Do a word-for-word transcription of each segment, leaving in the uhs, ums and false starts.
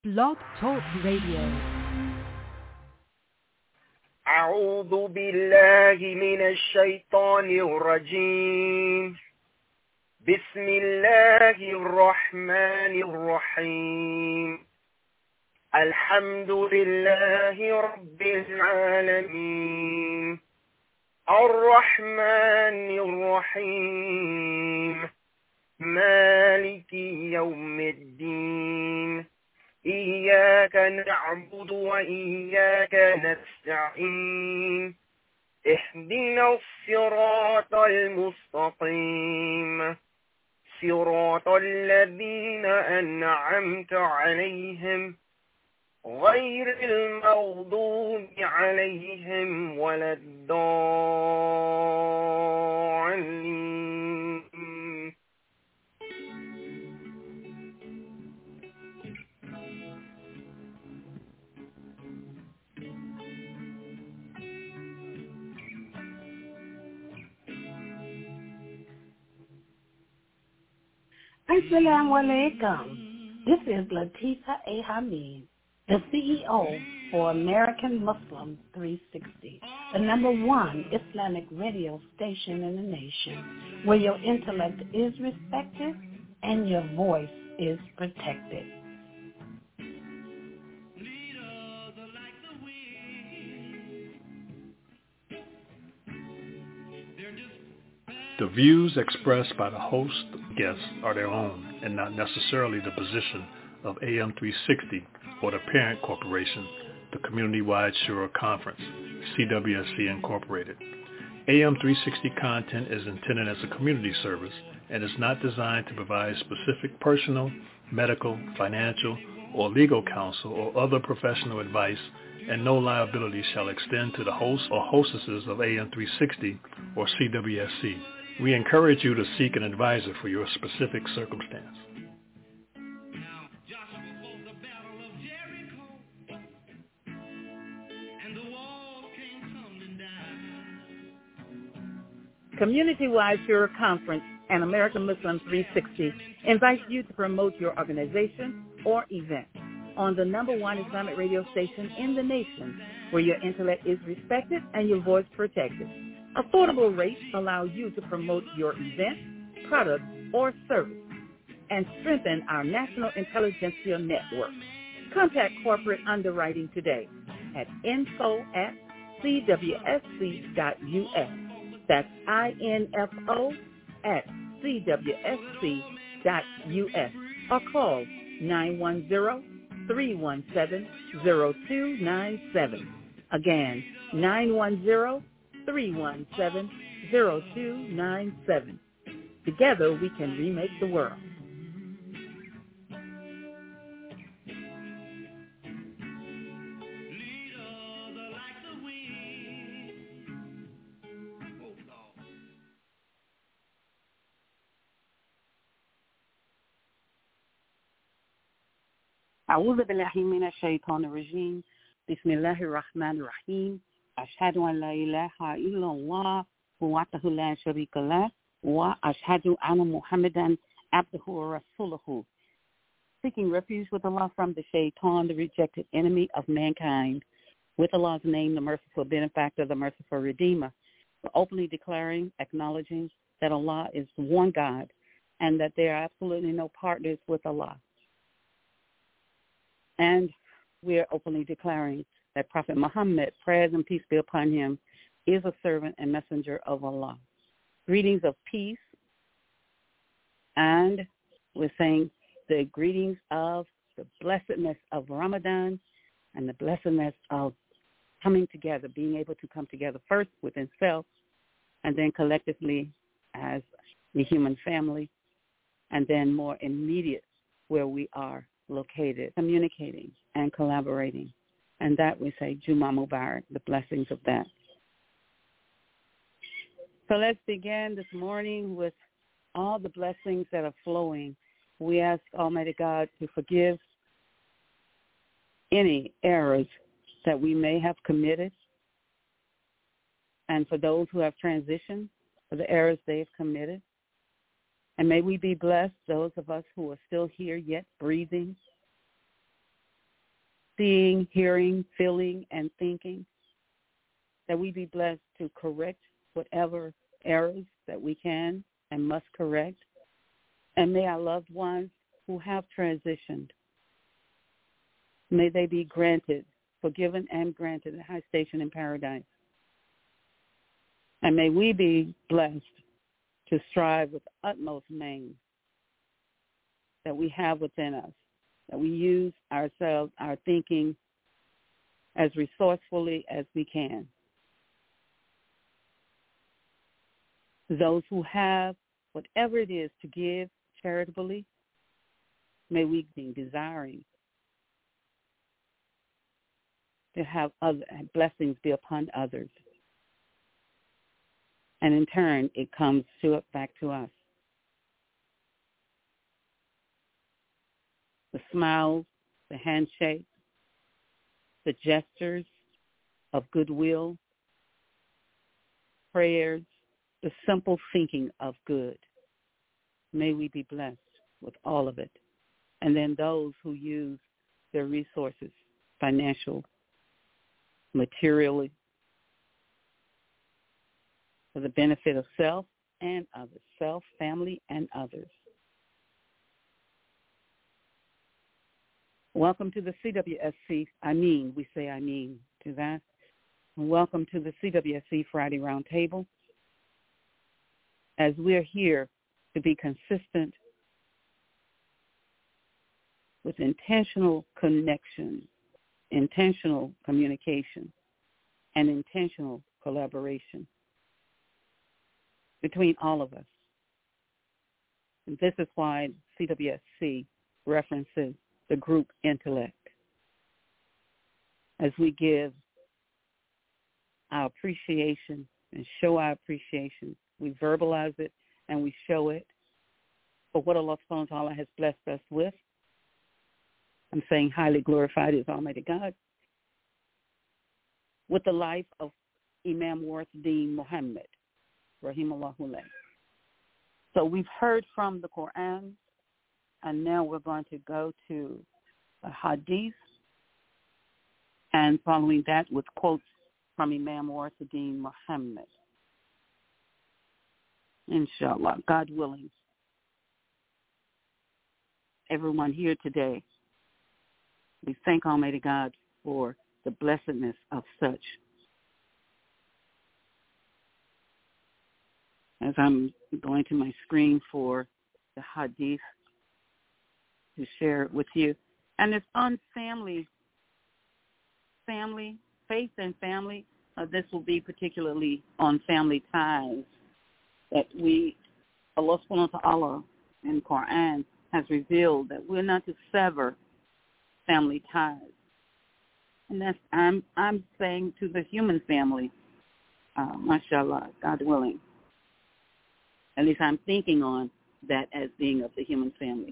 Blog Talk Radio. أعوذ بالله من الشيطان الرجيم. بسم الله الرحمن الرحيم. الحمد لله رب العالمين الرحمن الرحيم مالك يوم الدين إياك نعبد وإياك نستعين اهدنا الصراط المستقيم صراط الذين أنعمت عليهم غير المغضوب عليهم ولا الضالين. Assalamu alaikum. This is Latifa A. Hamid, the C E O for American Muslim three sixty, the number one Islamic radio station in the nation, where your intellect is respected and your voice is protected. The views expressed by the host and guests are their own and not necessarily the position of A M three sixty or the parent corporation, the Community-Wide Shura Conference, C W S C Incorporated. A M three sixty content is intended as a community service and is not designed to provide specific personal, medical, financial, or legal counsel or other professional advice, and no liability shall extend to the hosts or hostesses of A M three sixty or C W S C. We encourage you to seek an advisor for your specific circumstance. Community-Wide Shura Conference and American Muslim three sixty invites you to promote your organization or event on the number one Islamic radio station in the nation, where your intellect is respected and your voice protected. Affordable rates allow you to promote your event, product, or service and strengthen our national intelligentsia network. Contact corporate underwriting today at info at c w s c dot u s. That's I N F O at C W S C dot U S or call nine one zero, three one seven, zero two nine seven. Again, nine one zero, three one seven, zero two nine seven. Together we can remake the world. أعوذ بالله من الشيطان الرجيم بسم الله الرحمن الرحيم أشهد أن لا إله إلا الله وحده لا شريك له وأشهد أن محمدا عبده ورسوله. Seeking refuge with Allah from the shaitan, the rejected enemy of mankind, with Allah's name, the merciful benefactor, the merciful redeemer, for openly declaring, acknowledging that Allah is one God and that there are absolutely no partners with Allah. And we are openly declaring that Prophet Muhammad, prayers and peace be upon him, is a servant and messenger of Allah. Greetings of peace, and we're saying the greetings of the blessedness of Ramadan and the blessedness of coming together, being able to come together first within self and then collectively as the human family, and then more immediate where we are located, communicating and collaborating. And that we say, Juma Mubarak, the blessings of that. So let's begin this morning with all the blessings that are flowing. We ask Almighty God to forgive any errors that we may have committed, and for those who have transitioned, for the errors they have committed. And may we be blessed, those of us who are still here yet breathing, seeing, hearing, feeling, and thinking, that we be blessed to correct whatever errors that we can and must correct. And may our loved ones who have transitioned, may they be granted, forgiven and granted a high station in paradise. And may we be blessed to strive with utmost main that we have within us, that we use ourselves, our thinking, as resourcefully as we can. Those who have whatever it is to give charitably, may we be desiring to have other blessings be upon others. And in turn, it comes to back to us. The smiles, the handshakes, the gestures of goodwill, prayers, the simple thinking of good. May we be blessed with all of it. And then those who use their resources, financial, materially, for the benefit of self and others, self, family, and others. Welcome to the C W S C. I mean, we say I mean to that. Welcome to the C W S C Friday Roundtable. As we're here to be consistent with intentional connection, intentional communication, and intentional collaboration between all of us. And this is why C W S C references the group intellect. As we give our appreciation and show our appreciation, we verbalize it and we show it for what Allah subhanahu wa ta'ala has blessed us with. I'm saying highly glorified is Almighty God, with the life of Imam Warithuddin Muhammad, rahimahullah. So we've heard from the Quran, and now we're going to go to a hadith, and following that with quotes from Imam Warithuddin Muhammad. Inshallah, God willing. Everyone here today, we thank Almighty God for the blessedness of such. As I'm going to my screen for the hadith to share it with you. And it's on family, family, faith and family. Uh, this will be particularly on family ties that we, Allah subhanahu wa ta'ala in Quran has revealed that we're not to sever family ties. And that's, I'm, I'm saying to the human family, uh, mashallah, God willing. At least I'm thinking on that as being of the human family.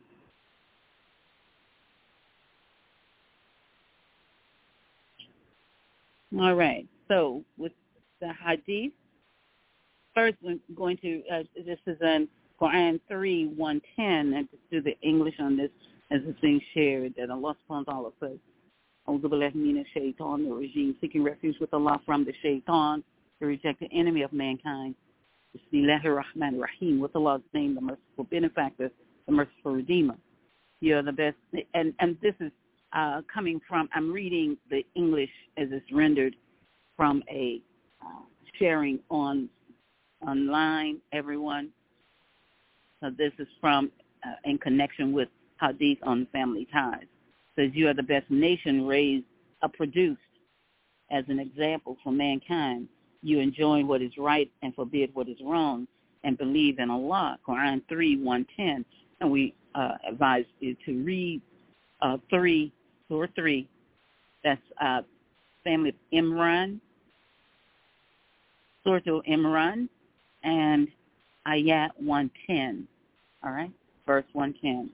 All right. So with the hadith, first we're going to, uh, this is in Quran three, one ten, and to do the English on this as it's being shared, that Allah subhanahu wa ta'ala says, A'udhu billahi minash shaitanir rajim, seeking refuge with Allah from the shaitan, the rejected enemy of mankind. Bismillahir Rahmanir Rahim, with Allah's name, the merciful benefactor, the merciful redeemer. You're the best. And, and this is uh, coming from, I'm reading the English as it's rendered from a uh, sharing on online, everyone. So this is from, uh, in connection with Hadith on family ties. It says, you are the best nation raised, uh, produced as an example for mankind. You enjoin what is right and forbid what is wrong, and believe in Allah. Quran three, one ten. And we uh, advise you to read uh, three, Surah three. That's uh, family of Imran, Surah Imran, and Ayat one ten. All right, verse one ten.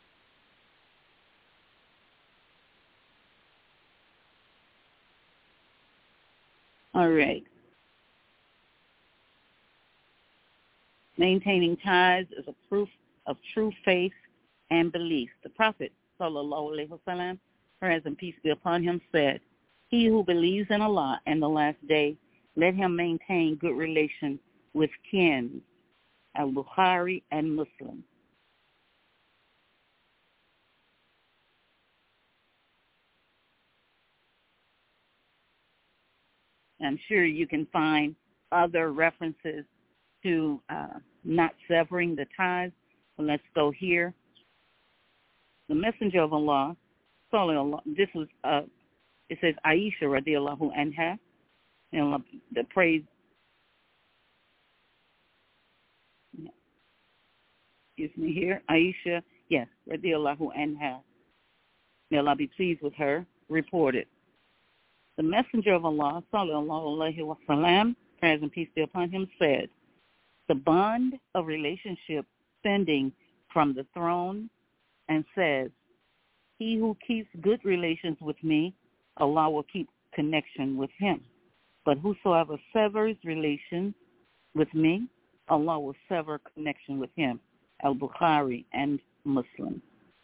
All right. Maintaining ties is a proof of true faith and belief. The Prophet, sallallahu alaihi wasallam, praise and peace be upon him, said, he who believes in Allah and the last day, let him maintain good relations with kin, al-Bukhari and Muslim. I'm sure you can find other references to uh, not severing the ties. So let's go here. The Messenger of Allah, this was, uh, it says Aisha radiallahu anha, and the praise, excuse me here, Aisha, yes, radiallahu anha, may Allah be pleased with her, reported. The Messenger of Allah, sallallahu alayhi wa sallam, praise and peace be upon him, said, the bond of relationship sending from the throne and says, he who keeps good relations with me, Allah will keep connection with him. But whosoever severs relations with me, Allah will sever connection with him. Al-Bukhari and Muslim.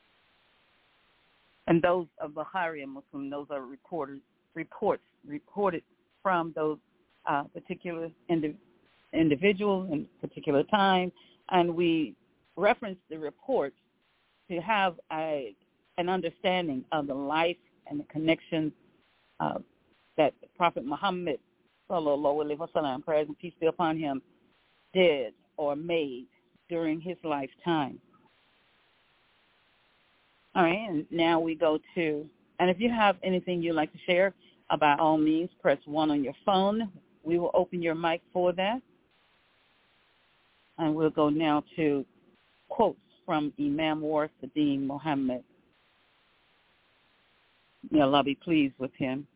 And those of Bukhari and Muslim, those are reported, reports reported from those uh, particular indi- individuals in particular time. And we reference the reports to have a, an understanding of the life and the connections uh, that Prophet Muhammad, sallallahu alaihi wasallam, praise and peace be upon him, did or made during his lifetime. All right, and now we go to, and if you have anything you'd like to share, uh, by all means, press one on your phone. We will open your mic for that. And we'll go now to quotes from Imam Warith Deen Muhammad. May Allah be pleased with him.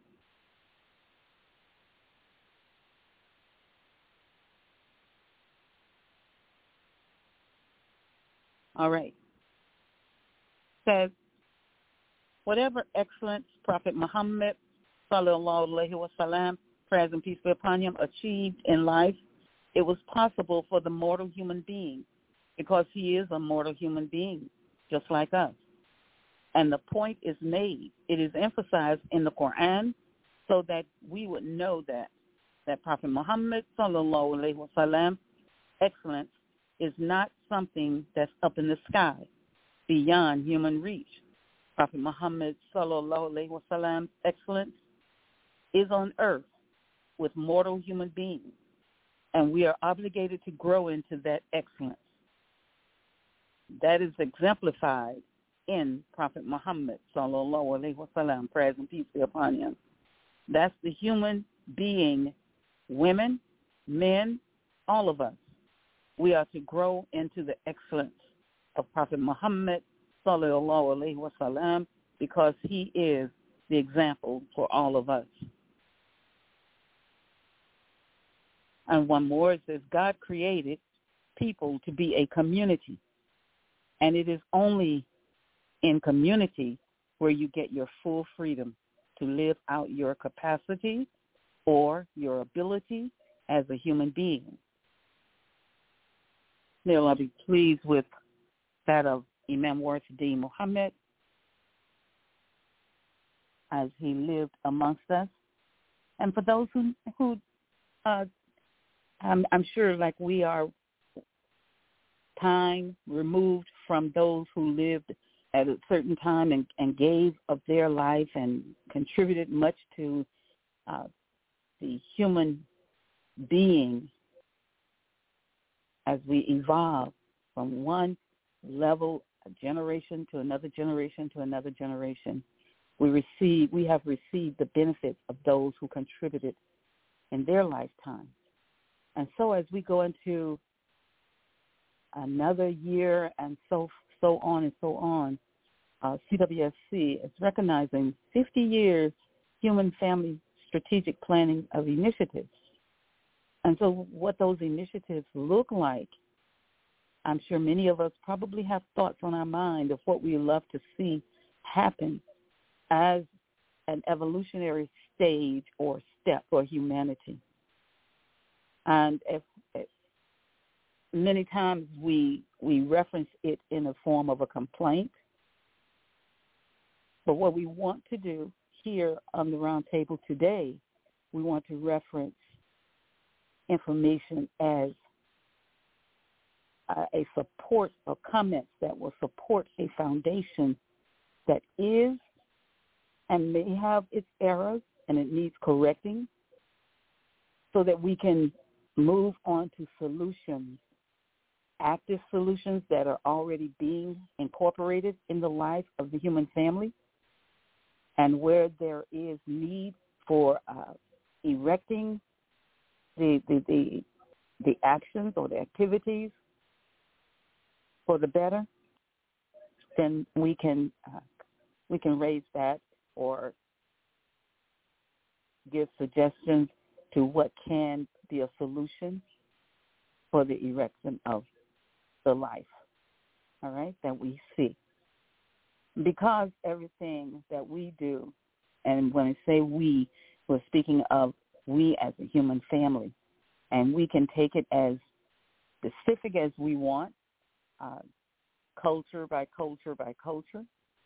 All right. Says, whatever excellence Prophet Muhammad, sallallahu alaihi wasallam, praise and peace be upon him, achieved in life, it was possible for the mortal human being because he is a mortal human being, just like us. And the point is made. It is emphasized in the Quran so that we would know that, that Prophet Muhammad, sallallahu alaihi wasallam, excellence is not something that's up in the sky, beyond human reach. Prophet Muhammad, sallallahu alaihi wasallam, excellence is on earth with mortal human beings, and we are obligated to grow into that excellence. That is exemplified in Prophet Muhammad, sallallahu alaihi wasallam, praise and peace be upon him. That's the human being, women, men, all of us. We are to grow into the excellence of Prophet Muhammad, sallallahu alaihi wasallam, because he is the example for all of us. And one more, it says, God created people to be a community. And it is only in community where you get your full freedom to live out your capacity or your ability as a human being. May Allah be pleased with that of Imam Warith Deen Muhammad as he lived amongst us. And for those who, who uh, I'm, I'm sure like we are time removed from those who lived at a certain time and, and gave of their life and contributed much to uh, the human being as we evolve from one level, a generation to another generation to another generation. We receive, we have received the benefits of those who contributed in their lifetime. And so as we go into another year and so so on and so on, uh, C W S C is recognizing fifty years human family strategic planning of initiatives. And so what those initiatives look like, I'm sure many of us probably have thoughts on our mind of what we love to see happen as an evolutionary stage or step for humanity. And if, if many times we we reference it in the form of a complaint, But what we want to do here on the round table today, we want to reference information as uh, a support or comments that will support a foundation that is and may have its errors and it needs correcting, so that we can move on to solutions, active solutions that are already being incorporated in the life of the human family, and where there is need for uh, erecting the, the the the actions or the activities for the better, then we can uh, we can raise that or give suggestions to what can be a solution for the erection of the life, all right, that we see. Because everything that we do, and when I say we, we're speaking of we as a human family, and we can take it as specific as we want, uh, culture by culture by culture,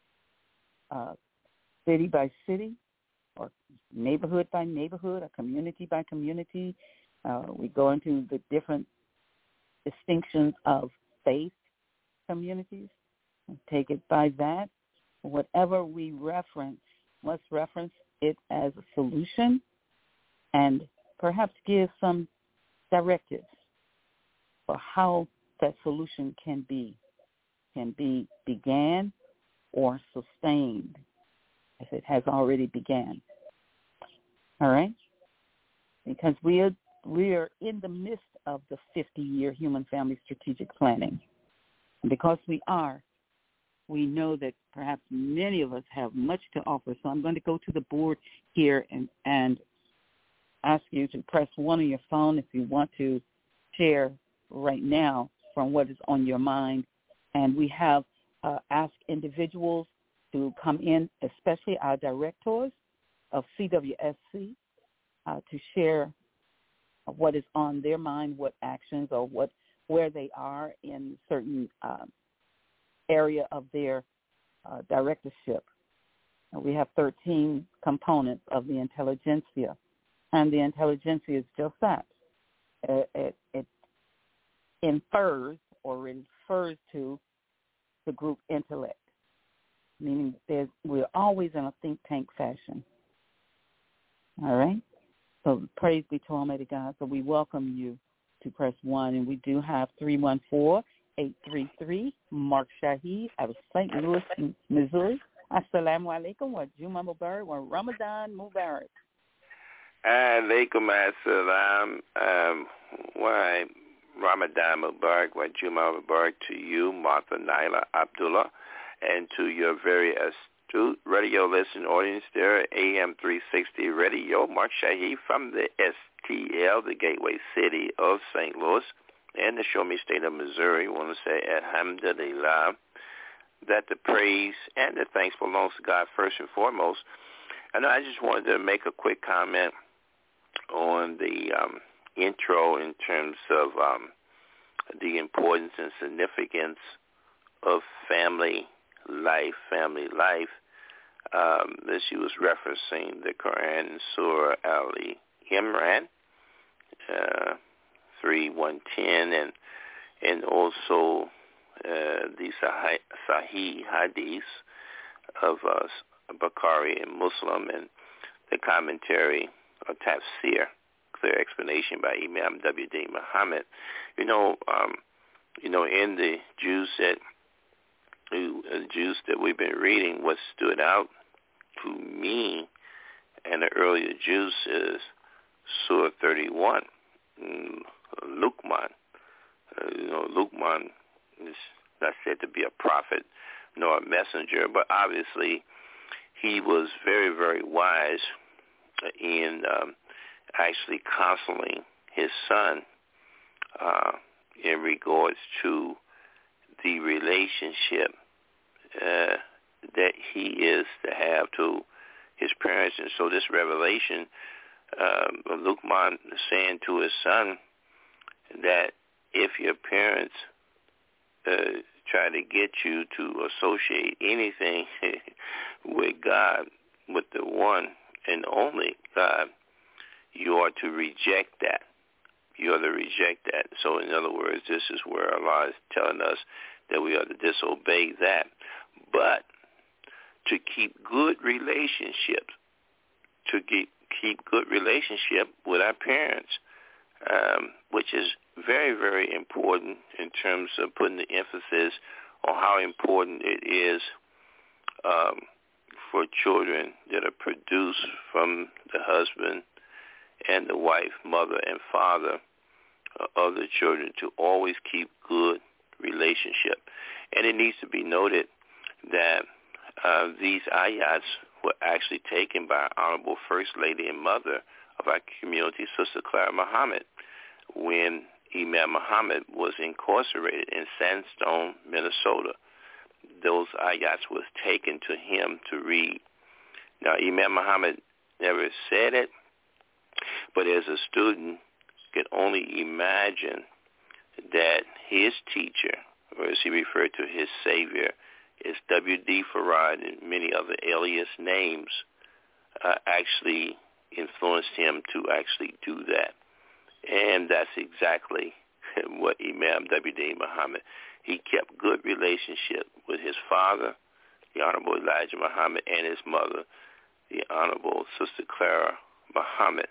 uh, city by city, or neighborhood by neighborhood, or community by community. Uh, we go into the different distinctions of faith communities and take it by that. Whatever we reference, let's reference it as a solution and perhaps give some directives for how that solution can be, can be began or sustained if it has already began. All right? Because we are, we are in the midst of the fifty-year Human Family Strategic Planning. And because we are, we know that perhaps many of us have much to offer. So I'm going to go to the board here and, and ask you to press one on your phone if you want to share right now from what is on your mind. And we have uh, asked individuals to come in, especially our directors of C W S C, uh, to share what is on their mind, what actions or what where they are in certain uh, area of their uh, directorship. We have thirteen components of the intelligentsia, and the intelligentsia is just that. It, it, it infers or refers to the group intellect, meaning there's, we're always in a think tank fashion. All right? So praise be to Almighty God. So we welcome you to press one, and we do have three one four, eight three three, Mark Shaheed out of Saint Louis, Missouri. Assalamu alaikum wa Juma Mubarak wa Ramadan Mubarak. Alaikum assalam um, wa Ramadan Mubarak wa Juma Mubarak to you, Martha Naila Abdullah, and to your very astute radio listening audience there, A M three sixty Radio, Mark Shaheed from the S T L, the gateway city of Saint Louis, and the Show Me State of Missouri. I want to say alhamdulillah, that the praise and the thanks belongs to God first and foremost. And I just wanted to make a quick comment on the um, intro in terms of um, the importance and significance of family life, family life. Um, as she was referencing the Quran, Surah Al-Imran, uh, three one ten, and and also uh, the Sahih, Sahih Hadith of uh, Bukhari and Muslim, and the commentary or tafsir, clear explanation by Imam W D Muhammad. You know, um, you know, in the Jews that the Jews that we've been reading, what stood out to me and the earlier Jews is Surah thirty-one, Luqman. Uh, you know, Luqman is not said to be a prophet nor a messenger, but obviously he was very, very wise in um, actually counseling his son uh, in regards to the relationship uh, that he is to have to his parents. And so this revelation, um, Luqman is saying to his son that if your parents uh, try to get you to associate anything with God, with the one and only God, you are to reject that. You are to reject that. So in other words, this is where Allah is telling us that we are to disobey that. But to keep good relationships, to keep, keep good relationship with our parents, um, which is very, very important in terms of putting the emphasis on how important it is um, for children that are produced from the husband and the wife, mother and father uh, of the children, to always keep good relationship. And it needs to be noted that uh, these ayats were actually taken by our Honorable First Lady and Mother of our community, Sister Clara Muhammad, when Imam Muhammad was incarcerated in Sandstone, Minnesota. Those ayats was taken to him to read. Now, Imam Muhammad never said it, but as a student, could only imagine that his teacher, or as he referred to his savior, is W D Farad and many other alias names, uh, actually influenced him to actually do that. And that's exactly what Imam W D Muhammad, he kept good relationship with his father, the Honorable Elijah Muhammad, and his mother, the Honorable Sister Clara Muhammad,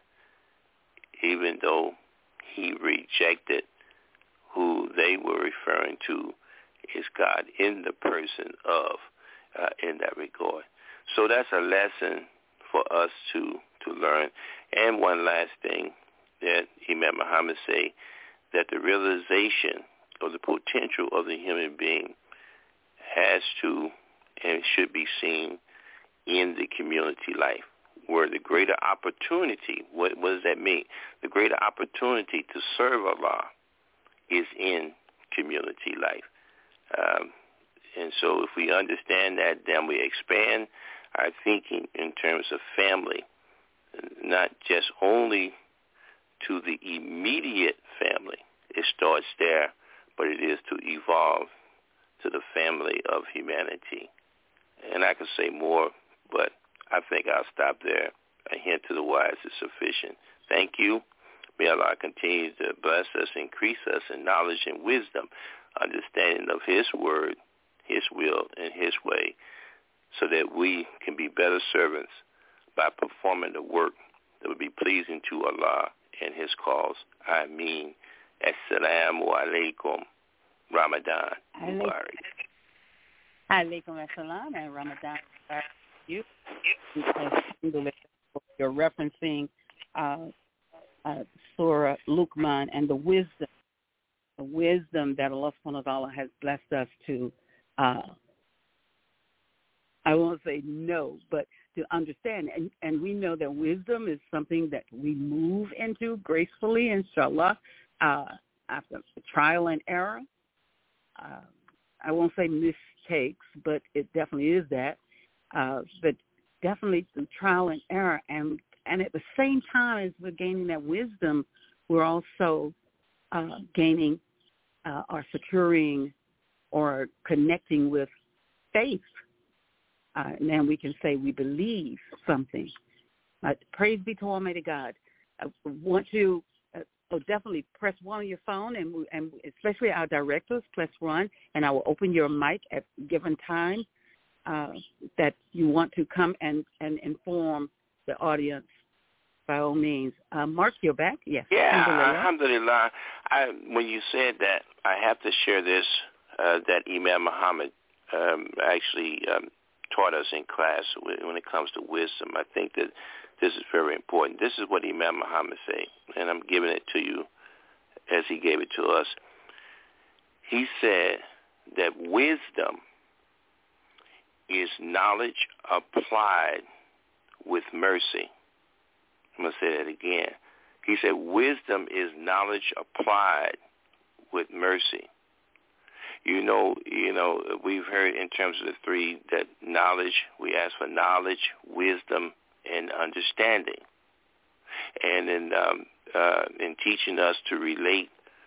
even though he rejected who they were referring to is God in the person of, uh, in that regard. So that's a lesson for us to, to learn. And one last thing that Imam Muhammad say, that the realization of the potential of the human being has to and should be seen in the community life, where the greater opportunity, what, what does that mean? The greater opportunity to serve Allah is in community life. Um, and so if we understand that, then we expand our thinking in terms of family, not just only to the immediate family. It starts there, but it is to evolve to the family of humanity. And I could say more, but I think I'll stop there. A hint to the wise is sufficient. Thank you. May Allah continue to bless us, increase us in knowledge and wisdom, understanding of his word, his will, and his way, so that we can be better servants by performing the work that would be pleasing to Allah and his cause. I mean, Assalamu alaikum, Ramadan Mubarak. Alaikum assalam and Ramadan Mubarak. You, you're referencing uh, uh, Surah Luqman and the wisdom, the wisdom that Allah subhanahu wa ta'ala has blessed us to, uh, I won't say no, but to understand. And, and we know that wisdom is something that we move into gracefully, inshallah, uh, after trial and error. Uh, I won't say mistakes, but it definitely is that. Uh, but definitely through trial and error. And, and at the same time as we're gaining that wisdom, we're also uh, gaining uh, or securing or connecting with faith. Uh, and then we can say we believe something. Uh, praise be to Almighty God. I want you uh, oh, definitely press one on your phone, and, and especially our directors, press one, and I will open your mic at given time uh, that you want to come and, and inform the audience. By all means. Uh, Mark, you're back? Yes. Yeah, alhamdulillah. alhamdulillah. I, when you said that, I have to share this, uh, that Imam Muhammad um, actually um, taught us in class when it comes to wisdom. I think that this is very important. This is what Imam Muhammad said, and I'm giving it to you as he gave it to us. He said that wisdom is knowledge applied with mercy. I'm going to say that again. He said wisdom is knowledge applied with mercy. You know, you know, we've heard in terms of the three that knowledge, we ask for knowledge, wisdom, and understanding. And in, um, uh, in teaching us to relate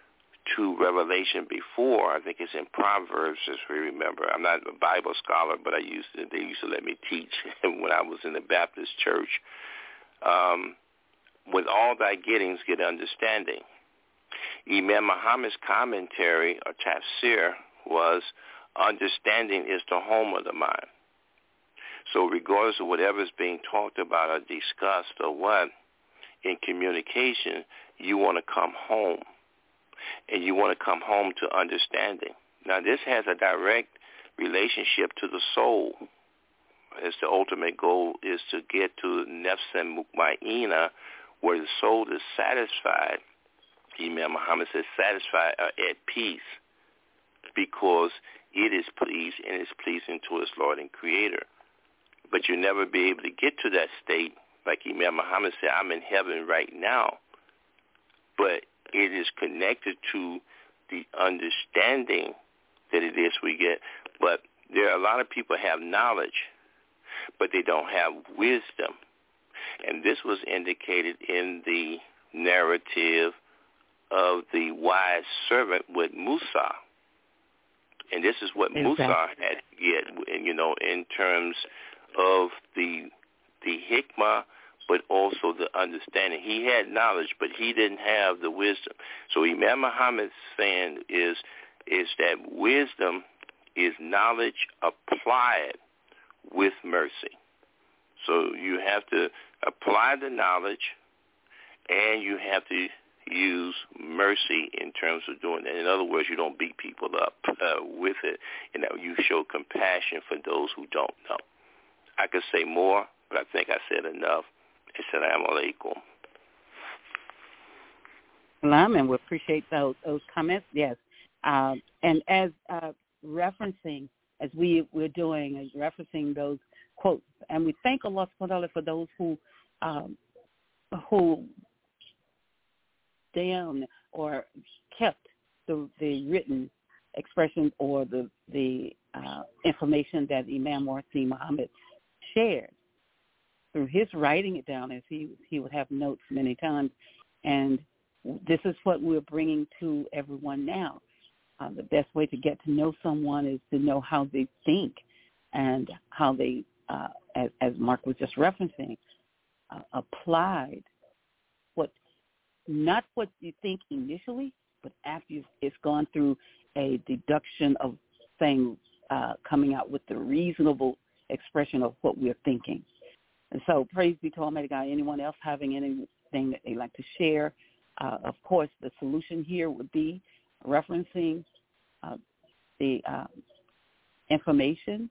to Revelation before. I think it's in Proverbs, as we remember. I'm not a Bible scholar, but I used to, they used to let me teach when I was in the Baptist church. Um, with all thy gettings, get understanding. Imam Muhammad's commentary, or tafsir, was understanding is the home of the mind. So regardless of whatever is being talked about or discussed or what, in communication, you want to come home. And you want to come home to understanding. Now, this has a direct relationship to the soul, as the ultimate goal is to get to nefs mutmainah, where the soul is satisfied. Imam Muhammad says satisfied or at peace, because it is pleased and is pleasing to its Lord and Creator. But you'll never be able to get to that state, like Imam Muhammad said, I'm in heaven right now. But it is connected to the understanding that it is we get. But there are a lot of people have knowledge, but they don't have wisdom. And this was indicated in the narrative of the wise servant with Musa. And this is what exactly. Musa had to get, you know, in terms of the the hikmah, but also the understanding. He had knowledge, but he didn't have the wisdom. So Imam Muhammad's saying is is that wisdom is knowledge applied with mercy. So you have to apply the knowledge, and you have to use mercy in terms of doing that. In other words, you don't beat people up uh, with it, and that you show compassion for those who don't know. I could say more, but I think I said enough. Assalamu alaikum. Salam, and we appreciate those those comments. Yes, um, and as uh, referencing, as we we're doing, as referencing those quotes, and we thank Allah subhanahu wa ta'ala for those who um, who down or kept the the written expressions or the the uh, information that Imam Warsi Muhammad shared through his writing it down, as he he would have notes many times. And this is what we're bringing to everyone now. Uh, the best way to get to know someone is to know how they think and how they, uh, as, as Mark was just referencing, uh, applied what, not what you think initially, but after you've, it's gone through a deduction of saying, uh, coming out with the reasonable expression of what we're thinking. And so praise be to Almighty God. Anyone else having anything that they'd like to share? Uh, of course, the solution here would be referencing uh, the uh, information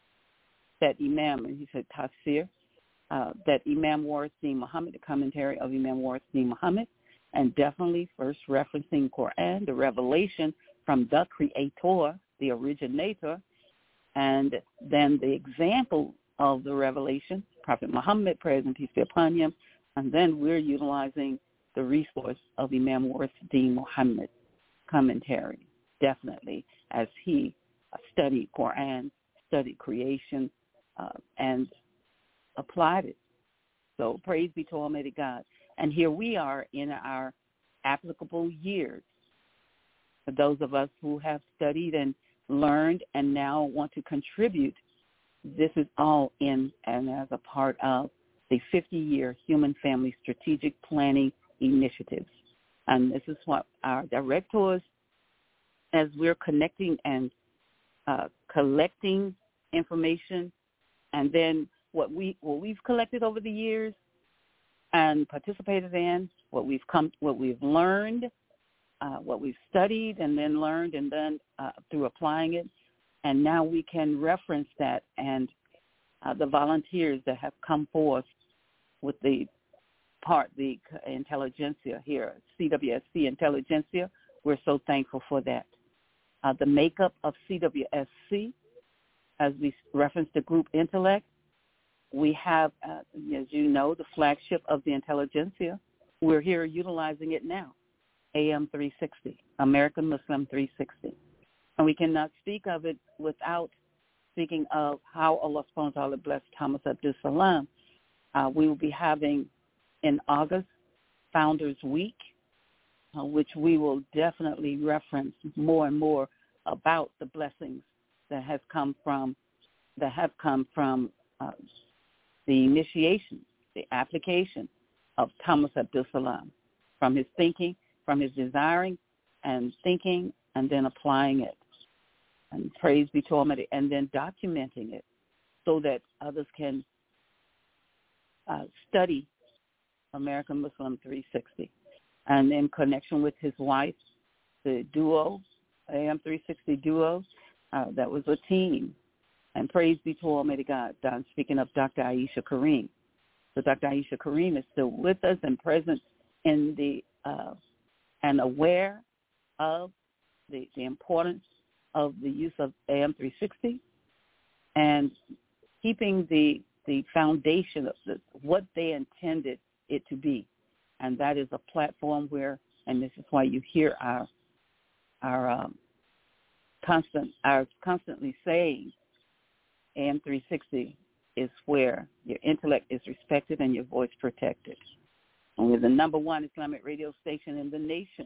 that Imam, and he said tafsir, uh, that Imam Warsi Muhammad, the commentary of Imam Warsi Muhammad, and definitely first referencing Quran, the revelation from the Creator, the originator, and then the example of the revelation, Prophet Muhammad, praise and peace be upon him, and then we're utilizing the resource of Imam Warsi Muhammad commentary, definitely, as he studied Quran, studied creation, uh, and applied it. So praise be to Almighty God. And here we are in our applicable years. For those of us who have studied and learned and now want to contribute, this is all in and as a part of the fifty-year Human Family Strategic Planning Initiatives. And this is what our directors, as we're connecting and uh, collecting information, and then what, we, what we've collected over the years and participated in, what we've come, what we've learned, uh, what we've studied and then learned and then uh, through applying it, and now we can reference that, and uh, the volunteers that have come forth with the part, the intelligentsia here, C W S C Intelligentsia, we're so thankful for that. Uh, the makeup of C W S C, as we referenced the group intellect, we have, uh, as you know, the flagship of the intelligentsia. We're here utilizing it now, A M three sixty, American Muslim three sixty. And we cannot speak of it without speaking of how Allah subhanahu wa ta'ala blessed Thomas Abdul Salam. Uh, we will be having in August Founders Week, uh, which we will definitely reference more and more about the blessings that has come from that have come from uh, the initiation, the application of Thomas Abdul Salam, from his thinking, from his desiring and thinking, and then applying it. And praise be to Almighty, and then documenting it so that others can uh, study American Muslim three sixty. And in connection with his wife, the duo, A M three sixty duo, uh, that was a team. And praise be to Almighty God. I'm speaking of Doctor Aisha Kareem. So Doctor Aisha Kareem is still with us and present in the uh, and aware of the, the importance of the use of A M three sixty and keeping the the foundation of the, what they intended it to be. And that is a platform where, and this is why you hear our our um, constant our constantly saying A M three sixty is where your intellect is respected and your voice protected. And we're the number one Islamic radio station in the nation.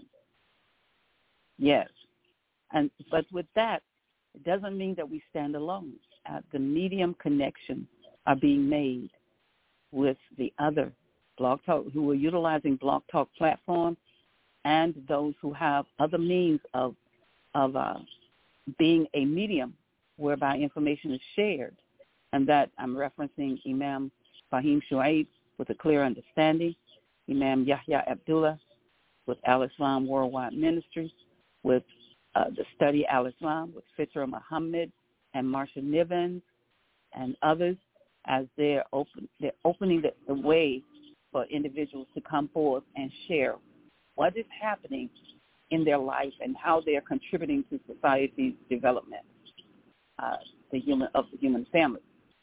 Yes. And but with that, it doesn't mean that we stand alone. Uh, the medium connections are being made with the other Blog Talk, who are utilizing Blog Talk platforms, and those who have other means of of uh, being a medium whereby information is shared. And that I'm referencing Imam Fahim Shuaib with a clear understanding, Imam Yahya Abdullah with Al-Islam Worldwide Ministries, with uh, the Study Al-Islam with Fitra Muhammad and Marsha Nivens and others, as they're, open, they're opening the, the way for individuals to come forth and share what is happening in their life and how they're contributing to society's development, uh, the human of the human family.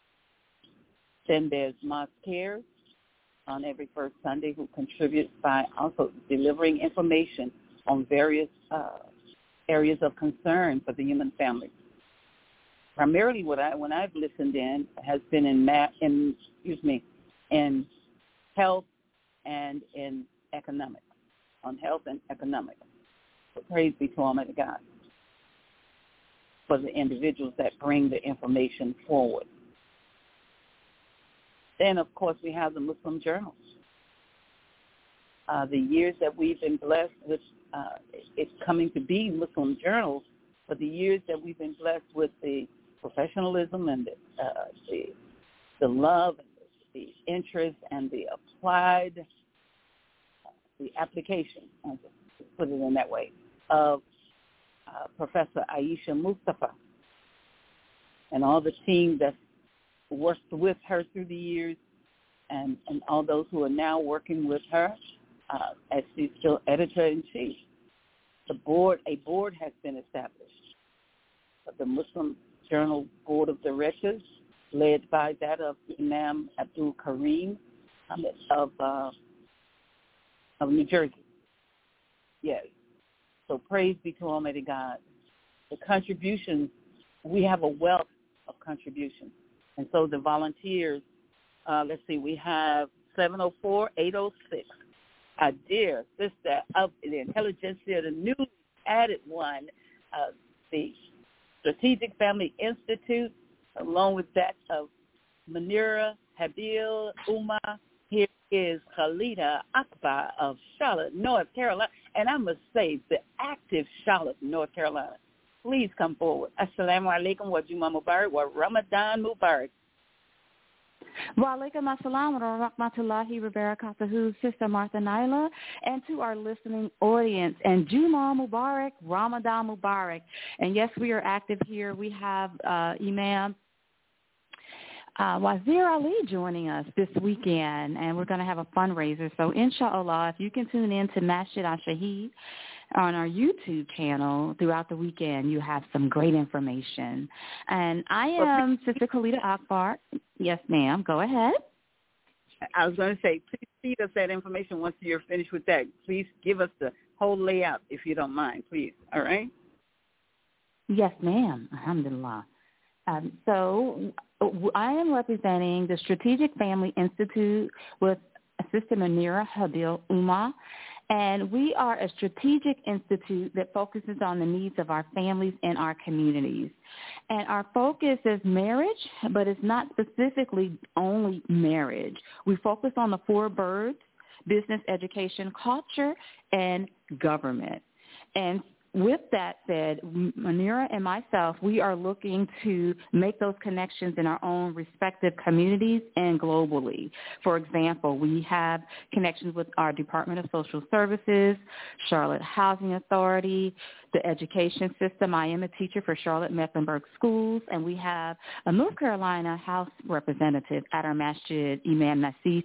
Then there's Mosque Cares on every first Sunday, who contributes by also delivering information on various uh, areas of concern for the human family. Primarily, what I when I've listened in has been in math, in excuse me, in health and in economics, on health and economics. So praise be to Almighty God for the individuals that bring the information forward. Then, of course, we have the Muslim journals. Uh, the years that we've been blessed with, uh, it's coming to be Muslim journals, but the years that we've been blessed with the professionalism and the, uh, the, the love and the, the interest and the applied, uh, the application, I'll just put it in that way, of uh, Professor Aisha Mustafa and all the team that's worked with her through the years, and, and all those who are now working with her uh, as she's still editor-in-chief. The board, a board has been established. The Muslim Journal Board of Directors, led by that of Imam Abdul Kareem um, of uh, of New Jersey. Yes. So praise be to Almighty God. The contributions, we have a wealth of contributions. And so the volunteers, uh, let's see, we have seven oh four, eight oh six, our dear sister of the Intelligentsia, the newly added one, uh, the Strategic Family Institute, along with that of Manira Habil Umar. Here is Khalida Akbar of Charlotte, North Carolina. And I must say, the active Charlotte, North Carolina. Please come forward. Assalamu alaikum wa Juma Mubarak wa Ramadan Mubarak. Wa alaikum assalam wa rahmatullahi wa barakatuhu, Sister Martha Naila, and to our listening audience. And Juma Mubarak, Ramadan Mubarak. And yes, we are active here. We have uh, Imam uh, Wazir Ali joining us this weekend, and we're going to have a fundraiser. So inshallah, if you can tune in to Masjid al-Shaheed on our YouTube channel throughout the weekend, you have some great information. And I am Sister Khalida Akbar. Yes, ma'am. Go ahead. I was going to say, please feed us that information once you're finished with that. Please give us the whole layout, if you don't mind, please. All right? Yes, ma'am. Alhamdulillah. Um, so I am representing the Strategic Family Institute with Sister Manira Habil Umar. And we are a strategic institute that focuses on the needs of our families and our communities. And our focus is marriage, but it's not specifically only marriage. We focus on the four birds: business, education, culture, and government. And with that said, Munira and myself, we are looking to make those connections in our own respective communities and globally. For example, we have connections with our Department of Social Services, Charlotte Housing Authority, the education system. I am a teacher for Charlotte Mecklenburg Schools, and we have a North Carolina House representative at our masjid, Imam Nasif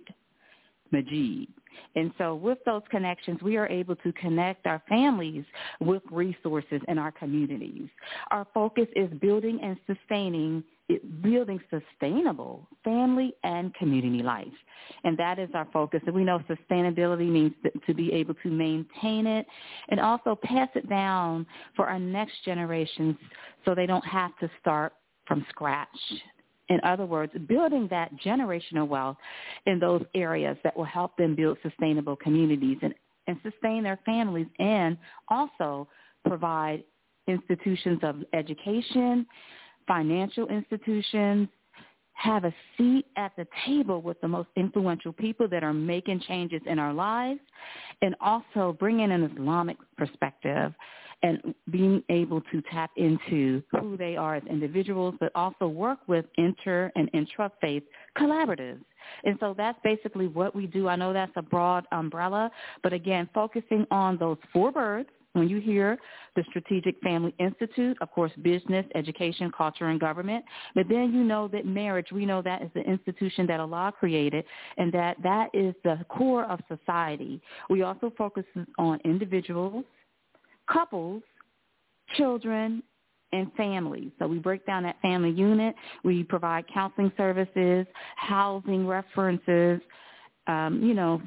Majid. And so with those connections, we are able to connect our families with resources in our communities. Our focus is building and sustaining, building sustainable family and community life. And that is our focus. And we know sustainability means to be able to maintain it and also pass it down for our next generations so they don't have to start from scratch. In other words, building that generational wealth in those areas that will help them build sustainable communities and, and sustain their families, and also provide institutions of education, financial institutions, have a seat at the table with the most influential people that are making changes in our lives, and also bring in an Islamic perspective and being able to tap into who they are as individuals, but also work with inter- and intra-faith collaboratives. And so that's basically what we do. I know that's a broad umbrella, but again, focusing on those four birds. When you hear the Strategic Family Institute, of course, business, education, culture, and government, but then you know that marriage, we know that is the institution that Allah created, and that that is the core of society. We also focus on individuals, couples, children, and families. So we break down that family unit. We provide counseling services, housing references, um, you know,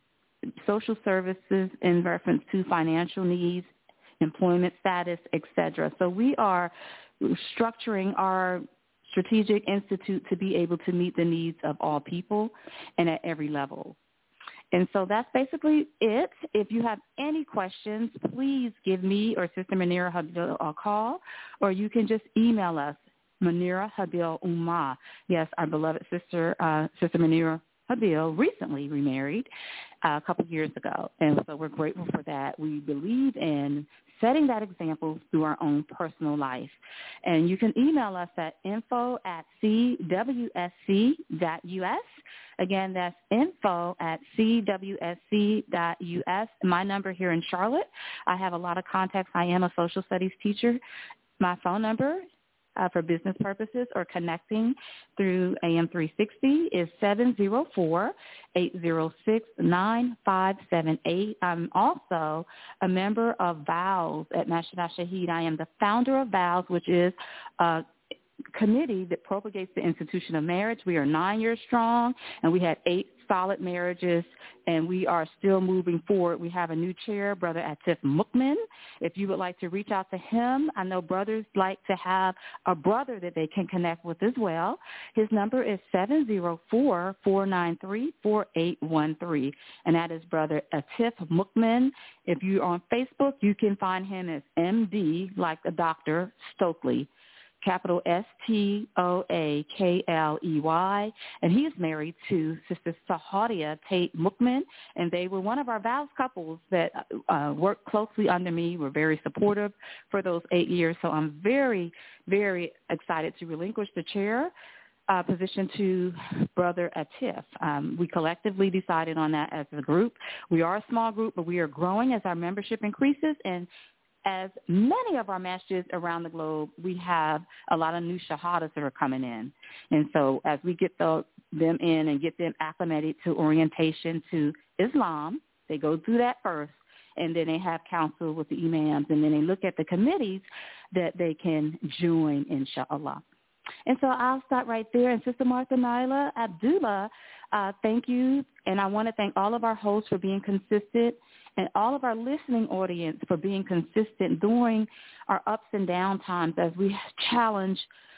social services in reference to financial needs, employment status, et cetera. So we are structuring our strategic institute to be able to meet the needs of all people and at every level. And so that's basically it. If you have any questions, please give me or Sister Munira Habil a call, or you can just email us, Munira Habil Umma. Yes, our beloved sister, uh, Sister Munira Habil, recently remarried uh, a couple of years ago. And so we're grateful for that. We believe in setting that example through our own personal life. And you can email us at info at c w s c dot u s. Again, that's info at c w s c dot u s. My number here in Charlotte, I have a lot of contacts. I am a social studies teacher. My phone number uh, for business purposes or connecting through A M three sixty is seven zero four, eight zero six, nine five seven eight. I'm also a member of VOWS at Masjid Al-Shahid. I am the founder of VOWS, which is a committee that propagates the institution of marriage. We are nine years strong, and we had eight solid marriages, and we are still moving forward. We have a new chair, Brother Atif Mukmin. If you would like to reach out to him, I know brothers like to have a brother that they can connect with as well. His number is seven zero four, four nine three, four eight one three, and that is Brother Atif Mukmin. If you're on Facebook, you can find him as M D, like the doctor, Stokely. Capital S T O A K L E Y, and he is married to Sister Sahadia Tate Mukmin, and they were one of our vows couples that uh, worked closely under me, were very supportive for those eight years. So I'm very, very excited to relinquish the chair uh, position to Brother Atif. Um, we collectively decided on that as a group. We are a small group, but we are growing as our membership increases, and as many of our masjids around the globe, we have a lot of new shahadas that are coming in. And so as we get the, them in and get them acclimated to orientation to Islam, they go through that first, and then they have counsel with the imams, and then they look at the committees that they can join, inshallah. And so I'll stop right there. And Sister Martha Naila Abdullah, uh, thank you. And I want to thank all of our hosts for being consistent, and all of our listening audience for being consistent during our ups and down times as we challenge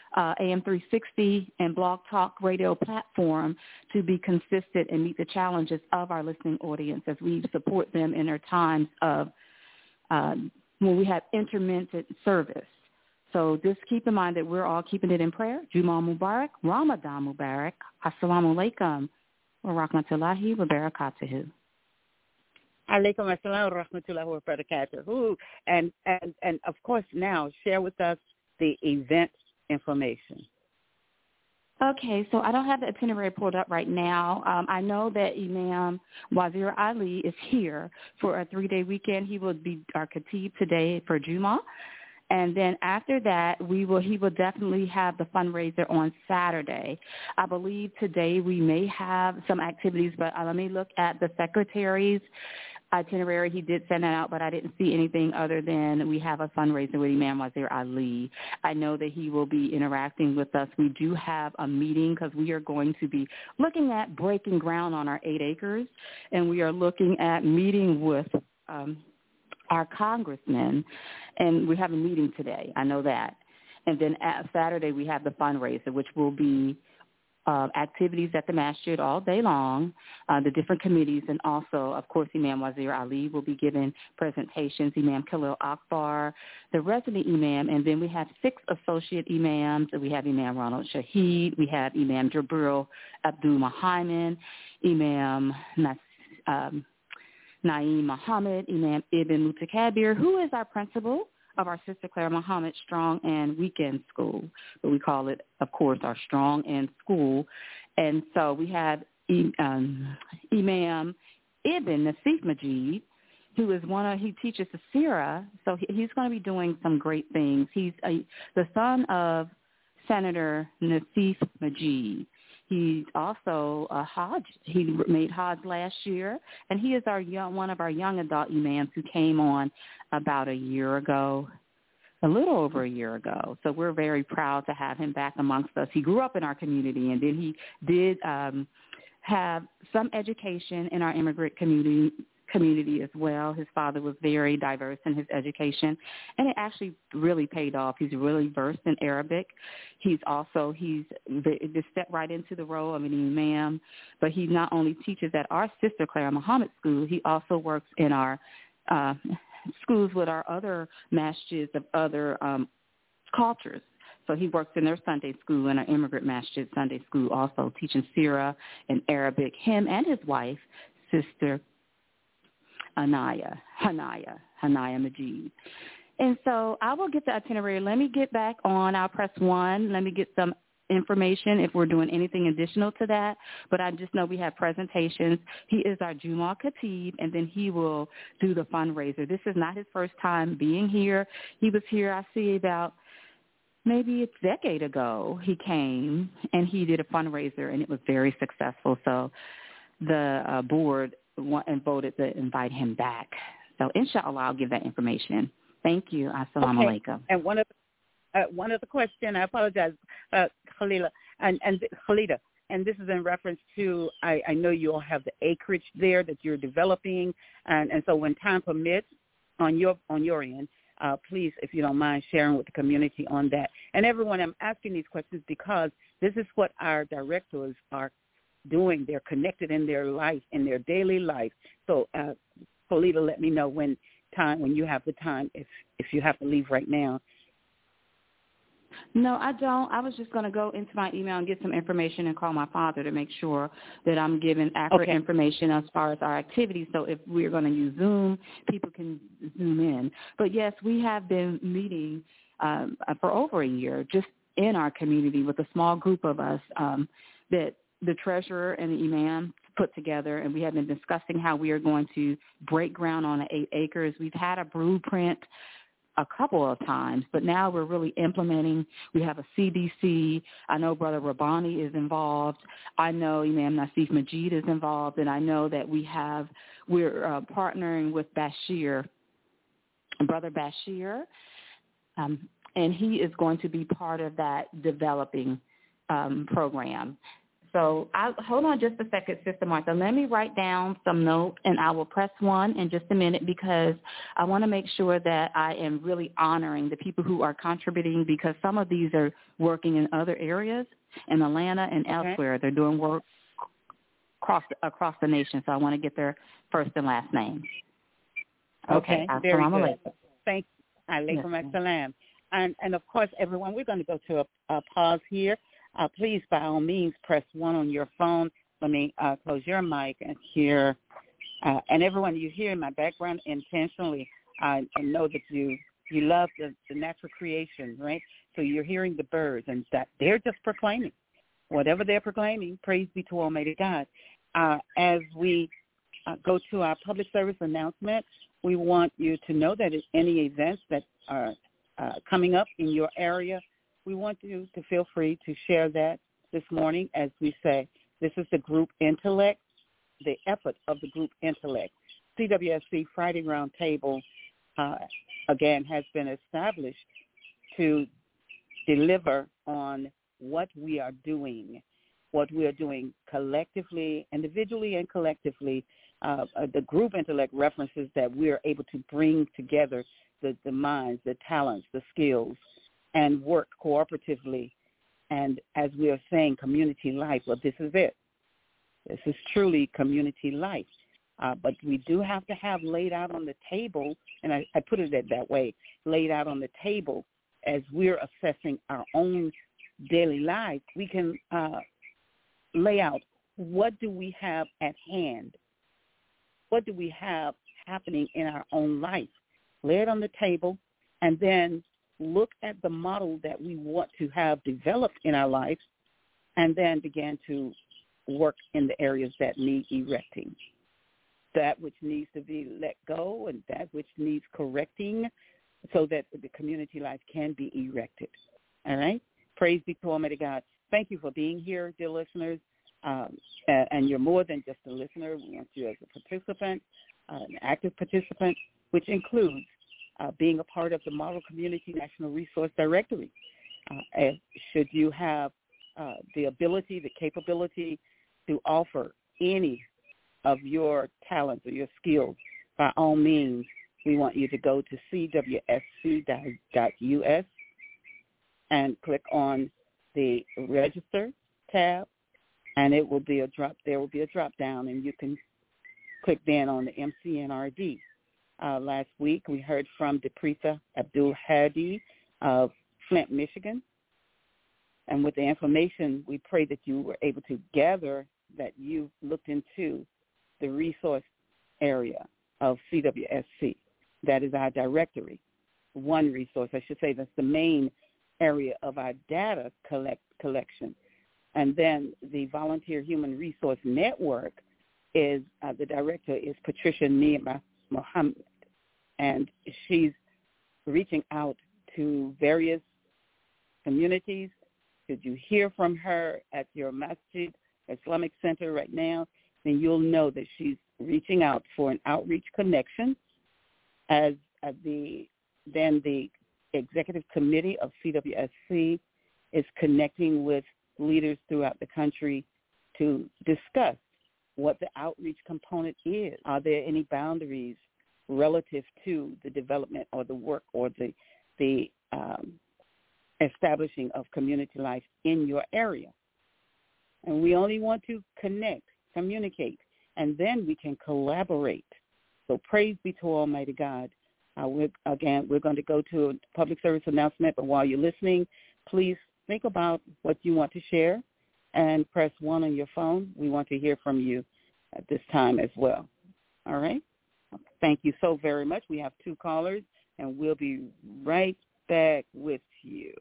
uh, A M three sixty and Blog Talk radio platform to be consistent and meet the challenges of our listening audience as we support them in their times of um, when we have intermittent service. So just keep in mind that we're all keeping it in prayer. Juma Mubarak, Ramadan Mubarak, Assalamu alaikum, wa rahmatullahi wa barakatuhu. Alaikum assalam wa rahmatullahi wa barakatuhu. And, and, and, of course, now share with us the event information. Okay, so I don't have the itinerary pulled up right now. Um, I know that Imam Wazir Ali is here for a three-day weekend. He will be our khatib today for Juma. And then after that, we will he will definitely have the fundraiser on Saturday. I believe today we may have some activities, but uh, let me look at the secretary's itinerary. He did send that out, but I didn't see anything other than we have a fundraiser with Imam Wazir Ali. I know that he will be interacting with us. We do have a meeting because we are going to be looking at breaking ground on our eight acres, and we are looking at meeting with um, our congressman, and we have a meeting today. I know that. And then at Saturday we have the fundraiser, which will be uh, activities at the masjid all day long, uh, the different committees, and also, of course, Imam Wazir Ali will be giving presentations, Imam Khalil Akbar, the resident imam, and then we have six associate imams. We have Imam Ronald Shahid, we have Imam Jabril Abdul Muhammad, Imam Nas, um, Naeem Muhammad, Imam Ibn Mutakabir, who is our principal of our Sister Clara Muhammad Strong and Weekend School. But we call it, of course, our Strong and School. And so we have um, Imam Ibn Nasif Majid, who is one of, he teaches the Sirah, so he, he's going to be doing some great things. He's a, the son of Senator Nasif Majid. He's also a Hajj. He made Hajj last year, and he is our young, one of our young adult imams who came on about a year ago, a little over a year ago. So we're very proud to have him back amongst us. He grew up in our community, and then he did um, have some education in our immigrant community community as well. His father was very diverse in his education, and it actually really paid off. He's really versed in Arabic. He's also, he's just stepped right into the role of an imam, but he not only teaches at our Sister Clara Muhammad School, he also works in our uh, schools with our other masjids of other um, cultures. So he works in their Sunday school and our immigrant masjid Sunday school, also teaching Sirah and Arabic, him and his wife, Sister Hanaya, Hanaya, Hanaya Majid. And so I will get the itinerary. Let me get back on. I'll press one. Let me get some information if we're doing anything additional to that. But I just know we have presentations. He is our Juma Khatib, and then he will do the fundraiser. This is not his first time being here. He was here, I see, about maybe a decade ago. He came, and he did a fundraiser, and it was very successful. So the uh, board and voted to invite him back. So inshallah, I'll give that information. Thank you. Assalamu okay. alaikum. And one of the, uh, one of the question, I apologize, uh, Khalila and and Khalida, and this is in reference to I, I know you all have the acreage there that you're developing, and, and so when time permits, on your on your end, uh, please, if you don't mind, sharing with the community on that. And everyone, I'm asking these questions because this is what our directors are doing. They're connected in their life, in their daily life. So, uh, Khalida, let me know when time, when you have the time, if if you have to leave right now. No, I don't. I was just going to go into my email and get some information and call my father to make sure that I'm giving accurate okay. information as far as our activities. So if we're going to use Zoom, people can Zoom in. But, yes, we have been meeting um, for over a year just in our community with a small group of us um, that the treasurer and the imam put together, and we have been discussing how we are going to break ground on the eight acres. We've had a blueprint a couple of times, but now we're really implementing. We have a C D C. I know Brother Rabbani is involved. I know Imam Nasif Majid is involved, and I know that we have, we're uh, partnering with Bashir, Brother Bashir, um, and he is going to be part of that developing um, program. So I, hold on just a second, Sister Martha. Let me write down some notes, and I will press one in just a minute because I want to make sure that I am really honoring the people who are contributing, because some of these are working in other areas in Atlanta and okay. elsewhere. They're doing work across, across the nation, so I want to get their first and last names. Okay, okay. very Assalamu good. alaikum. Thank you. Alaikum Yes, assalam. And, and, of course, everyone, we're going to go to a, a pause here. Uh, please, by all means, press one on your phone. Let me uh, close your mic and hear. Uh, and everyone, you hear in my background intentionally. I, I know that you you love the, the natural creation, right? So you're hearing the birds, and that they're just proclaiming. Whatever they're proclaiming, praise be to Almighty God. Uh, as we uh, go to our public service announcement, we want you to know that if any events that are uh, coming up in your area, we want you to feel free to share that this morning. As we say, this is the Group Intellect, the effort of the Group Intellect. C W S C Friday Roundtable, uh, again, has been established to deliver on what we are doing, what we are doing collectively, individually and collectively. Uh, the Group Intellect references that we are able to bring together the, the minds, the talents, the skills, and work cooperatively. And as we are saying, community life, well, this is it. This is truly community life. Uh, but we do have to have laid out on the table, and I, I put it that way, laid out on the table as we're assessing our own daily life, we can uh, lay out what do we have at hand? What do we have happening in our own life? Lay it on the table, and then look at the model that we want to have developed in our life, and then begin to work in the areas that need erecting. That which needs to be let go and that which needs correcting so that the community life can be erected. All right? Praise be to Almighty God. Thank you for being here, dear listeners. Um, and you're more than just a listener. We want you as a participant, uh, an active participant, which includes Uh, being a part of the Model Community National Resource Directory. Uh, should you have uh, the ability, the capability to offer any of your talents or your skills, by all means, we want you to go to C W S C dot U S and click on the Register tab, and it will be a drop. There will be a drop down, and you can click then on the M C N R D. Uh, last week, we heard from Depreetha Abdul Hadi of Flint, Michigan. And with the information, we pray that you were able to gather that you looked into the resource area of C W S C. That is our directory. One resource, I should say, that's the main area of our data collect, collection. And then the Volunteer Human Resource Network is, uh, the director is Patricia Nima Mohammed, and she's reaching out to various communities. Should you hear from her at your Masjid Islamic Center right now, then you'll know that she's reaching out for an outreach connection. As uh, the then the executive committee of C W S C is connecting with leaders throughout the country to discuss what the outreach component is. Are there any boundaries relative to the development or the work or the the um, establishing of community life in your area? And we only want to connect, communicate, and then we can collaborate. So praise be to Almighty God. Uh, we're, again, we're going to go to a public service announcement, but while you're listening, please think about what you want to share and press one on your phone. We want to hear from you at this time as well. All right? Thank you so very much. We have two callers, and we'll be right back with you.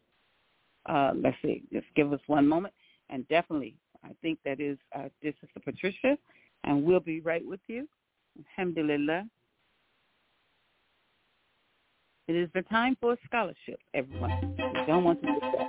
Uh, let's see. Just give us one moment. And definitely, I think that is uh, this is Sister Patricia, and we'll be right with you. Alhamdulillah. It is the time for a scholarship, everyone. We don't want to miss that.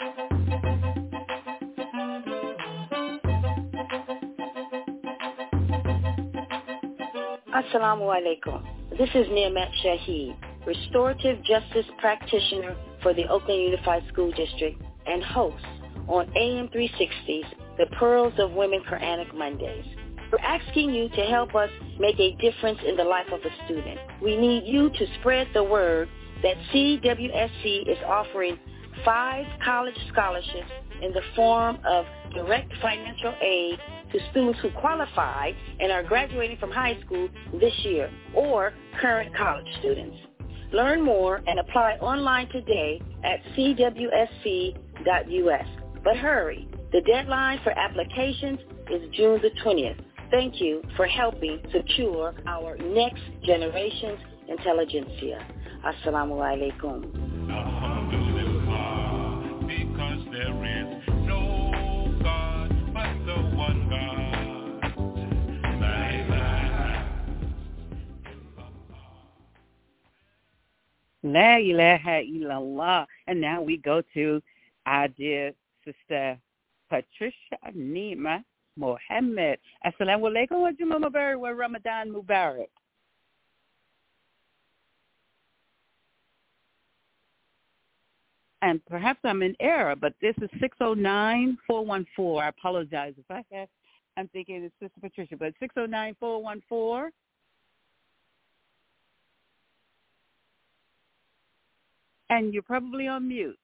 Assalamu alaikum. This is Niamat Shaheed, Restorative Justice Practitioner for the Oakland Unified School District and host on A M three sixty's the Pearls of Women Quranic Mondays. We're asking you to help us make a difference in the life of a student. We need you to spread the word that C W S C is offering five college scholarships in the form of direct financial aid to students who qualify and are graduating from high school this year, or current college students. Learn more and apply online today at c w s c dot u s. But hurry, the deadline for applications is June the twentieth. Thank you for helping secure our next generation's intelligentsia. Assalamu alaikum. Because there is no God but the one God. La ilaha illallah. And now we go to our dear sister Patricia Nima Mohammed. Assalamu alaikum wa Juma Mubarak wa Ramadan Mubarak. And perhaps I'm in error, but this is six oh nine, four one four. I apologize if I have. I'm thinking it's Sister Patricia, but six oh nine, four one four. And you're probably on mute.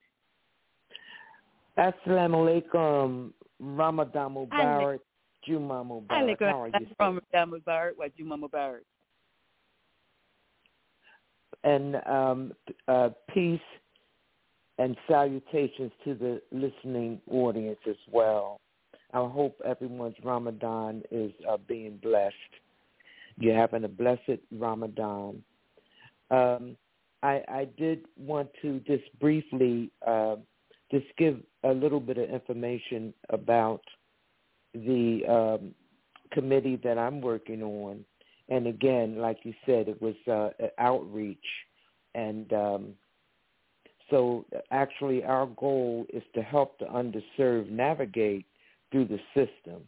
Assalamu alaikum. Ramadan Mubarak. Juma Mubarak. How are you? Ramadan Mubarak. Wa Juma Mubarak. And um, uh, peace and salutations to the listening audience as well. I hope everyone's Ramadan is uh, being blessed. You're having a blessed Ramadan. Um, I, I did want to just briefly uh, just give a little bit of information about the um, committee that I'm working on. And again, like you said, it was uh, outreach. And um, so actually our goal is to help the underserved navigate through the system.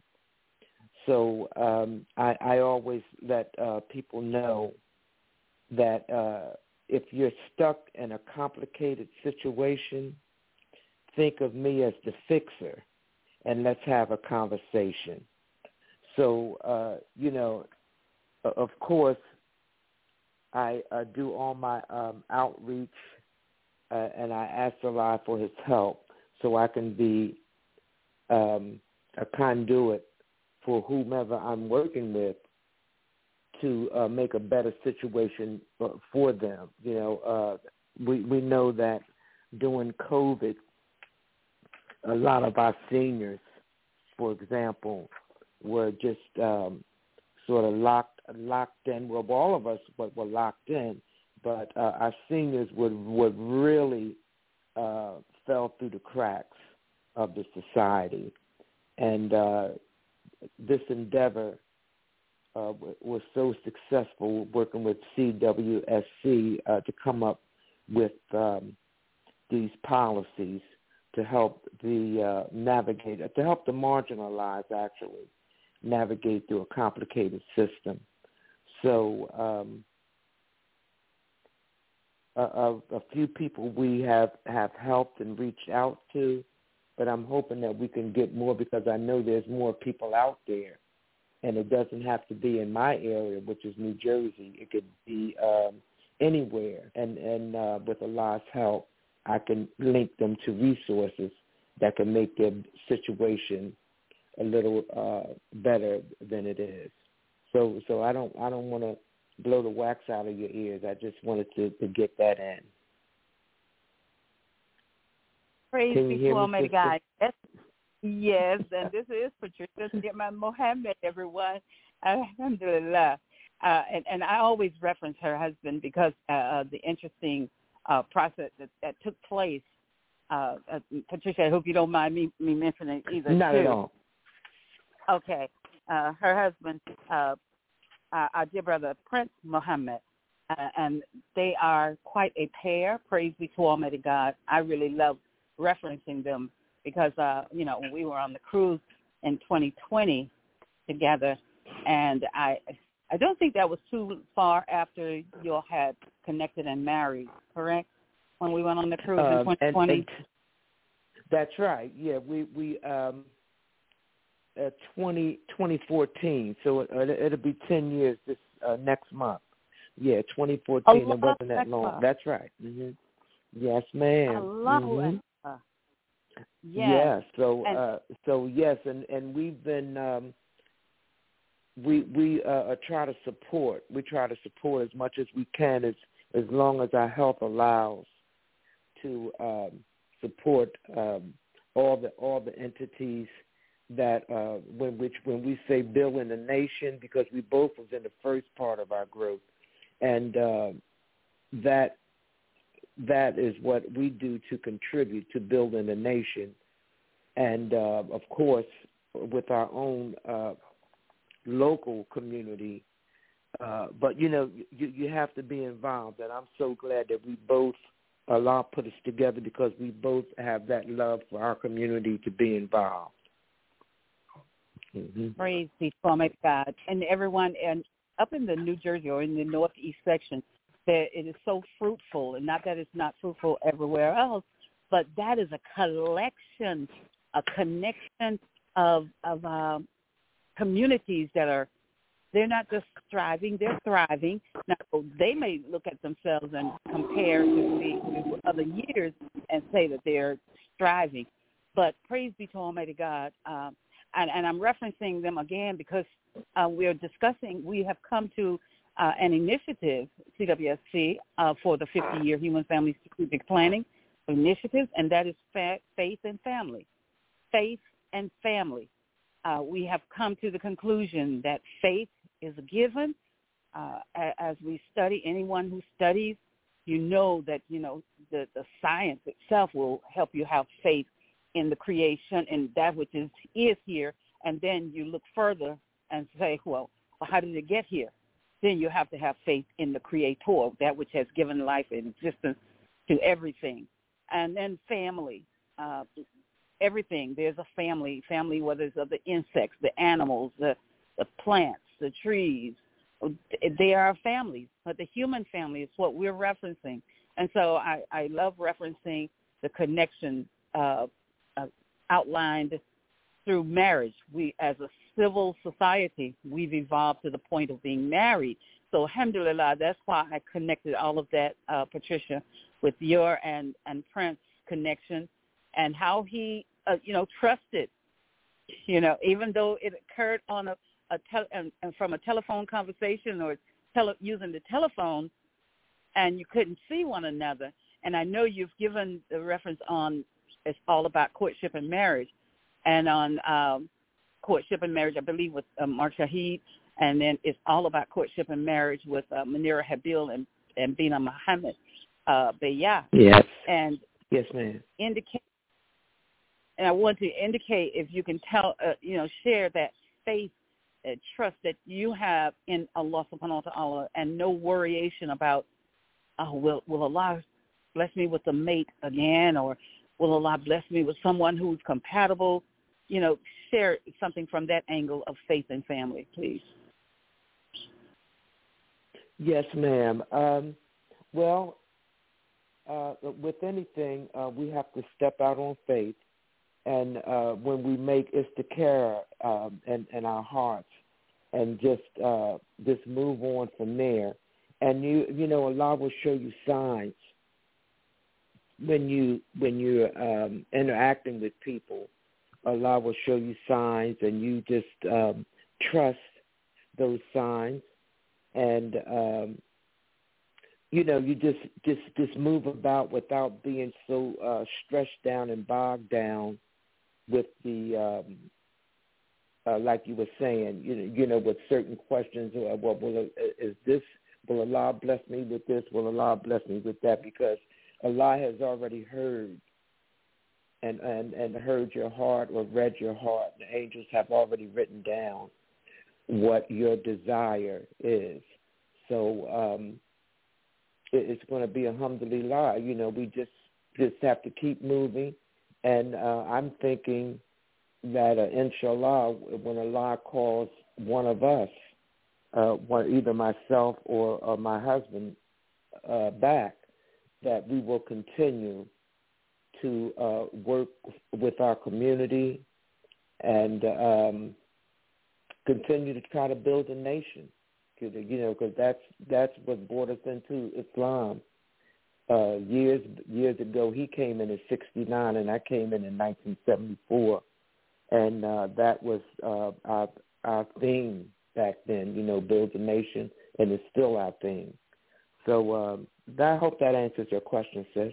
So um, I, I always let uh, people know that uh, if you're stuck in a complicated situation, think of me as the fixer, and let's have a conversation. So, uh, you know, of course, I uh, do all my um, outreach, uh, and I ask Allah for his help so I can be um, a conduit for whomever I'm working with to uh, make a better situation uh, for them. You know, uh, we, we know that during COVID, a lot of our seniors, for example, were just um, sort of locked locked in. Well, all of us were locked in, but uh, our seniors would would really uh, fell through the cracks of the society, and uh, this endeavor uh, was so successful working with C W S C uh, to come up with um, these policies to help the uh, navigate, to help the marginalized actually navigate through a complicated system. So um, a, a, a few people we have, have helped and reached out to, but I'm hoping that we can get more because I know there's more people out there, and it doesn't have to be in my area, which is New Jersey. It could be um, anywhere, and, and uh, with Allah's help, I can link them to resources that can make their situation a little uh, better than it is. So, so I don't, I don't want to blow the wax out of your ears. I just wanted to, to get that in. Praise Can you be hear to me, Almighty sister? God. Yes, yes, and this is Patricia Mohammed, everyone. Alhamdulillah. Uh, and, and I always reference her husband because uh, of the interesting uh, process that, that took place. Uh, uh, Patricia, I hope you don't mind me, me mentioning either. Not too. at all. Okay. Uh, her husband, uh, uh, our dear brother, Prince Muhammad, uh, and they are quite a pair. Praise be to Almighty God. I really love referencing them because, uh, you know, we were on the cruise in twenty twenty together, and I I don't think that was too far after you all had connected and married, correct? When we went on the cruise Um, in twenty twenty? and, and that's right. Yeah, we, we um, uh, twenty, twenty fourteen, so it, it'll be ten years this uh, next month. Yeah, twenty fourteen. Allah it wasn't that long. Akbar. That's right. Mm-hmm. Yes, ma'am. Allahu mm-hmm. Akbar. Yes. Yeah. So, and, uh, so yes, and, and we've been um, we we uh, try to support. We try to support as much as we can, as as long as our health allows, to um, support um, all the all the entities that uh, when which when we say building a nation, because we both was in the first part of our growth, and uh, that that is what we do to contribute to building a nation, and uh, of course with our own uh, local community. Uh, but you know, you, you have to be involved, and I'm so glad that we both, Allah put us together, because we both have that love for our community to be involved. Mm-hmm. Praise be to Almighty God. And everyone and up in the New Jersey or in the Northeast section, that it is so fruitful, and not that it's not fruitful everywhere else, but that is a collection, a connection of of um, communities that are, they're not just striving, they're thriving. Now, they may look at themselves and compare to the to other years and say that they're striving. But praise be to Almighty God. Um, and, and I'm referencing them again because uh, we're discussing, we have come to uh, an initiative, C W S C, uh, for the fifty-year Human Family Strategic Planning Initiative, and that is fa- faith and family. Faith and family. Uh, we have come to the conclusion that faith is a given. Uh, as we study, anyone who studies, you know that, you know, the, the science itself will help you have faith in the creation and that which is, is here. And then you look further and say, well, well, how did it get here? Then you have to have faith in the Creator, that which has given life and existence to everything. And then family, uh, everything. There's a family, family, whether it's of the insects, the animals, the, the plants, the trees. They are families, but the human family is what we're referencing. And so I, I love referencing the connection uh, uh, outlined through marriage. We, as a civil society, we've evolved to the point of being married. So alhamdulillah, that's why I connected all of that, uh, Patricia, with your and, and Prince's connection and how he, uh, you know, trusted, you know, even though it occurred on a, a tel- and, and from a telephone conversation or tele- using the telephone, and you couldn't see one another. And I know you've given the reference on it's all about courtship and marriage, and on um, courtship and marriage, I believe with uh, Mark Shahid, and then it's all about courtship and marriage with uh, Munira Habil and, and Bina Muhammad uh, Bayah. Yes. And yes, ma'am. Indicate, and I want to indicate if you can tell, uh, you know, share that faith, uh, trust that you have in Allah subhanahu wa ta'ala, and no worryation about, oh, will, will Allah bless me with a mate again, or will Allah bless me with someone who's compatible? You know, share something from that angle of faith and family, please. Yes, ma'am. Um, well, uh, with anything, uh, we have to step out on faith. And uh, when we make istikara um, in, in our hearts and just uh, just move on from there. And, you you know, Allah will show you signs when, you, when you're um, interacting with people. Allah will show you signs, and you just um, trust those signs. And, um, you know, you just, just, just move about without being so uh, stressed down and bogged down with the, um, uh, like you were saying, you know, you know, with certain questions, uh, well, will, is this, will Allah bless me with this? Will Allah bless me with that? Because Allah has already heard and, and, and heard your heart or read your heart. The angels have already written down what your desire is. So um, it, it's going to be alhamdulillah. You know, we just, just have to keep moving. And uh, I'm thinking that, uh, inshallah, when Allah calls one of us, uh, one, either myself or, or my husband uh, back, that we will continue to uh, work with our community and um, continue to try to build a nation. You know, because that's that's what brought us into Islam. Uh, years years ago, he came in in sixty-nine, and I came in in nineteen seventy-four, and uh, that was uh, our our theme back then. You know, build a nation, and it's still our theme. So um, I hope that answers your question, sis.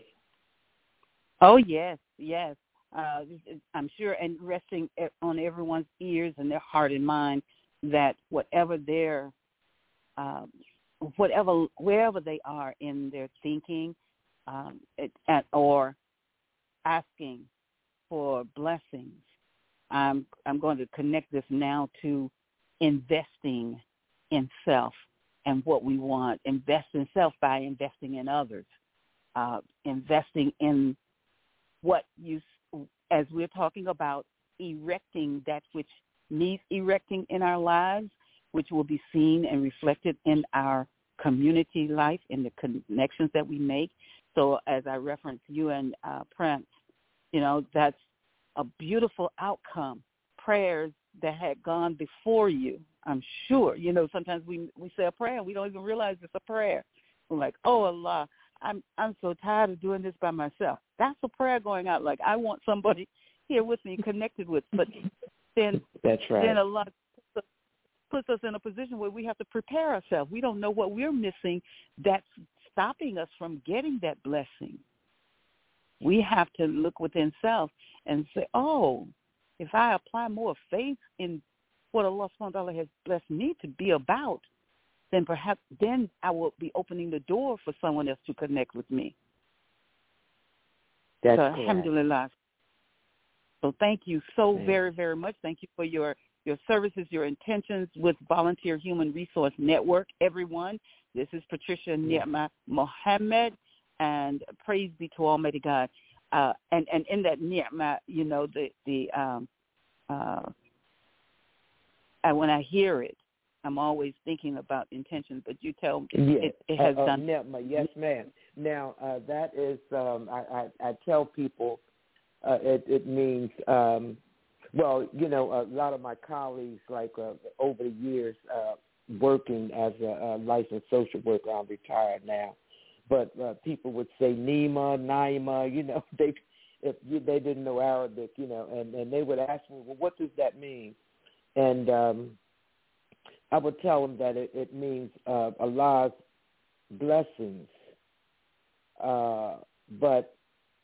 Oh yes, yes. Uh, I'm sure, and resting on everyone's ears and their heart and mind that whatever their Um, whatever, wherever they are in their thinking, um, it, at, or asking for blessings, I'm I'm going to connect this now to investing in self and what we want. Invest in self by investing in others, uh, investing in what you, as we're talking about, erecting that which needs erecting in our lives, which will be seen and reflected in our community life, in the connections that we make. So as I referenced you and uh, Prince, you know, that's a beautiful outcome. Prayers that had gone before you, I'm sure. You know, sometimes we we say a prayer and we don't even realize it's a prayer. We're like, oh, Allah, I'm I'm so tired of doing this by myself. That's a prayer going out like, I want somebody here with me, connected with. But then, that's right. Then Allah puts us in a position where we have to prepare ourselves. We don't know what we're missing that's stopping us from getting that blessing. We have to look within self and say, oh, if I apply more faith in what Allah subhanahu wa ta'ala has blessed me to be about, then perhaps then I will be opening the door for someone else to connect with me. That's so, correct. Alhamdulillah. So thank you so Thanks. very, very much. Thank you for your your services, your intentions with Volunteer Human Resource Network. Everyone, this is Patricia Ni'ma Mohammed, and praise be to Almighty God. Uh, and, and in that Ni'ma, you know, the, the um, uh, and when I hear it, I'm always thinking about intentions, but you tell me yes. it, it has uh, uh, done. Ni'ma, yes, ma'am. Now, uh, that is, um, I, I, I tell people uh, it, it means, um, well, you know, a lot of my colleagues, like uh, over the years, uh, working as a, a licensed social worker, I'm retired now, but uh, people would say Nima, Naima, you know, they if you, they didn't know Arabic, you know, and, and they would ask me, well, what does that mean? And um, I would tell them that it, it means uh, Allah's blessings, uh, but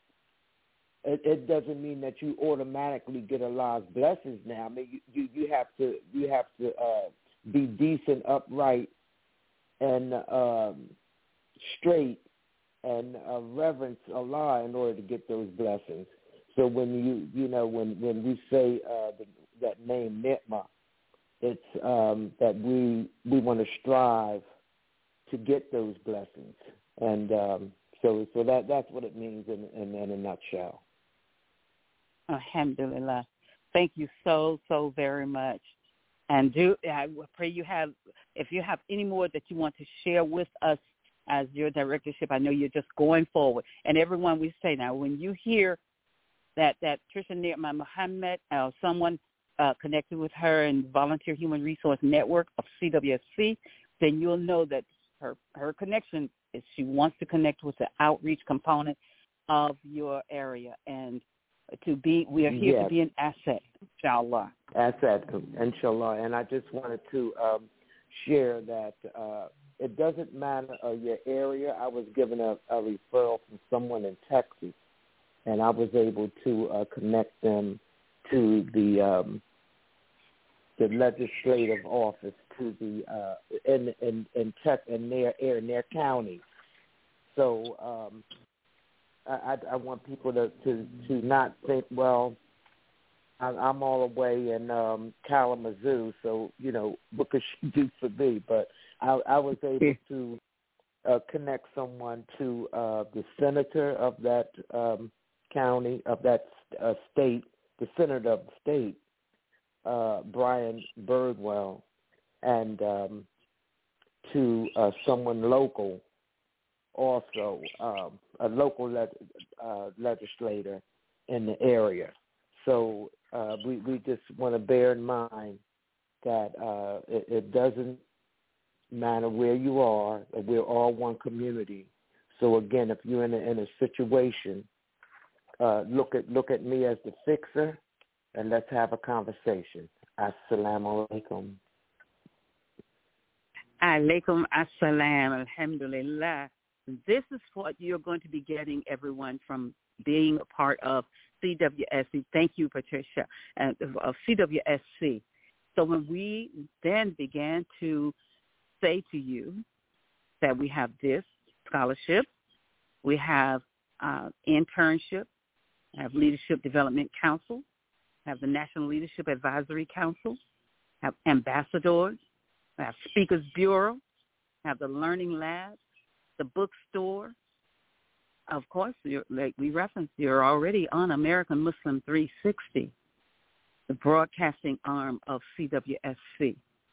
It, it doesn't mean that you automatically get Allah's blessings now. I mean, you, you, you have to you have to uh, be decent, upright, and um, straight, and uh, reverence Allah in order to get those blessings. So when you you know when, when we say uh, the, that name Ni'ma, it's um, that we we want to strive to get those blessings, and um, so so that that's what it means in, in, in a nutshell. Alhamdulillah. Thank you so, so very much. And do I pray you have, if you have any more that you want to share with us as your directorship, I know you're just going forward. And everyone, we say now, when you hear that, that Trisha Ni'ma Mohammed, uh, someone uh, connected with her in Volunteer Human Resource Network of C W S C, then you'll know that her, her connection is she wants to connect with the outreach component of your area. And to be, we are here yes. to be an asset, inshallah. Asset, inshallah. And I just wanted to um, share that uh, it doesn't matter uh, your area. I was given a, a referral from someone in Texas, and I was able to uh, connect them to the um, the legislative office, to the uh, in in in, tech, in their area, in their county. So. Um, I, I want people to, to, to not think, well, I'm all the way in um, Kalamazoo, so, you know, what could she do for me? But I, I was able to uh, connect someone to uh, the senator of that um, county, of that uh, state, the senator of the state, uh, Brian Birdwell, and um, to uh, someone local, also um, a local le- uh, legislator in the area. So uh, we, we just want to bear in mind that uh, it, it doesn't matter where you are. We're all one community. So again, if you're in a, in a situation, uh, look at look at me as the fixer, and let's have a conversation. Assalamu alaikum. Alaikum assalam, alhamdulillah. This is what you're going to be getting, everyone, from being a part of C W S C. Thank you, Patricia, uh, of C W S C. So when we then began to say to you that we have this scholarship, we have uh, internship, have Leadership Development Council, have the National Leadership Advisory Council, have ambassadors, have Speakers Bureau, have the Learning Lab, the bookstore. Of course, you're, like we referenced, you're already on American Muslim three sixty, the broadcasting arm of C W S C.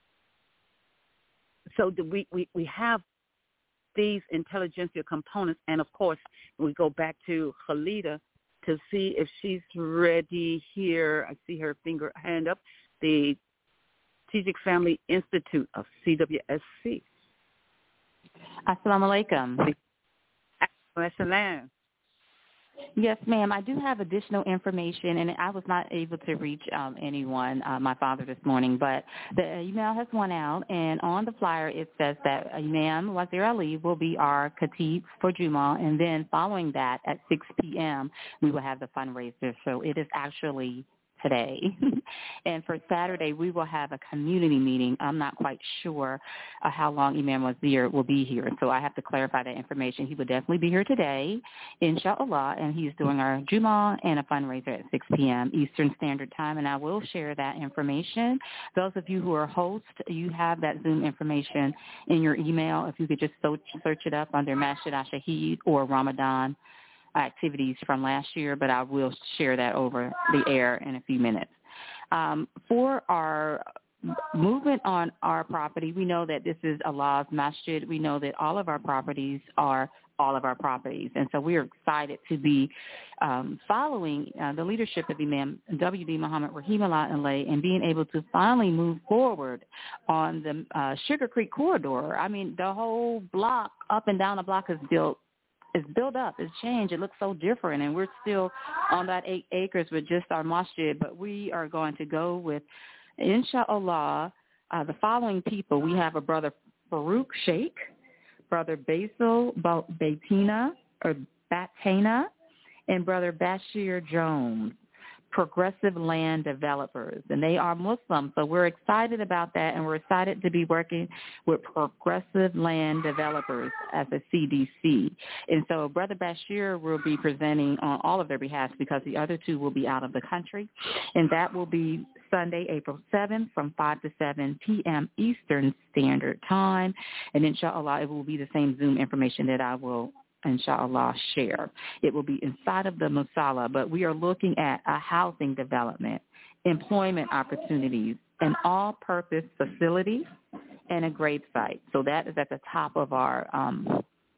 So the, we, we, we have these intelligentsia components, and of course, we go back to Khalida to see if she's ready here. I see her finger hand up. The Strategic Family Institute of C W S C. Assalamu alaikum. Assalam. Yes, ma'am. I do have additional information, and I was not able to reach um, anyone, uh, my father, this morning, but the email has gone out, and on the flyer it says that Imam Wazir Ali will be our khatib for Juma, and then following that at six p.m. we will have the fundraiser. So it is actually today. And for Saturday, we will have a community meeting. I'm not quite sure uh, how long Imam Wazir will be here, so I have to clarify that information. He will definitely be here today, inshallah, and he's doing our Juma and a fundraiser at six p.m. Eastern Standard Time, and I will share that information. Those of you who are hosts, you have that Zoom information in your email. If you could just search, search it up under Masjid al-Shahid or Ramadan activities from last year, but I will share that over the air in a few minutes. Um, for our movement on our property, we know that this is Allah's masjid. We know that all of our properties are all of our properties, and so we are excited to be um, following uh, the leadership of Imam W D Muhammad Rahimahullah Alayhi and being able to finally move forward on the uh, Sugar Creek corridor. I mean, the whole block, up and down the block, is built It's built up. It's changed. It looks so different, and we're still on that eight acres with just our masjid, but we are going to go with, inshallah, uh, the following people. We have a brother Farouk Sheikh, brother Basil Batina, or Batana, and brother Bashir Jones, Progressive Land Developers, and they are Muslim, so we're excited about that, and we're excited to be working with Progressive Land Developers as a C D C. And so Brother Bashir will be presenting on all of their behalf because the other two will be out of the country, and that will be Sunday, April seventh from five to seven p.m. Eastern Standard Time, and inshallah it will be the same Zoom information that I will inshallah share. It will be inside of the Musalla, but we are looking at a housing development, employment opportunities, an all-purpose facility, and a grave site. So that is at the top of our um,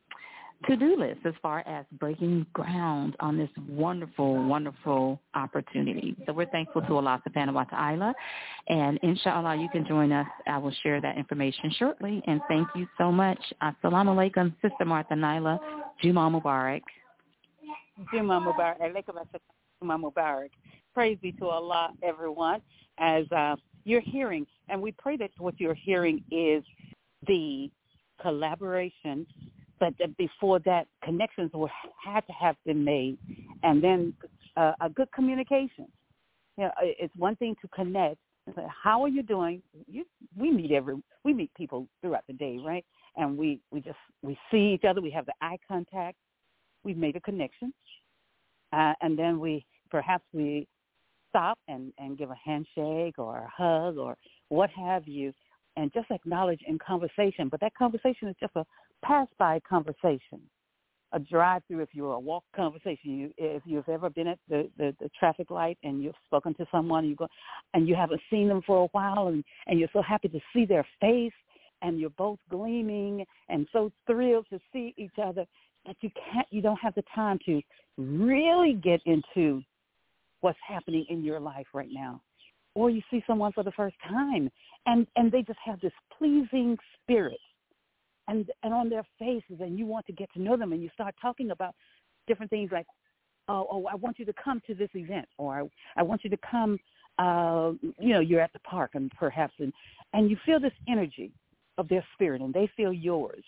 to-do list as far as breaking ground on this wonderful, wonderful opportunity. So we're thankful to Allah subhanahu wa ta'ala, and inshallah you can join us. I will share that information shortly, and thank you so much. Assalamu alaikum, Sister Martha Naila. Juma Mubarak. Juma Mubarak. Alaikum assalam. Juma Mubarak. Praise be to Allah, everyone, as uh, you're hearing, and we pray that what you're hearing is the collaboration, but before that, connections will had to have been made, and then uh, a good communication. You know, it's one thing to connect. How are you doing? You, we meet every we meet people throughout the day, right? And we, we just we see each other. We have the eye contact. We've made a connection, uh, and then we perhaps we stop and, and give a handshake or a hug or what have you, and just acknowledge in conversation. But that conversation is just a pass-by conversation, a drive-through, if you're a walk conversation. You, if you've ever been at the, the, the traffic light and you've spoken to someone and you go, and you haven't seen them for a while, and, and you're so happy to see their face, and you're both gleaming and so thrilled to see each other, but you can't, you don't have the time to really get into what's happening in your life right now. Or you see someone for the first time, and, and they just have this pleasing spirit and, and on their faces, and you want to get to know them, and you start talking about different things like, oh, oh I want you to come to this event, or I, I want you to come, uh, you know, you're at the park, and perhaps, and, and you feel this energy of their spirit, and they feel yours.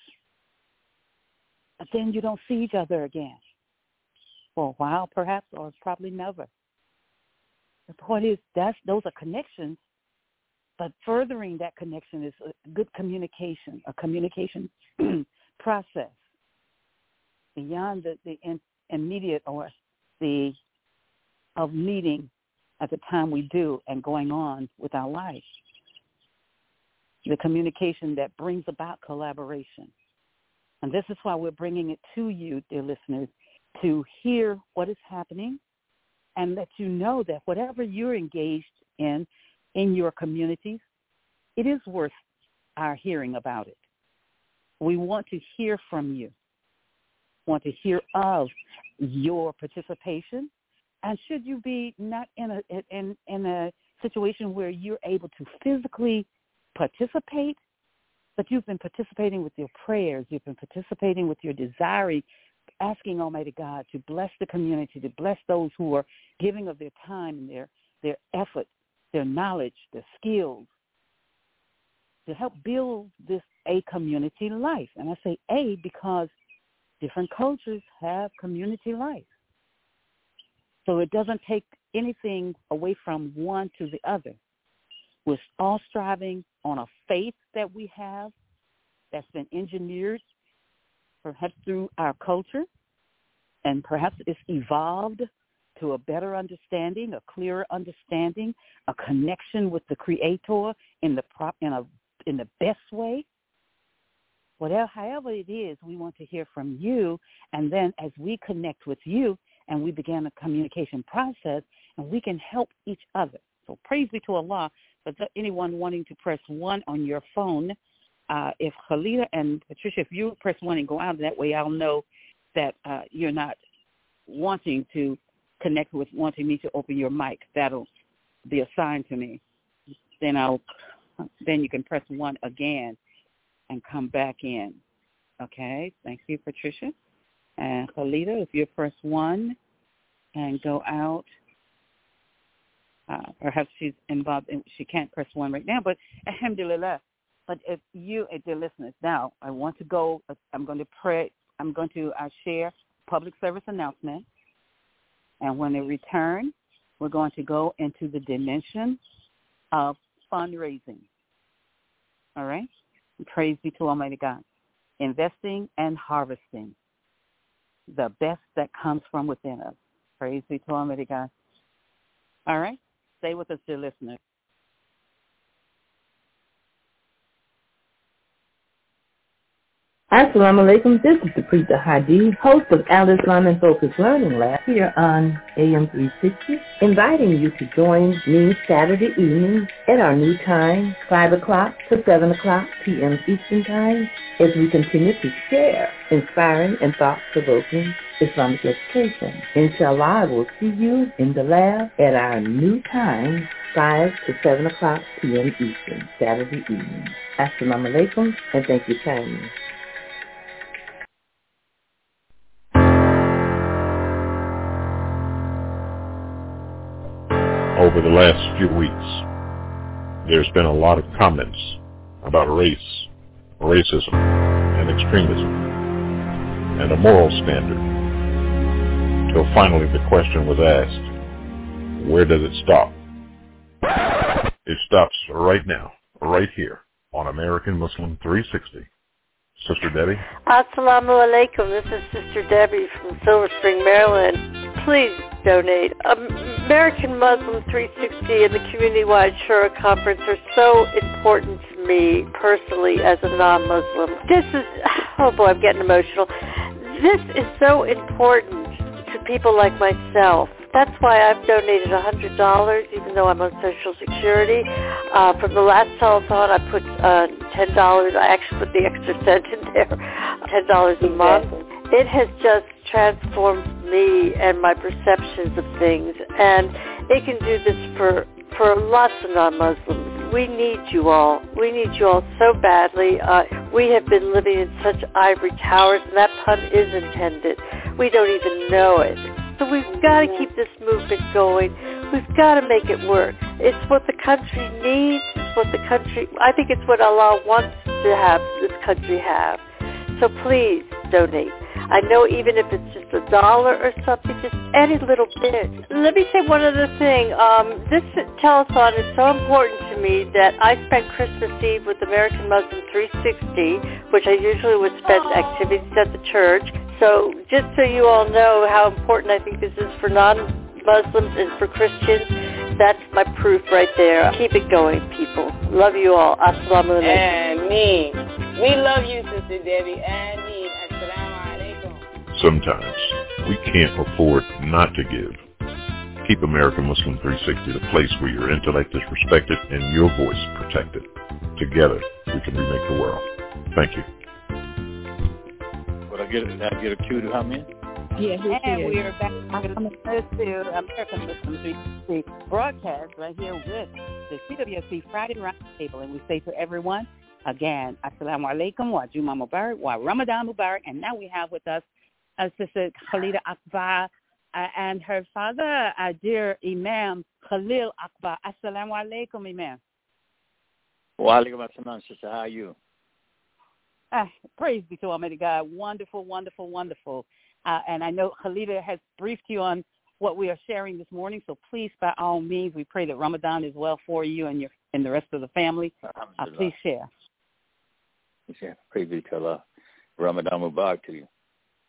But then you don't see each other again for a while, perhaps, or probably never. The point is, that's, those are connections, but furthering that connection is a good communication, a communication process beyond the, the in, immediate or the of meeting at the time we do and going on with our life. The communication that brings about collaboration. And this is why we're bringing it to you, dear listeners, to hear what is happening and let you know that whatever you're engaged in, in your communities, it is worth our hearing about it. We want to hear from you, want to hear of your participation. And should you be not in a, in, in a situation where you're able to physically participate, but you've been participating with your prayers, you've been participating with your desiring, asking Almighty God to bless the community, to bless those who are giving of their time and their, their effort, their knowledge, their skills, to help build this a community life. And I say a because different cultures have community life. So it doesn't take anything away from one to the other. We're all striving on a faith that we have that's been engineered perhaps through our culture, and perhaps it's evolved to a better understanding, a clearer understanding, a connection with the Creator in the prop in a in the best way. Whatever, however it is, we want to hear from you, and then as we connect with you and we begin a communication process, and we can help each other. So praise be to Allah. For anyone wanting to press one on your phone, uh, if Khalida and Patricia, if you press one and go out, that way I'll know that uh, you're not wanting to connect with, wanting me to open your mic. That'll be assigned to me. Then I'll, then you can press one again and come back in. Okay, thank you, Patricia. And Khalida, if you press one and go out, uh, perhaps she's involved, in, she can't press one right now, but alhamdulillah. But if you, dear listeners, now I want to go, I'm going to pray, I'm going to uh, share public service announcement. And when they return, we're going to go into the dimension of fundraising. All right? And praise be to Almighty God. Investing and harvesting the best that comes from within us. Praise be to Almighty God. All right? Stay with us, dear listeners. Assalamu alaikum. This is the Preeta Hadi, host of Al Islam and Focus Learning Lab here on A M three sixty, inviting you to join me Saturday evenings at our new time, five o'clock to seven o'clock p.m. Eastern Time, as we continue to share inspiring and thought-provoking Islamic education. Inshallah, I will see you in the lab at our new time, five to seven o'clock p.m. Eastern, Saturday evening. Assalamu alaikum, and thank you kindly. Over the last few weeks, there's been a lot of comments about race, racism, and extremism, and a moral standard, till finally the question was asked, where does it stop? It stops right now, right here, on American Muslim three sixty. Sister Debbie? Assalamu alaikum. This is Sister Debbie from Silver Spring, Maryland. Please donate. American Muslim three sixty and the community-wide Shura Conference are so important to me personally as a non-Muslim. This is, oh boy, I'm getting emotional. This is so important to people like myself. That's why I've donated one hundred dollars, even though I'm on Social Security. Uh, from the last telethon, I put uh, ten dollars. I actually put the extra cent in there, ten dollars a month. it has just transformed me and my perceptions of things, and it can do this for, for lots of non-Muslims. We need you all. We need you all so badly. Uh, we have been living in such ivory towers, and that pun is intended. We don't even know it. So we've got to keep this movement going. We've got to make it work. It's what the country needs. It's what the country, I think it's what Allah wants to have this country have. So please donate. I know even if it's just a dollar or something, just any little bit. Let me say one other thing. Um, this telethon is so important to me that I spent Christmas Eve with American Muslim three sixty, which I usually would spend activities at the church. So just so you all know how important I think this is for non-Muslims and for Christians, that's my proof right there. Keep it going, people. Love you all. Assalamu alaikum. And me. We love you, Sister Debbie. And me. Assalamu alaikum. Sometimes we can't afford not to give. Keep American Muslim three sixty the place where your intellect is respected and your voice protected. Together, we can remake the world. Thank you. Would I get, did I get a cue to come in? Yeah, and we are back to American Muslim three sixty broadcast right here with the C W S C Friday Roundtable, and we say to everyone, again, Assalamu alaikum, wa Juma Mubarak, wa Ramadan Mubarak, and now we have with us uh, Sister Khalida Akbar uh, and her father, uh, dear Imam Khalil Akbar. Assalamu alaikum, Imam. Wa alaikum assalam, Sister. How are you? Uh, praise be to Almighty God. Wonderful, wonderful, wonderful. Uh, and I know Khalida has briefed you on what we are sharing this morning, so please, by all means, we pray that Ramadan is well for you and your and the rest of the family. Uh, please share. Yeah, praise be to Allah. Ramadan Mubarak to you.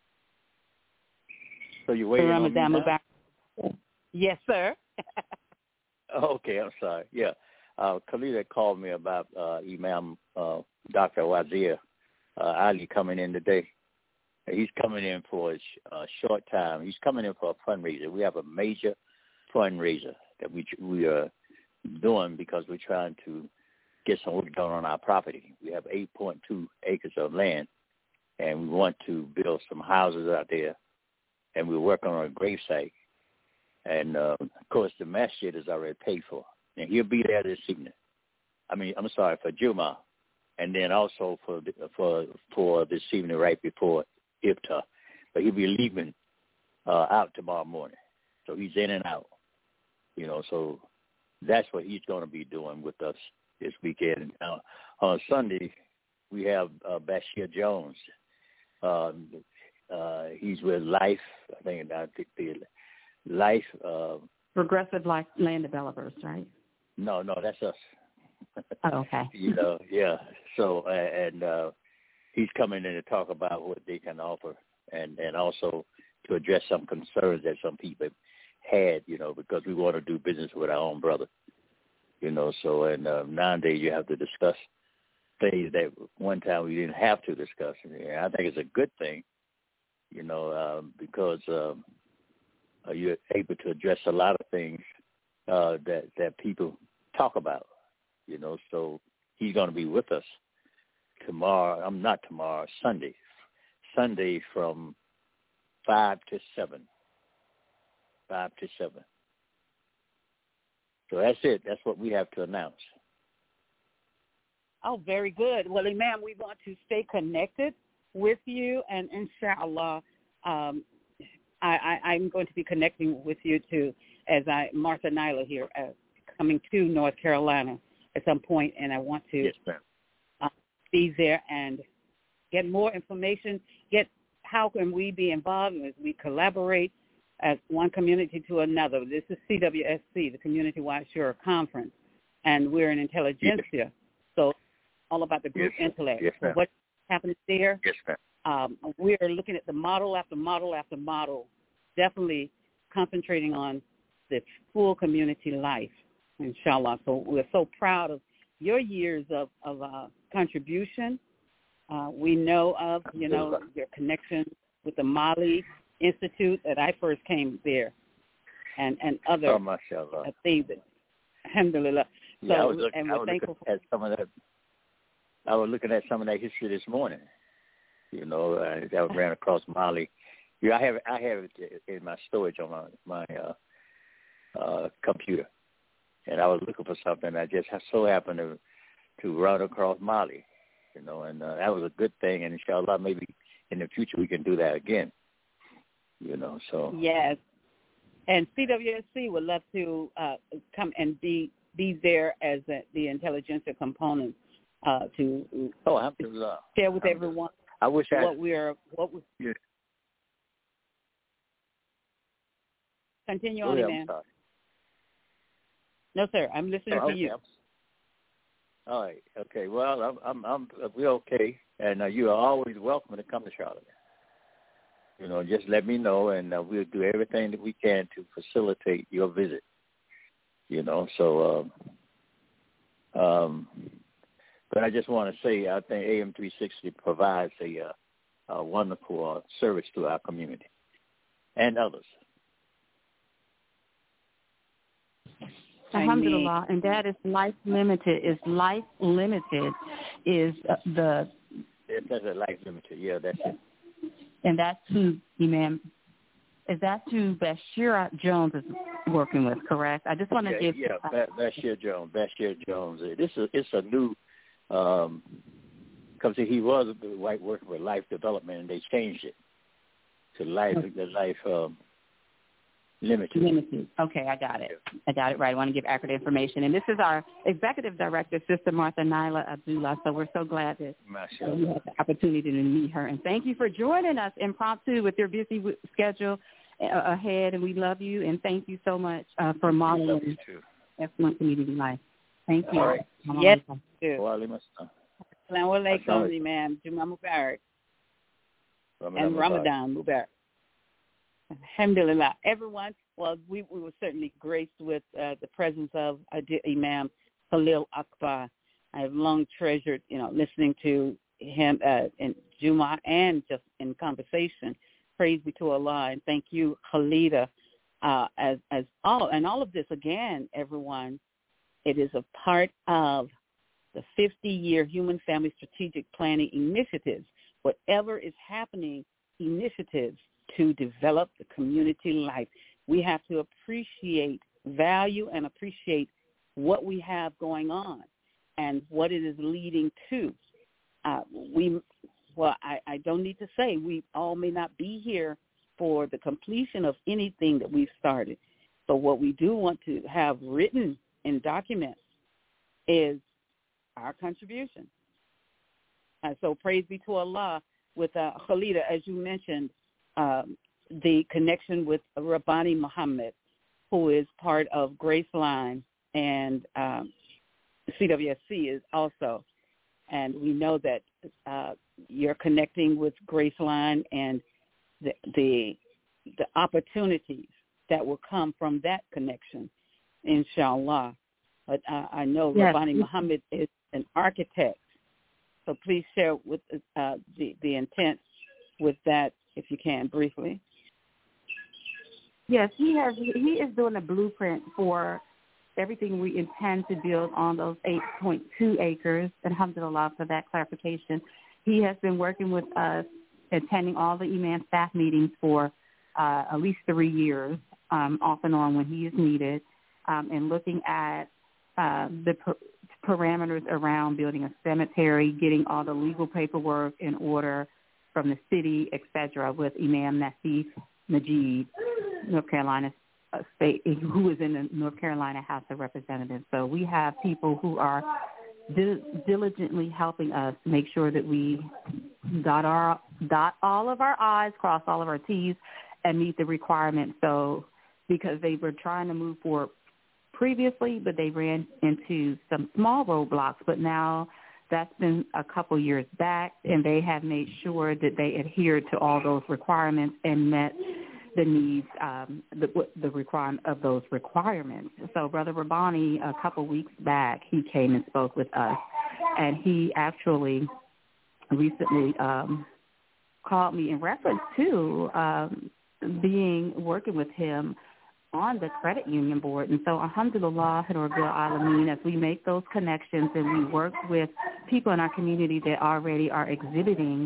So you're waiting Ramadan on me Mubarak. Yes, sir. Okay, I'm sorry. Yeah. Uh, Khalida called me about uh, Imam uh, Doctor Wazir uh, Ali coming in today. He's coming in for a sh- uh, short time. He's coming in for a fundraiser. We have a major fundraiser that we we are doing because we're trying to get some work done on our property. We have eight point two acres of land, and we want to build some houses out there, and we're working on a grave site. And, uh, of course, the masjid is already paid for, and he'll be there this evening. I mean, I'm sorry, for Juma, and then also for the, for for this evening right before Iftar. But he'll be leaving uh, out tomorrow morning. So he's in and out, you know, so that's what he's going to be doing with us this weekend. Uh, on Sunday, we have uh, Bashir Jones. Um, uh, he's with Life, I think, I think the Life. Uh, Progressive Life Land Developers, right? No, no, that's us. Oh, okay. You know, yeah. So, uh, and uh, he's coming in to talk about what they can offer and, and also to address some concerns that some people had, you know, because we want to do business with our own brother, you know. So, and uh, nowadays you have to discuss things that one time we didn't have to discuss. And I think it's a good thing, you know, uh, because um, uh, you're able to address a lot of things uh, that, that people talk about, you know. So he's going to be with us tomorrow. I'm not tomorrow, Sunday. Sunday from five to seven. Five to seven. So that's it. That's what we have to announce. Oh, very good. Well, Imam, we want to stay connected with you, and inshallah, um, I, I, I'm going to be connecting with you too, as I Martha Nyla here, uh, coming to North Carolina at some point, and I want to yes, ma'am. Uh, be there and get more information, get how can we be involved as we collaborate as one community to another. This is C W S C, the Community-Wide Shura Conference, and we're an intelligentsia, yes. So all about the group yes, intellect. Yes, so what happens there? Yes, ma'am. Um, we are looking at the model after model after model, definitely concentrating on the full community life, inshallah. So we're so proud of your years of, of uh, contribution. Uh, we know of, you know, your connection with the Mali Institute that I first came there, and, and other oh, mashallah. things. That, alhamdulillah. Yeah, so, I was, looking, and I we're was thankful looking at some of that. I was looking at some of that history this morning, You know, I, I ran across Mali. Yeah, I have I have it in my storage on my my uh, uh, computer, and I was looking for something. I just so happened to to run across Mali, you know, and uh, that was a good thing. And inshallah, maybe in the future we can do that again, you know. So yes, and C W S C would love to uh, come and be be there as a, the intelligentsia component uh, to oh, alhamdulillah. share with everyone. I wish I what we're what we yeah. Continue oh, on, yeah, man. No, sir. I'm listening oh, to okay. you. All right. Okay. Well, I'm, I'm, I'm we're okay, and uh, you are always welcome to come to Charlotte. You know, just let me know, and uh, we'll do everything that we can to facilitate your visit. You know, so. Um, um, but I just want to say, I think A M three sixty provides a, uh, a wonderful uh, service to our community and others. Alhamdulillah, and that is Life Limited. Is Life Limited is uh, the. That's a Life Limited. Yeah, that's it. And that's who Imam. Is that who Bashir Jones is working with? Correct. I just want to yeah, give. Yeah, uh, Bashir Jones. Bashir Jones. This is it's a new. Um, because he was white working with Life Development, and they changed it to Life. Okay. The Life. Um, Limited. Limited. Okay, I got it. I got it right. I want to give accurate information. And this is our executive director, Sister Martha Naila Abdullah. So we're so glad that uh, we had the opportunity to meet her. And thank you for joining us impromptu with your busy schedule uh, ahead. And we love you. And thank you so much uh, for modeling excellent community life. Thank you. All right. Yes. Assalamu alaikum, ma'am. Juma Mubarak. And Ramadan Mubarak. Alhamdulillah. Everyone, well, we, we were certainly graced with uh, the presence of uh, Imam Khalil Akbar. I have long treasured, you know, listening to him uh, in Juma and just in conversation. Praise be to Allah, and thank you, Khalida, uh, as as all and all of this again, everyone. It is a part of the fifty-year Human Family Strategic Planning Initiatives. Whatever is happening, initiatives to develop the community life. We have to appreciate, value, and appreciate what we have going on and what it is leading to. Uh, we, well, I, I don't need to say we all may not be here for the completion of anything that we've started, but what we do want to have written in documents is our contribution. And so praise be to Allah with uh, Khalida, as you mentioned, Um, the connection with Rabbani Muhammad, who is part of Graceline, and um, C W S C is also. And we know that uh, you're connecting with Graceline and the, the the opportunities that will come from that connection, inshallah. But uh, I know yes. Rabbani Muhammad is an architect. So please share with uh, the, the intent with that, if you can, briefly. Yes, he has. He is doing a blueprint for everything we intend to build on those eight point two acres. Alhamdulillah for that clarification. He has been working with us, attending all the Imam staff meetings for uh, at least three years, um, off and on when he is needed, um, and looking at uh, the per- parameters around building a cemetery, getting all the legal paperwork in order from the city, et cetera, with Imam Nasif Majid, North Carolina State, who is in the North Carolina House of Representatives. So we have people who are di- diligently helping us to make sure that we dot our dot all of our I's, cross all of our T's, and meet the requirements. So because they were trying to move forward previously, but they ran into some small roadblocks, but now that's been a couple years back, and they have made sure that they adhered to all those requirements and met the needs, um, the, the requirement of those requirements. So Brother Rabbani, a couple weeks back, he came and spoke with us, and he actually recently um, called me in reference to um, being working with him on the credit union board. And so alhamdulillah, Rabbil Alameen, as we make those connections and we work with people in our community that already are exhibiting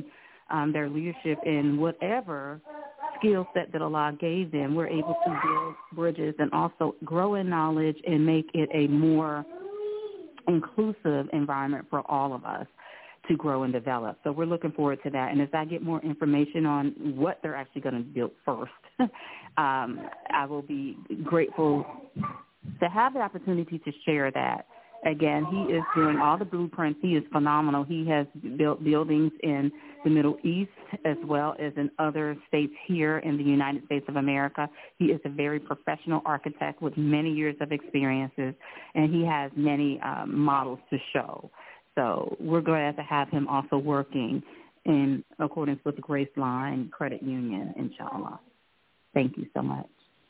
um, their leadership in whatever skill set that Allah gave them, we're able to build bridges and also grow in knowledge and make it a more inclusive environment for all of us to grow and develop. So we're looking forward to that. And as I get more information on what they're actually going to build first, um, I will be grateful to have the opportunity to share that. Again, he is doing all the blueprints. He is phenomenal. He has built buildings in the Middle East as well as in other states here in the United States of America. He is a very professional architect with many years of experiences, and he has many um, models to show. So we're glad to have him also working in accordance with the Grace Line Credit Union, inshallah. Thank you so much.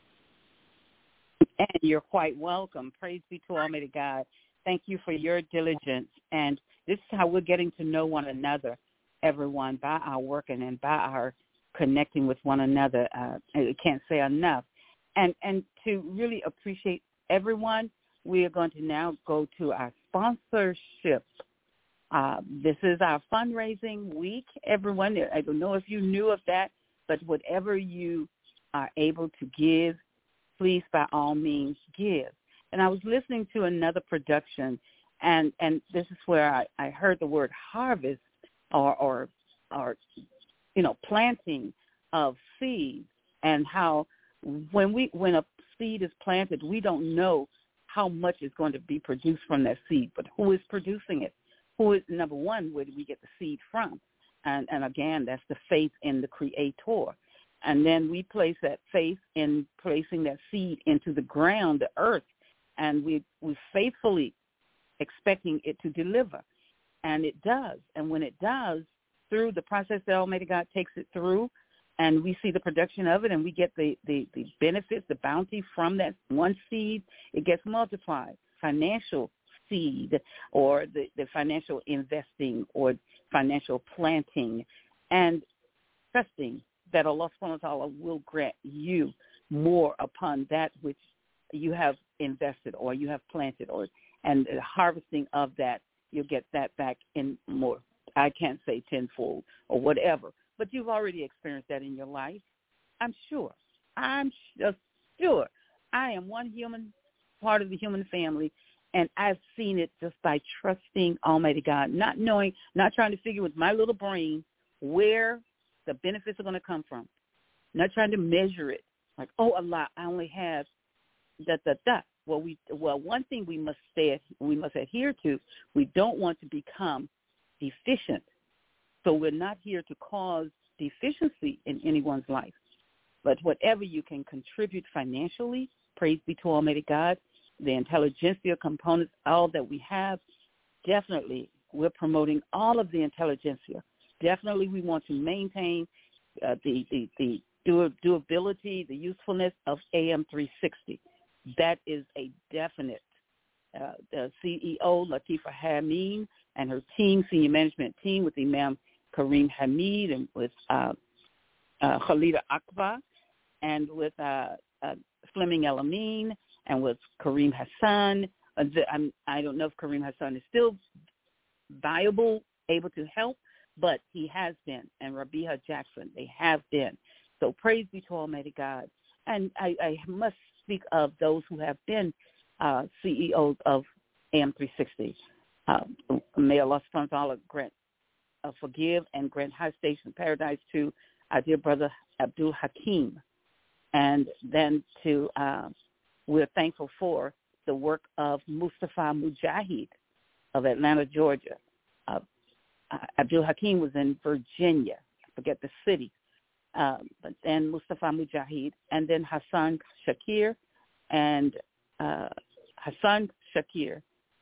And you're quite welcome. Praise be to Almighty God. Thank you for your diligence. And this is how we're getting to know one another, everyone, by our working and by our connecting with one another. Uh, I can't say enough. And and to really appreciate everyone, we are going to now go to our sponsorship. Uh, this is our fundraising week, everyone. I don't know if you knew of that, but whatever you are able to give, please, by all means, give. And I was listening to another production, and, and this is where I, I heard the word harvest or, or, or, you know, planting of seeds, and how when we when a seed is planted, we don't know how much is going to be produced from that seed, but who is producing it? Who is, number one, where do we get the seed from? And, and again, that's the faith in the Creator. And then we place that faith in placing that seed into the ground, the earth, and we we faithfully expecting it to deliver. And it does. And when it does, through the process that Almighty God takes it through, and we see the production of it, and we get the, the, the benefits, the bounty from that one seed, it gets multiplied. Financial seed, or the, the financial investing, or financial planting, and trusting that Allah subhanahu wa ta'ala will grant you more upon that which you have invested or you have planted, or and the harvesting of that, you'll get that back in more, I can't say tenfold or whatever, but you've already experienced that in your life. I'm sure. I'm just sure. I am one human, part of the human family, and I've seen it just by trusting Almighty God, not knowing, not trying to figure with my little brain where the benefits are going to come from, not trying to measure it. Like, oh, Allah, I only have da, da, da. Well, we, well, one thing we must say, we must adhere to, we don't want to become deficient. So we're not here to cause deficiency in anyone's life. But whatever you can contribute financially, praise be to Almighty God, the intelligentsia components, all that we have, definitely we're promoting all of the intelligentsia. Definitely we want to maintain uh, the, the, the do, doability, the usefulness of A M three sixty. That is a definite. Uh, the C E O, Latifa Hameen, and her team, senior management team, with Imam Kareem Hamid and with uh, uh, Khalida Akbar, and with uh, uh, Fleming El Amin, and with Kareem Hassan. Uh, the, I'm, I don't know if Kareem Hassan is still viable, able to help, but he has been, and Rabiha Jackson, they have been. So praise be to Almighty God. And I, I must speak of those who have been uh, C E Os of A M three sixty. Uh, may Allah subhanahu wa ta'ala grant, uh, forgive and grant high station paradise to our dear brother Abdul Hakim. And then to, uh, we're thankful for the work of Mustafa Mujahid of Atlanta, Georgia. Uh, uh, Abdul Hakim was in Virginia. I forget the city. Um, but then Mustafa Mujahid, and then Hassan Shakir, and uh, Hassan Shakir,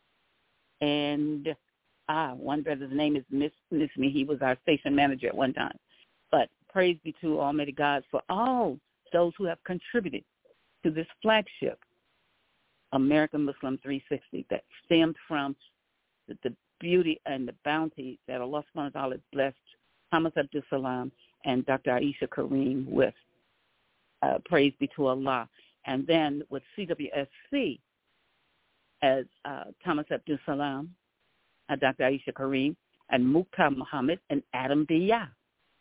and ah, one brother's name is Miss Miss Me. He was our station manager at one time. But praise be to Almighty God for all those who have contributed to this flagship, American Muslim three sixty, that stemmed from the, the beauty and the bounty that Allah subhanahu wa ta'ala blessed Thomas Abdul Salam and Doctor Aisha Kareem with. Uh, praise be to Allah. And then with C W S C as uh, Thomas Abdul Salam, uh, Doctor Aisha Kareem, and Mukhtar Muhammad and Adam Diya.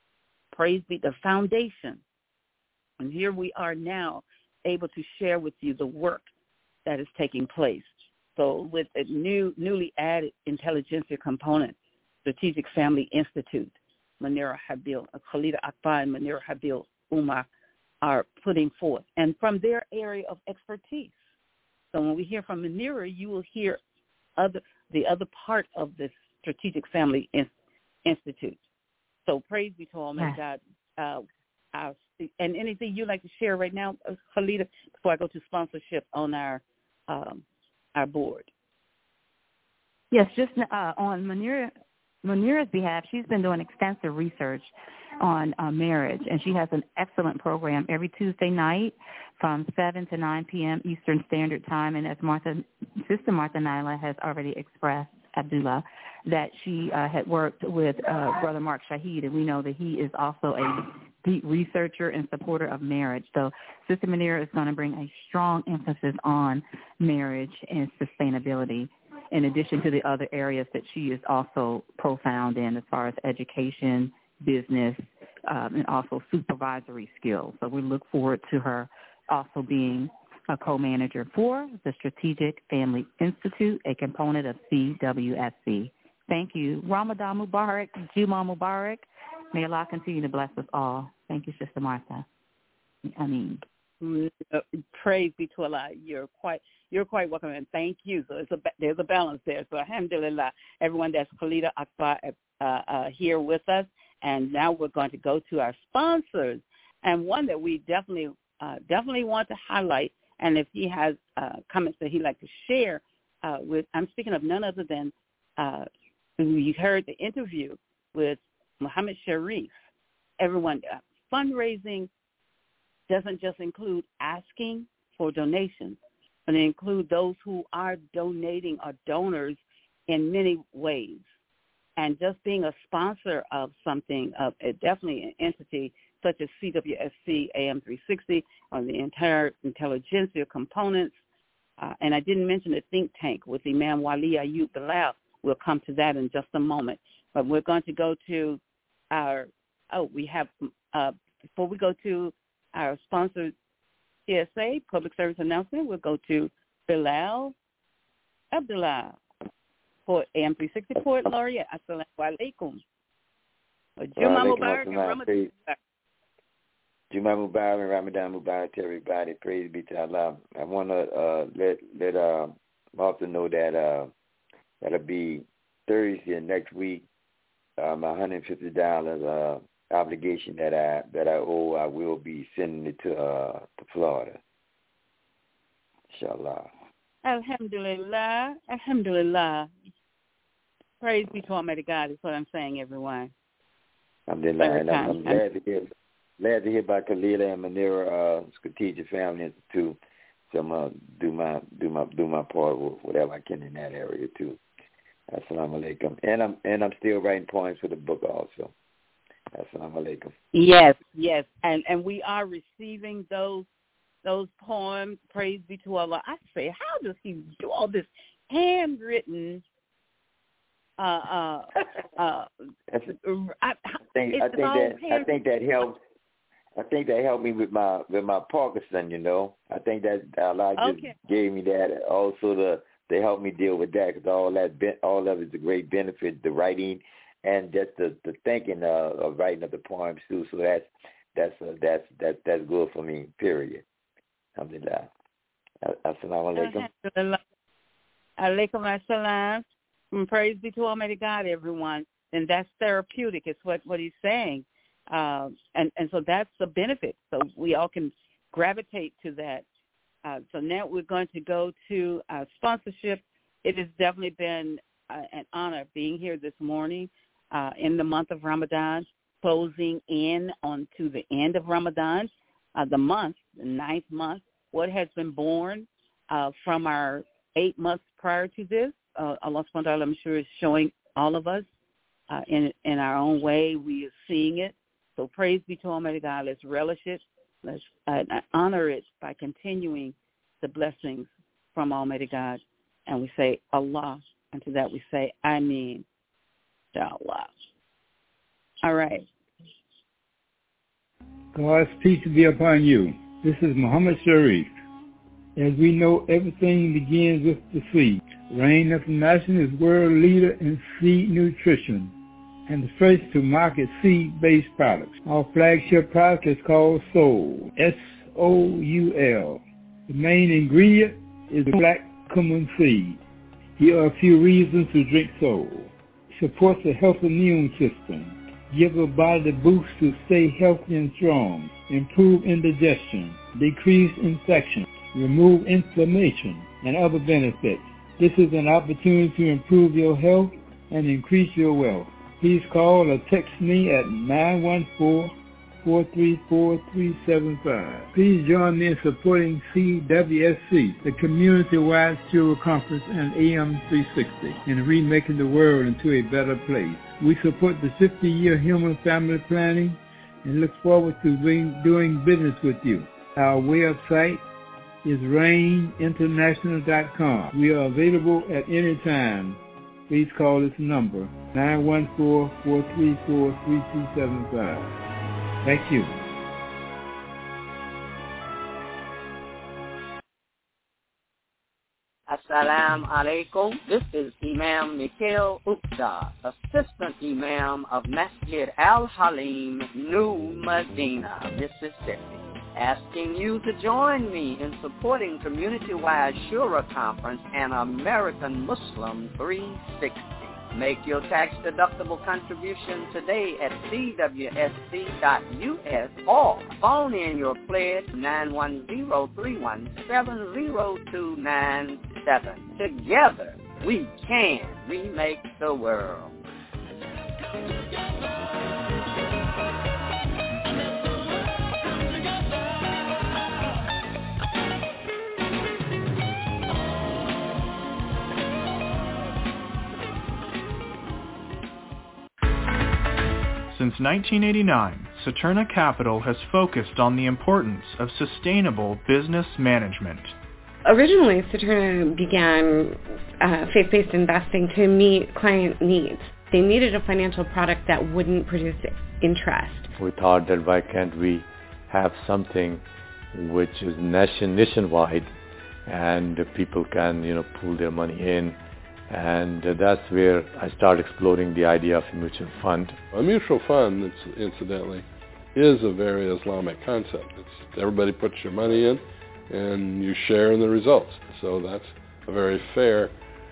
praise be the foundation. And here we are now able to share with you the work that is taking place. So with a new, newly added intelligentsia component, Strategic Family Institute, Munira Habil, Khalida Akbar and Munira Habil Umar are putting forth, and from their area of expertise. So when we hear from Munira, you will hear other the other part of this Strategic Family in, Institute. So praise be to Almighty God. Uh, our, and anything you'd like to share right now, Khalida, before I go to sponsorship on our um, our board? Yes, just uh, on Munira, Munira's behalf, she's been doing extensive research on uh, marriage, and she has an excellent program every Tuesday night from seven to nine p.m. Eastern Standard Time. And as Martha, Sister Martha Nyla has already expressed, Abdullah, that she uh, had worked with uh, Brother Mark Shahid, and we know that he is also a deep researcher and supporter of marriage. So Sister Munira is going to bring a strong emphasis on marriage and sustainability, in addition to the other areas that she is also profound in as far as education, business, um, and also supervisory skills. So we look forward to her also being a co-manager for the Strategic Family Institute, a component of C W S C. Thank you. Ramadan Mubarak, Juma Mubarak. May Allah continue to bless us all. Thank you, Sister Martha. I mean, praise be to Allah. You're quite you're quite welcome, and thank you. So it's a, there's a balance there. So alhamdulillah, everyone that's Khalida Akbar uh, uh, here with us. And now we're going to go to our sponsors, and one that we definitely uh, definitely want to highlight. And if he has uh, comments that he'd like to share uh, with, I'm speaking of none other than uh, you heard the interview with Muhammad Sharif. Everyone, uh, fundraising doesn't just include asking for donations, but it includes those who are donating or donors in many ways. And just being a sponsor of something, of uh, definitely an entity such as C W S C, A M three sixty, or the entire intelligentsia components. Uh, and I didn't mention the think tank with Imam Wali Ayub Bilal. We'll come to that in just a moment. But we're going to go to our, oh, we have, uh, before we go to our sponsor, P S A, Public Service Announcement, we'll go to Bilal Abdullah for A M three sixty Port Laureate. Assalamu alaikum. Juma Mubarak and Ramadan. Juma Mubarak and Ramadan Mubarak to everybody. Praise be to Allah. I want to uh, let let uh, Martha know that uh, that'll be Thursday next week. Uh, my one hundred fifty dollars uh, obligation that I that I owe, I will be sending it to uh, to Florida. Inshallah. Alhamdulillah. Alhamdulillah. Praise be to Almighty God is what I'm saying, everyone. Alhamdulillah. And I'm, I'm glad to hear glad to hear about Khalida and Munira uh, Strategic Family Institute. So I'm gonna do my do my do my part with whatever I can in that area too. Assalamu alaikum. And I'm and I'm still writing poems for the book also. Assalamu alaikum. Yes, yes. And and we are receiving those those poems. Praise be to Allah. I say, how does he do all this handwritten uh uh uh I, I think I think that I think that helped I think that helped me with my with my Parkinson, you know. I think that Allah just okay. gave me that also to to help me deal with that, because all that all of it is a great benefit, the writing and just the, the thinking uh, of writing of the poems too. So that's that's uh, that's that that's good for me. Period. Alhamdulillah. Assalamu alaikum. Alhamdulillah. Alaikum assalam. Praise be to Almighty God, everyone. And that's therapeutic. It's what, what he's saying. Um, and, and so that's the benefit. So we all can gravitate to that. Uh, so now we're going to go to our sponsorship. It has definitely been uh, an honor being here this morning uh, in the month of Ramadan, closing in on to the end of Ramadan, uh, the month, the ninth month. What has been born uh, from our eight months prior to this, uh, Allah subhanahu wa ta'ala, I'm sure, is showing all of us uh, in in our own way. We are seeing it. So praise be to Almighty God. Let's relish it. Let's uh, honor it by continuing the blessings from Almighty God. And we say Allah. And to that we say, Ameen. Inshallah. All right. God's peace be upon you. This is Muhammad Sharif. As we know, everything begins with the seed. Rain International is world leader in seed nutrition and the first to market seed-based products. Our flagship product is called Soul, S O U L. The main ingredient is black cumin seed. Here are a few reasons to drink Soul. Supports a healthy immune system. Give the body the boost to stay healthy and strong. Improve indigestion. Decrease infection. Remove inflammation and other benefits. This is an opportunity to improve your health and increase your wealth. Please call or text me at nine one four, four three four, three seven five. Please join me in supporting C W S C, the Community-Wide Shura Conference and A M three sixty, in remaking the world into a better place. We support the fifty-year Human Family Planning and look forward to being, doing business with you. Our website is rain international dot com. We are available at any time. Please call this number, nine one four, four three four, three two seven five. Thank you. Assalamu alaikum. This is Imam Mikhail Upta, Assistant Imam of Masjid Al-Halim, New Medina, Mississippi, asking you to join me in supporting Community-Wide Shura Conference and American Muslim three sixty. Make your tax-deductible contribution today at C W S C dot U S or phone in your pledge nine one zero, three one seven, zero two nine seven. Together, we can remake the world. Since nineteen eighty-nine, Saturna Capital has focused on the importance of sustainable business management. Originally, Saturna began uh, faith-based investing to meet client needs. They needed a financial product that wouldn't produce interest. We thought that why can't we have something which is nation nationwide and people can, you know, pool their money in. And uh, that's where I started exploring the idea of a mutual fund. A mutual fund, it's, incidentally, is a very Islamic concept. It's everybody puts your money in and you share in the results. So that's a very fair,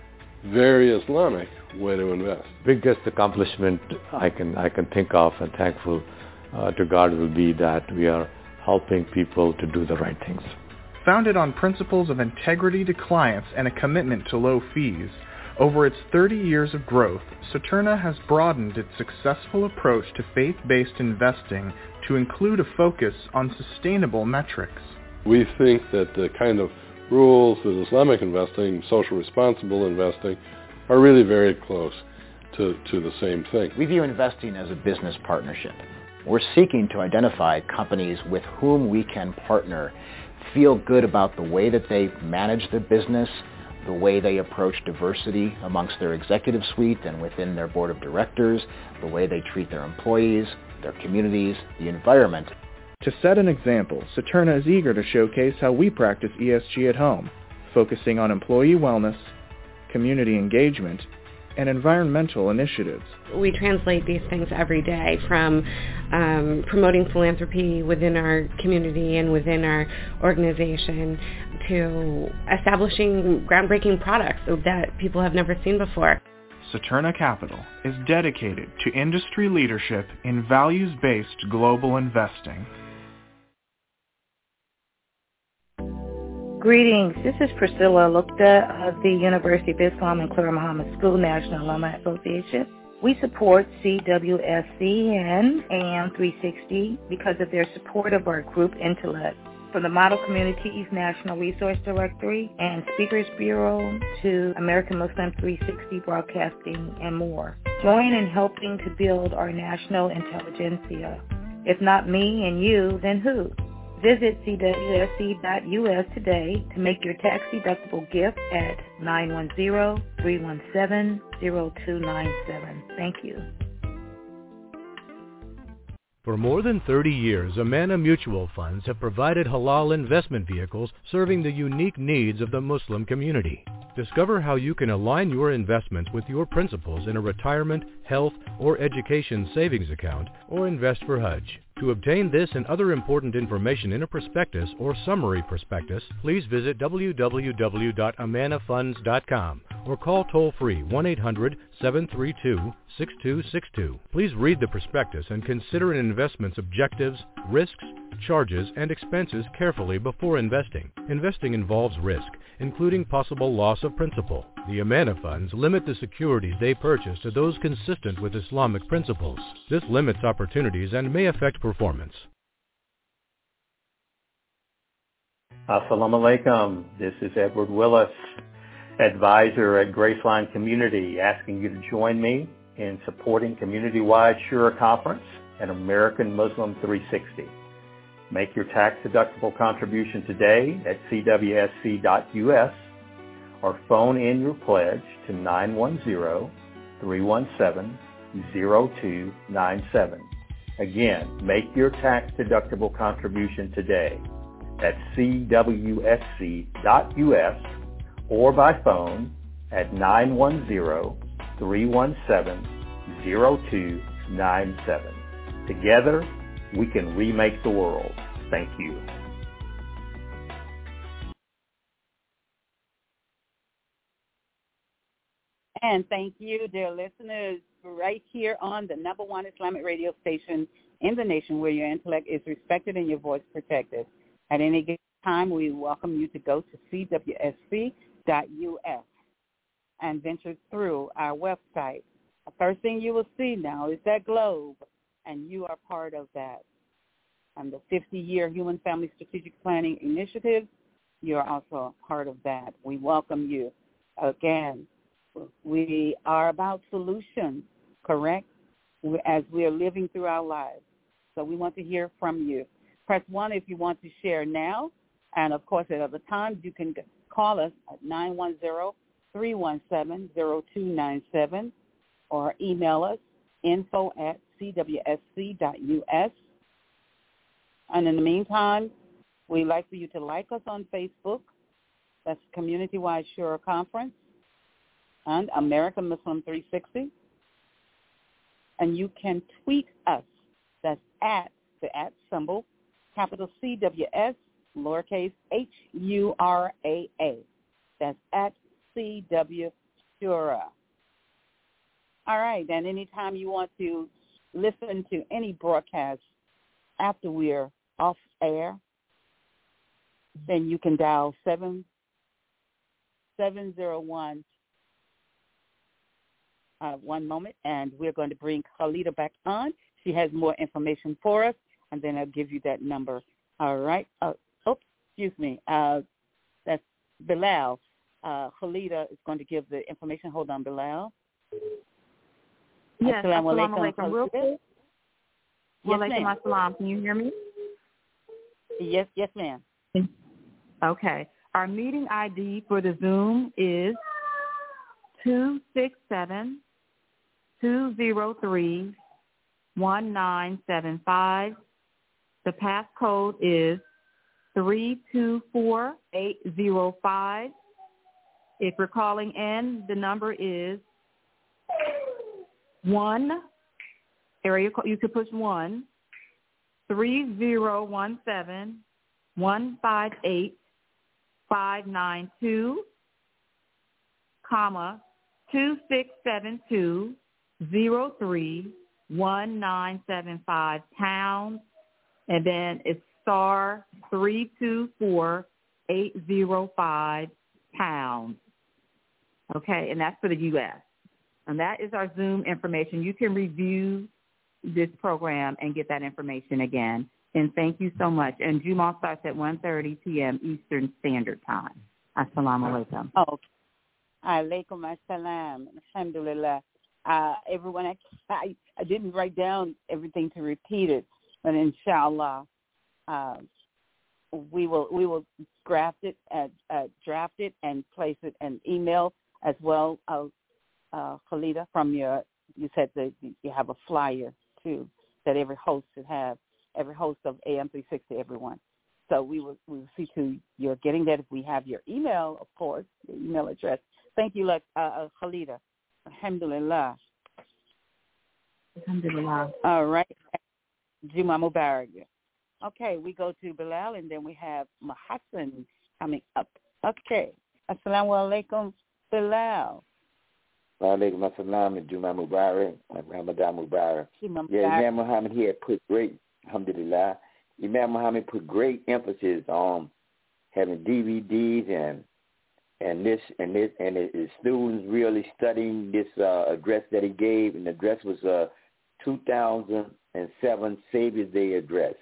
very Islamic way to invest. Biggest accomplishment I can I can think of and thankful uh, to God will be that we are helping people to do the right things. Founded on principles of integrity to clients and a commitment to low fees, over its thirty years of growth, Saturna has broadened its successful approach to faith-based investing to include a focus on sustainable metrics. We think that the kind of rules of Islamic investing, social responsible investing, are really very close to, to the same thing. We view investing as a business partnership. We're seeking to identify companies with whom we can partner, feel good about the way that they manage their business, the way they approach diversity amongst their executive suite and within their board of directors, the way they treat their employees, their communities, the environment. To set an example, Saturna is eager to showcase how we practice E S G at home, focusing on employee wellness, community engagement, and environmental initiatives. We translate these things every day, from um, promoting philanthropy within our community and within our organization to establishing groundbreaking products that people have never seen before. Saturna Capital is dedicated to industry leadership in values-based global investing. Greetings. This is Priscilla Lukta of the University of Islam and Clara Muhammad School National Alumni Association. We support C W S C and A M three sixty because of their support of our group Intellect. From the Model Communities National Resource Directory and Speakers Bureau to American Muslim three sixty Broadcasting and more. Join in helping to build our national intelligentsia. If not me and you, then who? Visit C W S C dot U S today to make your tax-deductible gift at nine one zero, three one seven, zero two nine seven. Thank you. For more than thirty years, Amana Mutual Funds have provided halal investment vehicles serving the unique needs of the Muslim community. Discover how you can align your investments with your principles in a retirement, health, or education savings account, or invest for Hajj. To obtain this and other important information in a prospectus or summary prospectus, please visit w w w dot amana funds dot com or call toll-free one eight hundred seven three two six two six two. Please read the prospectus and consider an investment's objectives, risks, charges, and expenses carefully before investing. Investing involves risk, including possible loss of principal. The Amana funds limit the securities they purchase to those consistent with Islamic principles. This limits opportunities and may affect performance. Assalamu alaikum. This is Edward Willis, advisor at Graceline Community, asking you to join me in supporting community-wide Shura Conference and American Muslim three sixty. Make your tax-deductible contribution today at c w s c dot u s or phone in your pledge to nine one zero, three one seven, zero two nine seven. Again, make your tax-deductible contribution today at c w s c dot u s or by phone at nine one zero, three one seven, zero two nine seven. Together, we can remake the world. Thank you. And thank you, dear listeners, right here on the number one Islamic radio station in the nation where your intellect is respected and your voice protected. At any given time, we welcome you to go to c w s c dot u s and venture through our website. The first thing you will see now is that globe, and you are part of that. And the fifty-year Human Family Strategic Planning Initiative, you're also a part of that. We welcome you. Again, we are about solutions, correct, as we are living through our lives. So we want to hear from you. Press one if you want to share now. And, of course, at other times, you can call us at nine one zero, three one seven, zero two nine seven or email us info at c w s c dot u s. And in the meantime, we'd like for you to like us on Facebook. That's Community-Wide Shura Conference and American Muslim three sixty. And you can tweet us. That's at the at symbol, capital C W S, lowercase H U R A A. That's at C W Shura. All right, and anytime you want to listen to any broadcast after we're off air, then you can dial seven seven zero one. Uh, one moment, and we're going to bring Khalida back on. She has more information for us, and then I'll give you that number. All right. Uh, oops, excuse me. Uh, that's Bilal. Uh, Khalida is going to give the information. Hold on, Bilal. Yes, Assalamu assalamu alaikum. alaikum. Real quick. Yes, Walaikum ma'am. assalam. Can you hear me? Yes, yes, ma'am. Okay. Our meeting I D for the Zoom is two six seven, two zero three, one nine seven five. The passcode is three two four eight zero five. If you're calling in, the number is one, area code, you could push one, three zero one seven, one five eight, five nine two, comma, two six seven two, zero three, one nine seven five, pound, and then it's star three two four eight zero five, pound. Okay, and that's for the U S And that is our Zoom information. You can review this program and get that information again. And thank you so much. And Juma starts at one thirty p.m. Eastern Standard Time. Assalamu alaikum. Oh, alaikum assalam. Alhamdulillah. Uh, everyone, I, I, I didn't write down everything to repeat it, but inshallah, uh, we will we will draft it, uh, uh, draft it, and place it in email as well. Uh, uh, Khalida, from your, you said that you have a flyer too. that every host should have, every host of A M three sixty, everyone. So we will we will see to your getting that. If we have your email, of course, the email address. Thank you, uh, uh, Khalida. Alhamdulillah. Alhamdulillah. All right. Juma Mubarak. Okay, we go to Bilal, and then we have Mahassan coming up. Okay. Assalamu alaikum, Bilal. Wa alaikum assalam, Juma Mubarak, Ramadan Mubarak. Yeah, Imam Muhammad here put great, alhamdulillah, Imam Muhammad put great emphasis on having D V Ds and and this and this and his students really studying this uh, address that he gave, and the address was uh, two thousand seven Savior's Day address.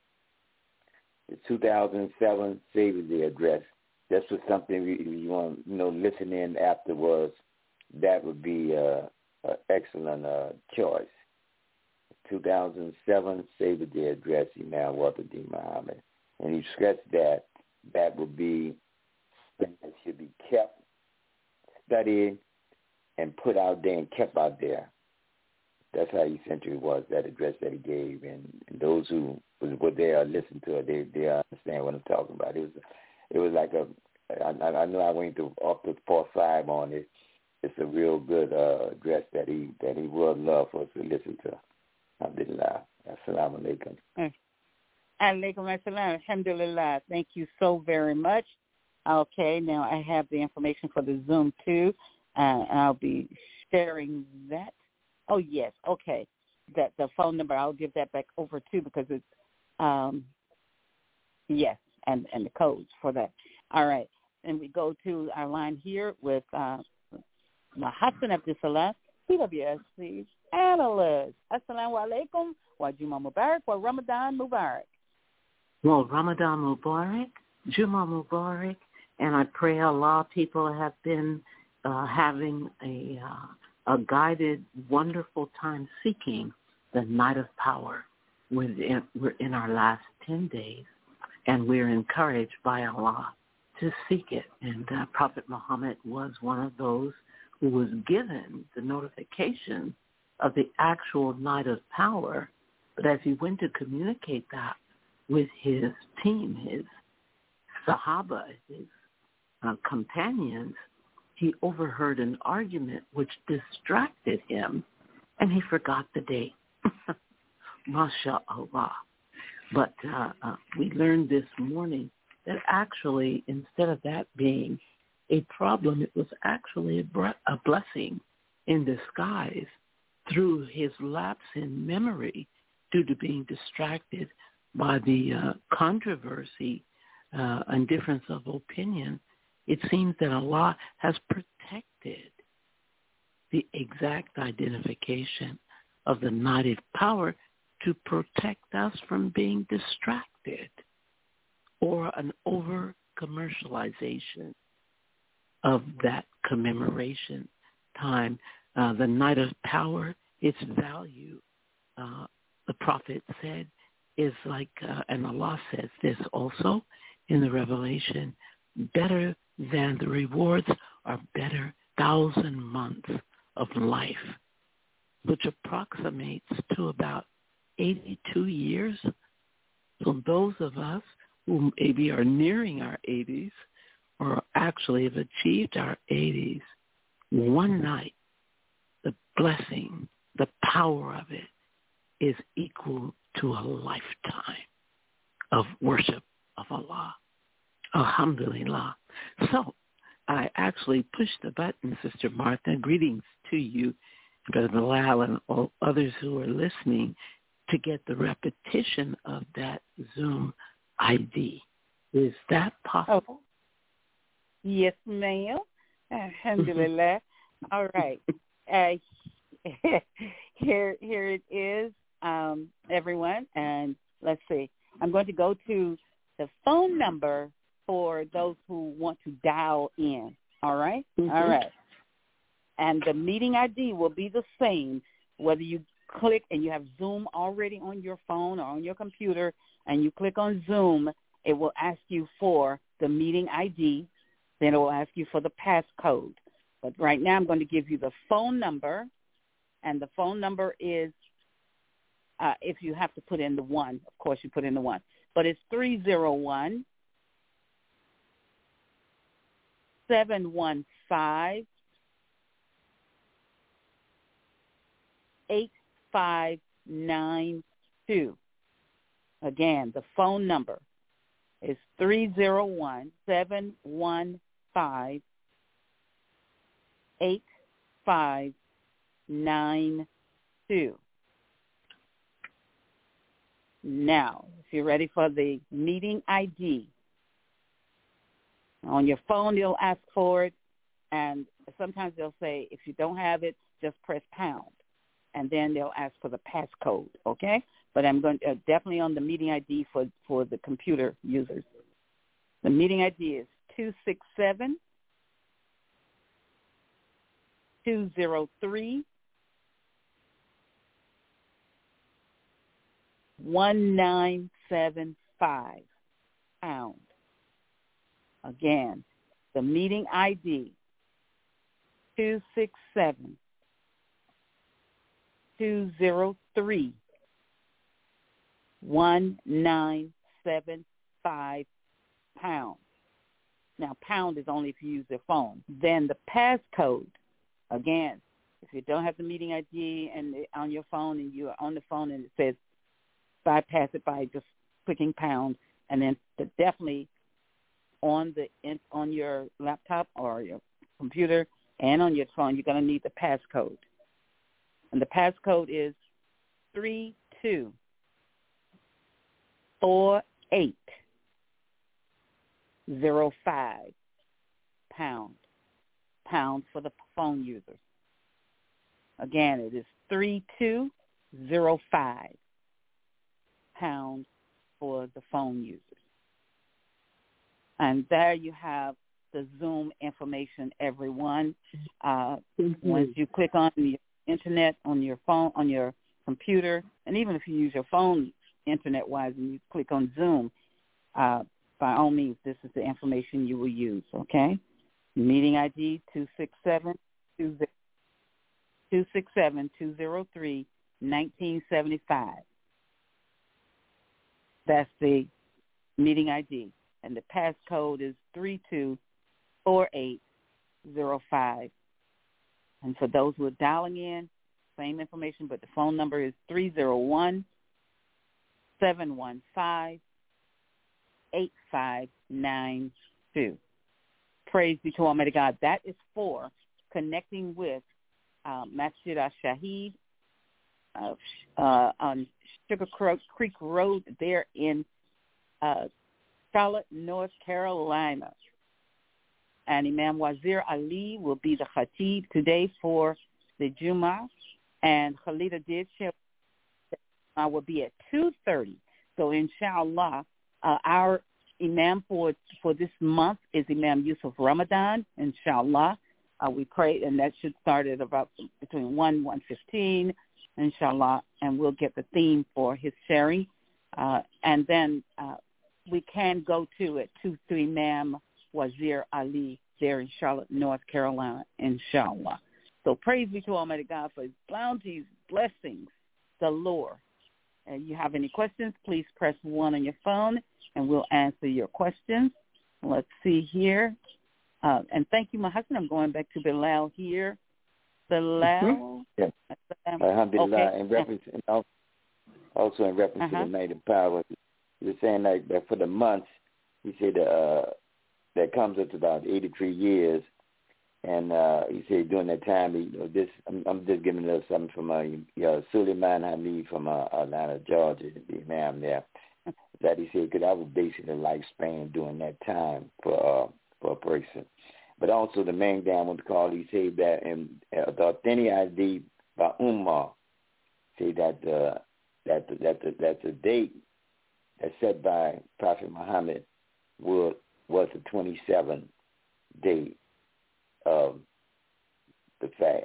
The two thousand seven Savior's Day address. This was something we, you want, you know, listen in afterwards. That would be uh, an excellent uh, choice. two thousand seven Savior's Day address, Imam Walter D. Muhammad. And he stressed that that would be something that should be kept, studied, and put out there and kept out there. That's how essential it was, that address that he gave. And, and those who was, were there or listened to it, they, they understand what I'm talking about. It was it was like a, I, I know I went to up to four five on it. It's a real good uh, address that he that he would love for us to listen to. Alhamdulillah. Assalamu alaikum. Alaikum assalam. Alhamdulillah. Thank you so very much. Okay, now I have the information for the Zoom too. Uh, I'll be sharing that. Oh, yes. Okay. That the phone number, I'll give that back over too because it's, um, yes, and, and the codes for that. All right. And we go to our line here with uh, Mahassan Abdul Salam, C W S C's analyst. Assalamu alaikum wa Juma Mubarak wa Ramadan Mubarak. Well, Ramadan Mubarak, Juma Mubarak, and I pray Allah people have been uh, having a uh, a guided, wonderful time seeking the night of power. We're in, we're in our last ten days, and we're encouraged by Allah to seek it. And uh, Prophet Muhammad was one of those who was given the notification of the actual night of power. But as he went to communicate that with his team, his Sahaba, his uh, companions, he overheard an argument which distracted him, and he forgot the date. MashaAllah. But uh, uh, we learned this morning that actually, instead of that being a problem, it was actually a, bre- a blessing in disguise through his lapse in memory due to being distracted by the uh, controversy uh, and difference of opinion. It seems that Allah has protected the exact identification of the night of power to protect us from being distracted or an over-commercialization of that commemoration time. Uh, the night of power, its value, uh, the Prophet said, is like, uh, and Allah says this also in the Revelation, better than the rewards are better thousand months of life, which approximates to about eighty-two years. So those of us who maybe are nearing our eighties or actually have achieved our eighties, one night, the blessing, the power of it is equal to a lifetime of worship of Allah. Alhamdulillah. So I actually pushed the button, Sister Martha. Greetings to you, Brother Bilal, and all others who are listening, to get the repetition of that Zoom I D. Is that possible? Oh. Yes, ma'am. Alhamdulillah. All right. Uh, here, here it is, um, everyone. And let's see. I'm going to go to the phone number for those who want to dial in. All right? Mm-hmm. All right. And the meeting I D will be the same, whether you click and you have Zoom already on your phone or on your computer, and you click on Zoom, it will ask you for the meeting I D. Then it will ask you for the passcode. But right now I'm going to give you the phone number, and the phone number is Uh, if you have to put in the one, of course you put in the one. But it's three zero one, seven one five, eight five nine two. Again, the phone number is three zero one, seven one five, eight five nine two. Now, if you're ready for the meeting I D, on your phone they'll ask for it, and sometimes they'll say if you don't have it, just press pound, and then they'll ask for the passcode, okay? But I'm going to, uh, definitely on the meeting I D for, for the computer users. The meeting I D is two six seven, two zero three, one nine seven five, pound. Again, the meeting I D, two six seven, two zero three, one nine seven five, pound. Now, pound is only if you use your phone. Then the passcode, again, if you don't have the meeting I D and on your phone and you are on the phone and it says bypass it by just clicking pound, and then the, definitely on the on your laptop or your computer and on your phone, you're going to need the passcode. And the passcode is three two four eight zero five, pound. Pound for the phone users. Again, it is three two zero five, pound for the phone users. And there you have the Zoom information, everyone. Uh, mm-hmm. Once you click on the internet on your phone, on your computer, and even if you use your phone internet-wise and you click on Zoom, uh, by all means, this is the information you will use, okay? Meeting I D two six seven, two zero three, nineteen seventy-five. That's the meeting I D. And the passcode is three two four eight zero five. And for those who are dialing in, same information, but the phone number is three zero one, seven one five, eight five nine two. Praise be to Almighty God. That is for connecting with uh, Masjid al-Shahid uh, uh, on Sugar Creek Road there in uh, Charlotte, North Carolina. And Imam Wazir Ali will be the khatib today for the Jummah. And Khalida did share uh, will be at two thirty. So inshallah, uh, our Imam for for this month is Imam Yusuf Ramadan, inshallah. Uh, we pray, and that should start at about between one, one fifteen, inshallah, and we'll get the theme for his sharing. Uh, and then uh, we can go to it to, to Imam Wazir Ali there in Charlotte, North Carolina, inshallah. So praise be to Almighty God for his bounties, blessings, galore. And you have any questions, please press one on your phone, and we'll answer your questions. Let's see here. Uh, and thank you, my husband. I'm going back to Bilal here. Bilal? Mm-hmm. Yes. Alhamdulillah. Okay. In reference, and also in reference uh-huh. to the night of power, he was saying like that for the months, he said uh, that comes up to about eighty-three years. And uh, he said during that time, you know, this I'm, I'm just giving us something from uh, you know, Suleiman Hamid from uh, Atlanta, Georgia, the imam there. That he said, because that was basically the lifespan during that time for uh, for a person. But also the main guy I want to call, he said that in uh, the authentic I D by Ummah, say that uh, that the, that the, that the date that's set by Prophet Muhammad was was the twenty-seventh day of the fast.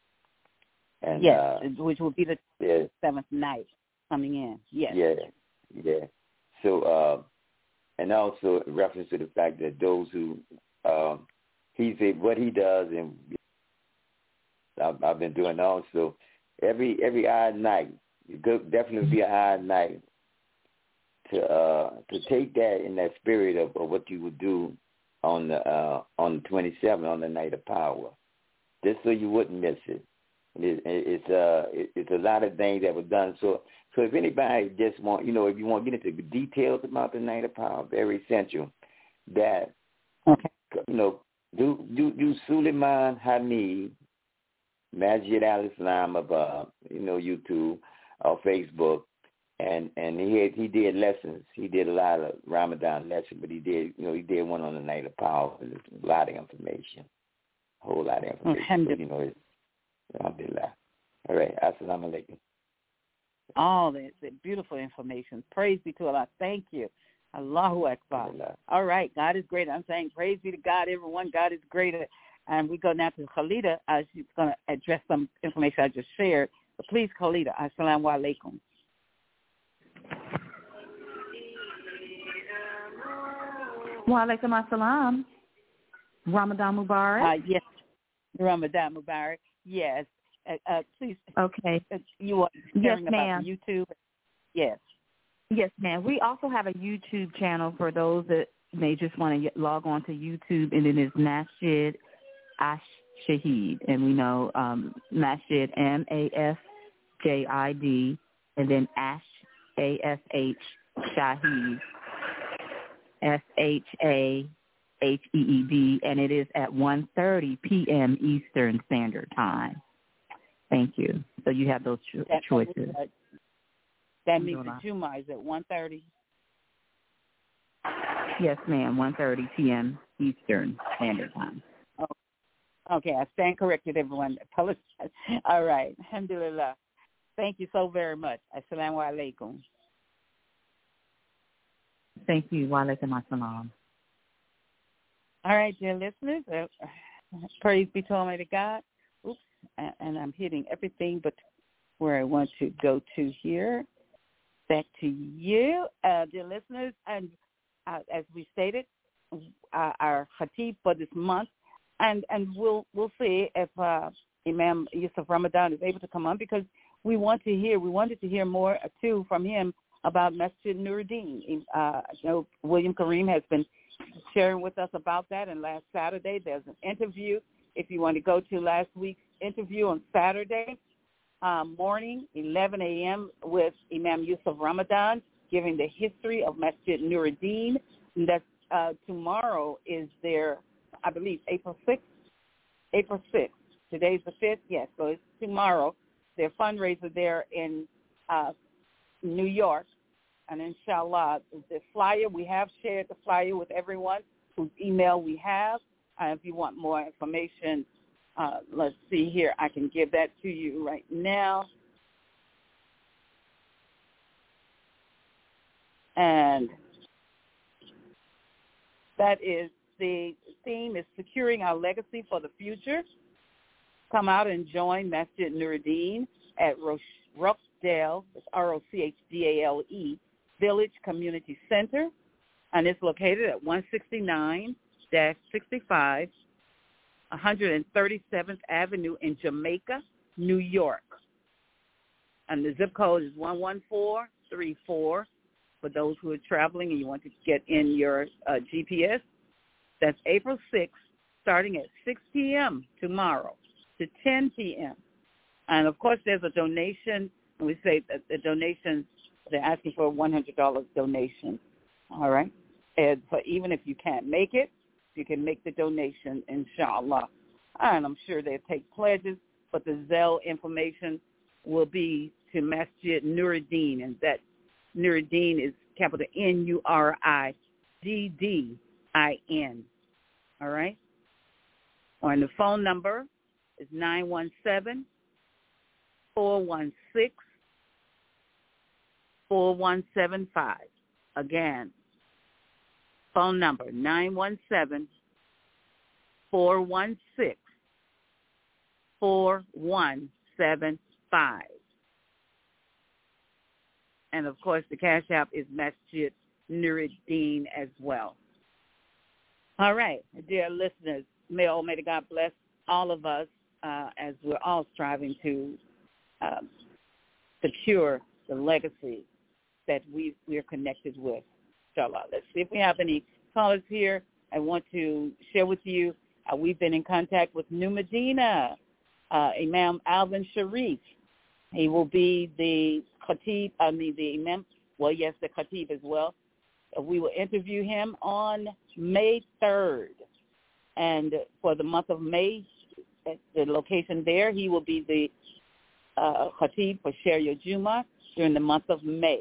And, yes, uh, which will be the yeah, seventh night coming in. Yes. Yeah, yeah. So, uh, and also in reference to the fact that those who, um, he said what he does, and I've, I've been doing also, every every odd night, it could definitely be a hard night to uh, to take that in that spirit of, of what you would do on the uh, on the twenty-seventh, on the night of power, just so you wouldn't miss it. it, it it's uh it, it's a lot of things that were done. So so if anybody just want, you know, if you want to get into the details about the night of power, very essential that okay. you know do do do Suleiman Hamid, Masjid Al-Islam of uh you know YouTube or Facebook. And and he had, he did lessons. He did a lot of Ramadan lessons, but he did you know he did one on the night of power. A lot of information, a whole lot of information. So, you know, it's, alhamdulillah. All right, assalamu alaikum. All that, that beautiful information. Praise be to Allah. Thank you. Allahu Akbar. All right, God is great. I'm saying praise be to God, everyone. God is greater. And we go now to Khalida. Uh, she's going to address some information I just shared. But please, Khalida, assalamu alaikum. Wa alaikum assalam. Ramadan Mubarak. Uh, yes, Ramadan Mubarak. Yes. Uh, uh, please. Okay. Uh, you are yes, about ma'am. YouTube. Yes. Yes, ma'am. We also have a YouTube channel for those that may just want to log on to YouTube, and it is Masjid Ash Shahid, and we know um, Masjid M A S J I D, and then Ash A S H Shahid. S H A H E E D, and it is at one thirty p.m. Eastern Standard Time. Thank you. So you have those cho- that choices. Means, uh, that means the Juma is at one thirty? Yes, ma'am, one thirty p.m. Eastern Standard Time. Oh, okay, I stand corrected, everyone. Apologize. All right. Alhamdulillah. Thank you so very much. Assalamu alaikum. Thank you. Wa alaikum assalam. All right, dear listeners, uh, praise be to Almighty God. Oops, and, and I'm hitting everything but where I want to go to here. Back to you, uh, dear listeners. And uh, as we stated, uh, our khatib for this month, and, and we'll we'll see if uh, Imam Yusuf Ramadan is able to come on, because we want to hear, we wanted to hear more, uh, too, from him about Masjid Nuruddin. Uh, you know, William Kareem has been sharing with us about that, and last Saturday there's an interview. If you want to go to last week's interview on Saturday um, morning, eleven a.m. with Imam Yusuf Ramadan, giving the history of Masjid Nuruddin. And that's uh, tomorrow is their, I believe, April sixth. April sixth. Today's the fifth. Yes, so it's tomorrow. Their fundraiser there in uh, New York. And inshallah, the flyer, we have shared the flyer with everyone whose email we have. Uh, if you want more information, uh, let's see here. I can give that to you right now. And that is, the theme is Securing Our Legacy for the Future. Come out and join Masjid Nuruddin at Roch- Rochdale, it's R O C H D A L E, Village Community Center, and it's located at one sixty-nine dash sixty-five, one hundred thirty-seventh Avenue in Jamaica, New York. And the zip code is one one four three four for those who are traveling and you want to get in your uh, G P S. That's April sixth, starting at six p.m. tomorrow to ten p.m. And, of course, there's a donation. And we say that the donations, they're asking for a one hundred dollars donation, all right? And so even if you can't make it, you can make the donation, inshallah. And I'm sure they'll take pledges, but the Zelle information will be to Masjid Nuruddin, and that Nuruddin is capital N U R I D D I N, all right? And the phone number is nine one seven, four one six, four one seven five. Again, phone number nine one seven, four one six, four one seven five. And, of course, the Cash App is Masjid Nuruddin as well. All right, dear listeners, may Almighty God bless all of us uh, as we're all striving to um, secure the legacy that we, we are connected with, inshallah. Let's see if we have any callers here. I want to share with you, uh, we've been in contact with New Medina, uh, Imam Alvin Sharif. He will be the khatib, I mean the imam, well, yes, the khatib as well. Uh, we will interview him on May third. And for the month of May, at the location there, he will be the uh, khatib for Share Your Juma during the month of May.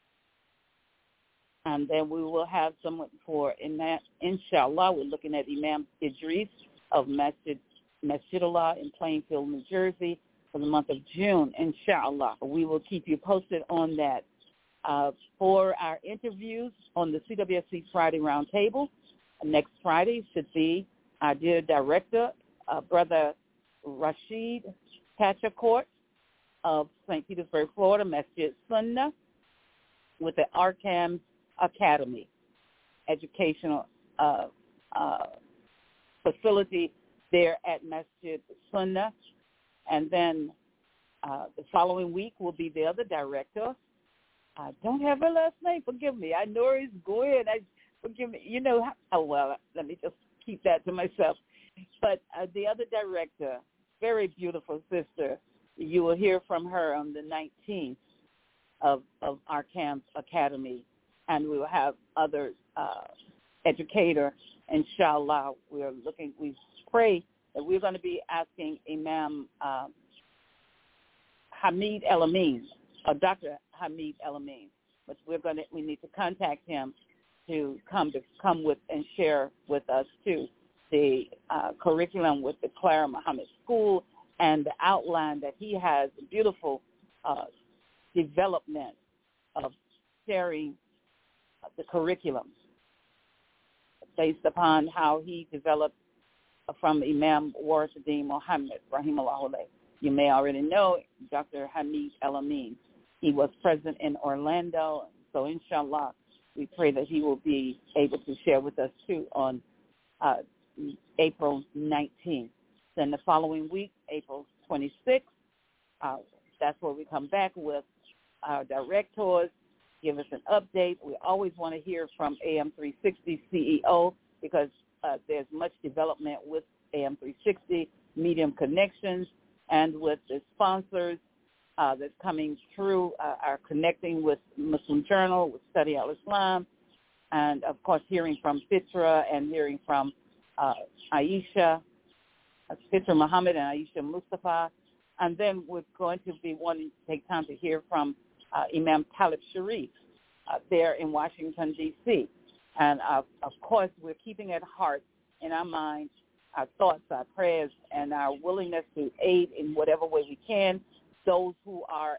And then we will have someone for, inshallah, we're looking at Imam Idris of Masjid, Masjidullah in Plainfield, New Jersey, for the month of June, inshallah. We will keep you posted on that. Uh, for our interviews on the C W S C Friday Roundtable, next Friday should be our dear director, uh, Brother Rashid Pachacourt of Saint Petersburg, Florida, Masjid Sunnah, with the Arkham Academy, educational uh, uh, facility there at Masjid Sunnah. And then uh, the following week will be the other director. I don't have her last name. Forgive me. I know it's Gwen. I forgive me. You know, how, oh, well, let me just keep that to myself. But uh, the other director, very beautiful sister, you will hear from her on the nineteenth of, of our camp academy. And we will have other uh, educator, inshallah. We're looking, we pray that we're going to be asking Imam uh, Hamid El-Amin, or Doctor Hamid El-Amin, but we're going to, we need to contact him to come to come with and share with us too the uh, curriculum with the Clara Muhammad School and the outline that he has, a beautiful uh, development of sharing the curriculum based upon how he developed from Imam Warasaddin Muhammad, rahimahullah. You may already know Doctor Hamid El-Amin. He was present in Orlando, so inshallah, we pray that he will be able to share with us too on uh, April nineteenth. Then the following week, April twenty-sixth, uh, that's where we come back with our directors, give us an update. We always want to hear from A M three sixty C E O because uh, there's much development with A M three sixty, Medium Connections, and with the sponsors uh, that's coming through, uh, are connecting with Muslim Journal, with Study Al-Islam, and, of course, hearing from Fitra and hearing from uh, Aisha, uh, Fitra Muhammad and Aisha Mustafa. And then we're going to be wanting to take time to hear from uh, Imam Talib Sharif uh, there in Washington, D C And, uh, of course, we're keeping at heart in our minds our thoughts, our prayers, and our willingness to aid in whatever way we can those who are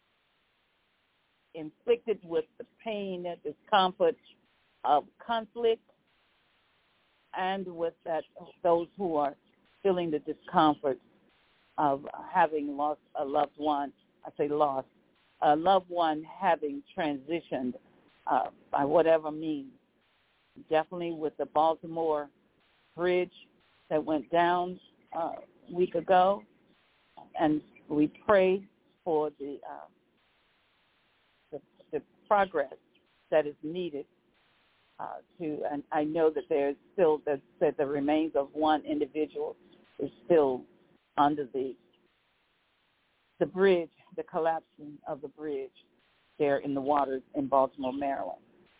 inflicted with the pain, the discomfort of conflict, and with that those who are feeling the discomfort of having lost a loved one. I say lost, a loved one having transitioned uh, by whatever means. Definitely with the Baltimore Bridge that went down uh, a week ago, and we pray for the, uh, the the progress that is needed uh, to. And I know that there's still that, that the remains of one individual is still under the the bridge, the collapsing of the bridge there in the waters in Baltimore, Maryland.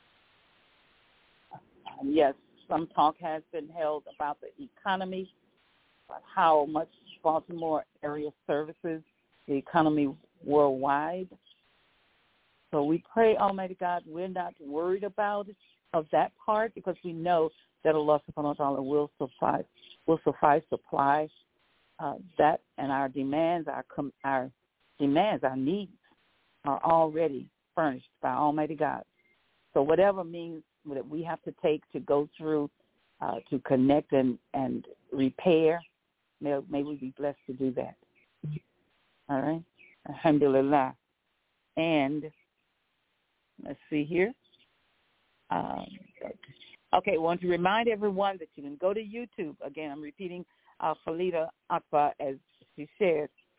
And yes, some talk has been held about the economy, about how much Baltimore area services the economy worldwide. So we pray, Almighty God, we're not worried about it, of that part, because we know that Allah subhanahu wa ta'ala will suffice, will suffice supply uh, that, and our demands, our com- our demands, our needs are already furnished by Almighty God. So whatever means that we have to take to go through uh, to connect and, and repair, may, may we be blessed to do that. All right? Alhamdulillah. And let's see here. Um, okay, I want to remind everyone that you can go to YouTube. Again, I'm repeating uh, Khalida Akbar as she shared.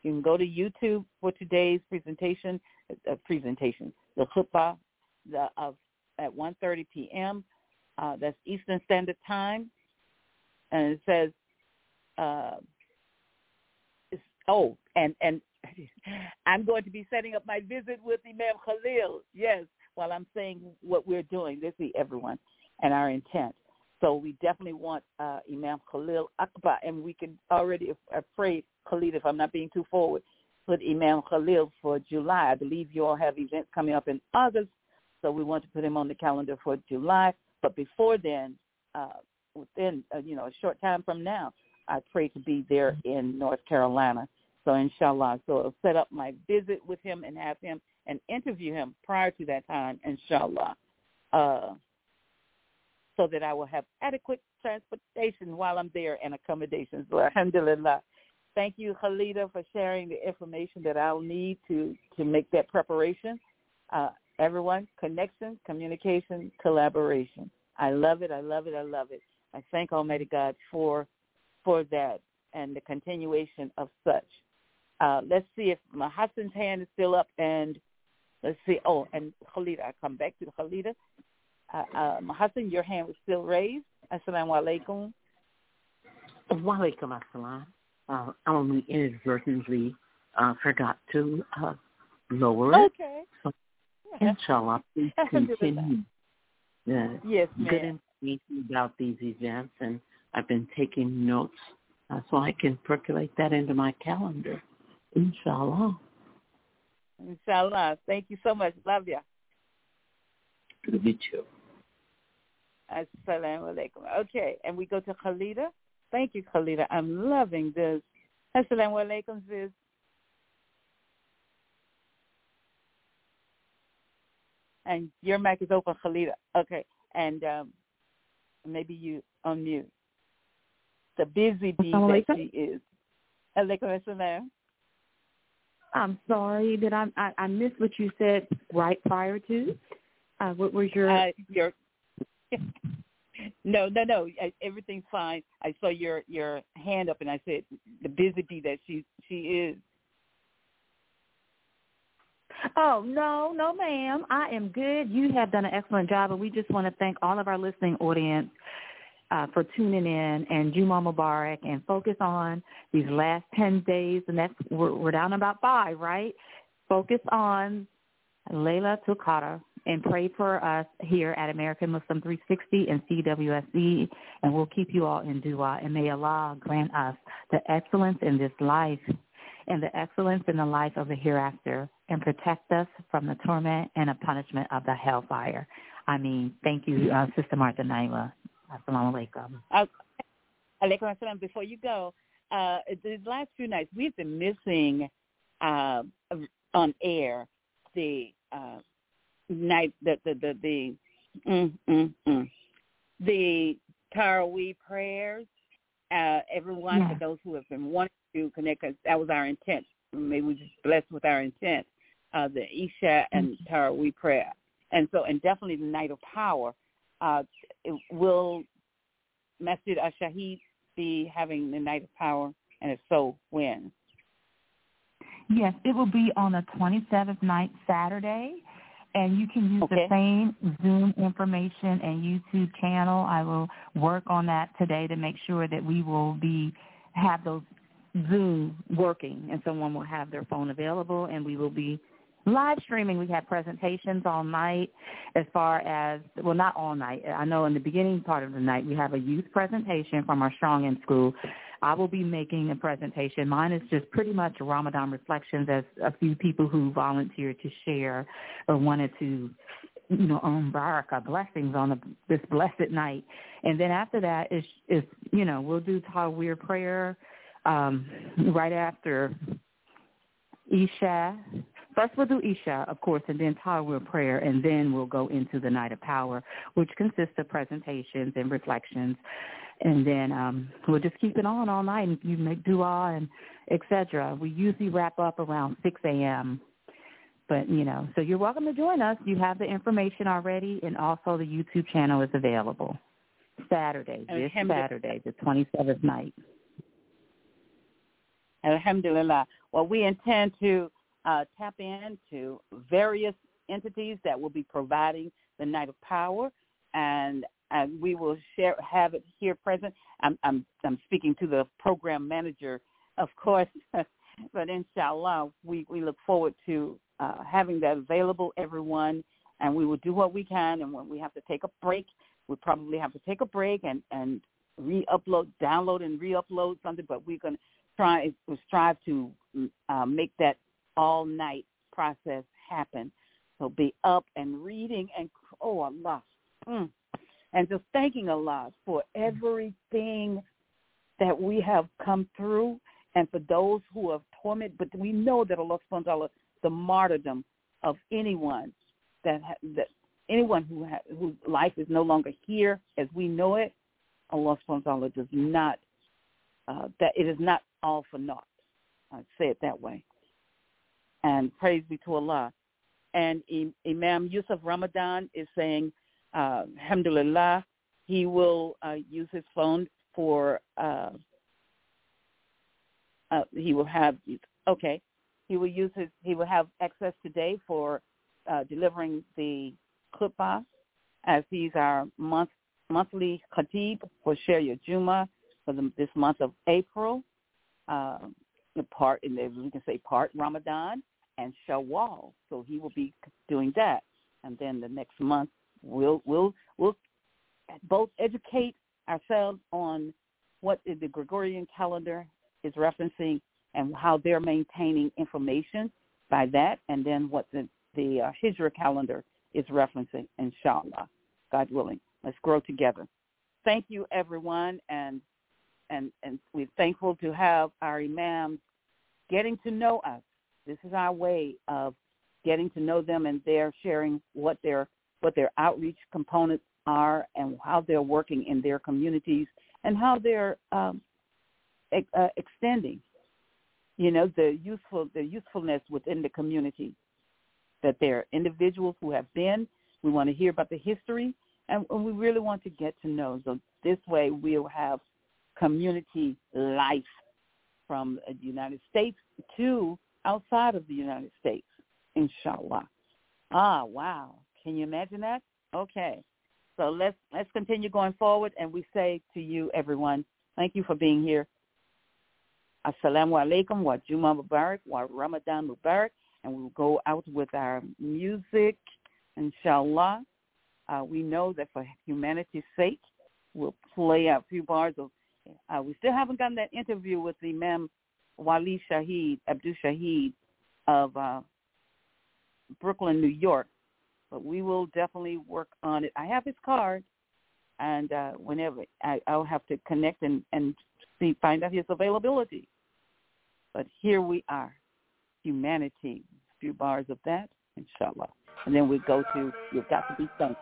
You can go to YouTube for today's presentation, uh, presentation, the khutbah the, of, at one thirty p.m. Uh, that's Eastern Standard Time. And it says, uh, it's, oh, and, and I'm going to be setting up my visit with Imam Khalil, yes, while I'm saying what we're doing. This is everyone and our intent. So we definitely want uh, Imam Khalil Akbar, and we can already, afraid, Khalid, if I'm not being too forward, put Imam Khalil for July. I believe you all have events coming up in August, so we want to put him on the calendar for July. But before then, uh, within, uh, you know, a short time from now, I pray to be there in North Carolina. So inshallah, so I'll set up my visit with him and have him and interview him prior to that time, inshallah. Uh, so that I will have adequate transportation while I'm there and accommodations. So, alhamdulillah. Thank you, Khalida, for sharing the information that I'll need to, to make that preparation. Uh, everyone, connection, communication, collaboration. I love it, I love it, I love it. I thank Almighty God for for that and the continuation of such. Uh, let's see if Mahassan's hand is still up, and let's see. Oh, and Khalida, I come back to Khalida. Uh, uh, Mahassan, your hand was still raised. Assalamu alaikum. Wa alaikum assalam. Uh, I only inadvertently uh, forgot to uh, lower it. Okay. So, inshallah, please continue. Uh, yes, ma'am. Good information about these events, and I've been taking notes uh, so I can percolate that into my calendar. Inshallah. Inshallah. Thank you so much. Love you. Love you too. Assalamu alaikum. Okay, and we go to Khalida. Thank you, Khalida. I'm loving this. Assalamu alaikum, sis. And your mic is open, Khalida. Okay, and um, maybe you unmute. The busy bee that she is. Alaikum assalam. I'm sorry that I, I I missed what you said right prior to. Uh, what was your uh, your? No, no, no. Everything's fine. I saw your, your hand up, and I said the busy bee that she she is. Oh, no, no, ma'am. I am good. You have done an excellent job, and we just want to thank all of our listening audience uh, for tuning in, and Juma Mubarak, and focus on these last ten days, and that's we're, we're down about five, right? Focus on Layla Tukara. And pray for us here at American Muslim three sixty and C W S E, and we'll keep you all in dua. And may Allah grant us the excellence in this life and the excellence in the life of the hereafter, and protect us from the torment and the punishment of the hellfire. I mean, thank you, uh, Sister Martha Naila. Assalamu alaikum. Uh, alaikum assalam. Before you go, uh, these last few nights, we've been missing uh, on air the uh, night the the the the mm, mm, mm, the Taraweeh prayers. Uh, everyone, yeah. For those who have been wanting to connect, cause that was our intent. Maybe we just blessed with our intent. Uh, the Isha and mm-hmm. Taraweeh prayer, and so and definitely the night of power. Uh, it will Masjid Al-Shahid be having the night of power, and if so, when? Yes, it will be on the twenty-seventh night, Saturday. And you can use okay. the same Zoom information and YouTube channel. I will work on that today to make sure that we will be have those Zoom working, and someone will have their phone available, and we will be live streaming. We have presentations all night as far as, well, not all night. I know in the beginning part of the night we have a youth presentation from our Strong In School. I will be making a presentation. Mine is just pretty much Ramadan reflections, as a few people who volunteered to share or wanted to, you know, earn barakah, blessings on the, this blessed night. And then after that is, is you know, we'll do Tawweer prayer um, right after Isha. First we'll do Isha, of course, and then Tawweer prayer, and then we'll go into the Night of Power, which consists of presentations and reflections. And then um, we'll just keep it on all night, and you make dua and et cetera. We usually wrap up around six a.m. But, you know, so you're welcome to join us. You have the information already, and also the YouTube channel is available. Saturday, this Saturday, the twenty-seventh night. Alhamdulillah. Well, we intend to uh, tap into various entities that will be providing the Night of Power, and and we will share have it here present. I'm I'm, I'm speaking to the program manager, of course, but inshallah, we, we look forward to uh, having that available, everyone, and we will do what we can. And when we have to take a break, we probably have to take a break and, and re-upload, download and re-upload something, but we're going to try to strive to uh, make that all-night process happen. So be up and reading and, oh, Allah, mm, and just thanking Allah for everything that we have come through and for those who have tormented. But we know that Allah subhanahu wa ta'ala, the martyrdom of anyone that, ha- that anyone who ha- whose life is no longer here as we know it, Allah subhanahu wa ta'ala does not, uh, that it is not all for naught. I'd say it that way. And praise be to Allah. And Imam Yusuf Ramadan is saying, uh, alhamdulillah, he will uh, use his phone for, uh, uh, he will have, okay, he will use his, he will have access today for uh, delivering the khutbah, as he's our month, monthly khatib for Share Your Juma for the, this month of April, uh, the part, in the, we can say part Ramadan and Shawwal. So he will be doing that. And then the next month, we'll, we'll, we'll both educate ourselves on what the Gregorian calendar is referencing and how they're maintaining information by that, and then what the, the uh, Hijra calendar is referencing, inshallah, God willing. Let's grow together. Thank you, everyone, and and and we're thankful to have our imams getting to know us. This is our way of getting to know them, and they're sharing what their what their outreach components are and how they're working in their communities and how they're um, ex- uh, extending, you know, the useful the usefulness within the community. That they're individuals who have been. We want to hear about the history, and we really want to get to know. So this way we'll have community life from the United States to outside of the United States, inshallah. Ah, wow. Can you imagine that? Okay. So let's let's continue going forward, and we say to you, everyone, thank you for being here. Assalamu alaikum wa Juma Mubarak wa Ramadan Mubarak, and we'll go out with our music, inshallah. Uh, we know that for humanity's sake, we'll play a few bars of, uh, we still haven't gotten that interview with the Imam Wali Shaheed, Abdul Shaheed of uh, Brooklyn, New York, but we will definitely work on it. I have his card, and uh, whenever I, I'll have to connect and, and see, find out his availability. But here we are, humanity, a few bars of that, inshallah. And then we go to You've Got to Be Thankful.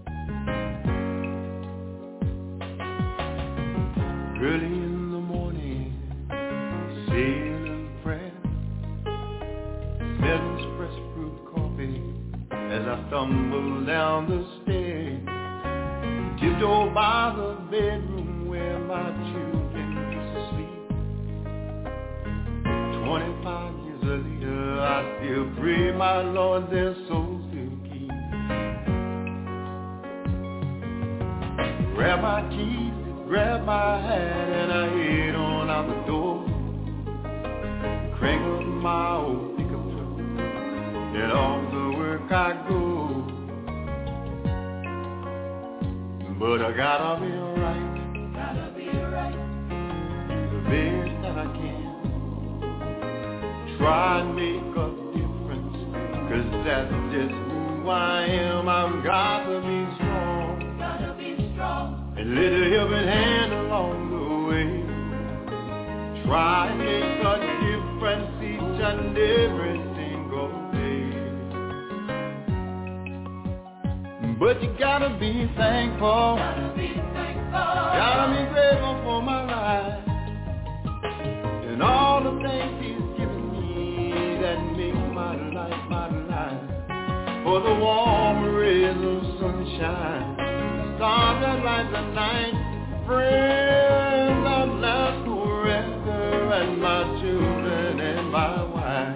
Early in the morning, Milton's fresh brewed coffee as I stumble down the stairs. Tiptoe by the bedroom where my children used to sleep. Twenty-five years later, I still pray my Lord their souls will keep. Grab my keys, grab my hat, and I head on out the door. Crank up my old pickup truck, and off to work I go. But I gotta be right, gotta be right, do the best that I can. Try and make a difference, cause that's just who I am. I've got to be strong, gotta be strong, and let a helping hand along the way. Try and make a difference each and every single day. But you gotta be thankful, gotta be thankful, gotta be grateful for my life and all the things He's given me that make my life my life. For the warm rays of sunshine, the stars that light the night, friends that last forever, and my children and my wife.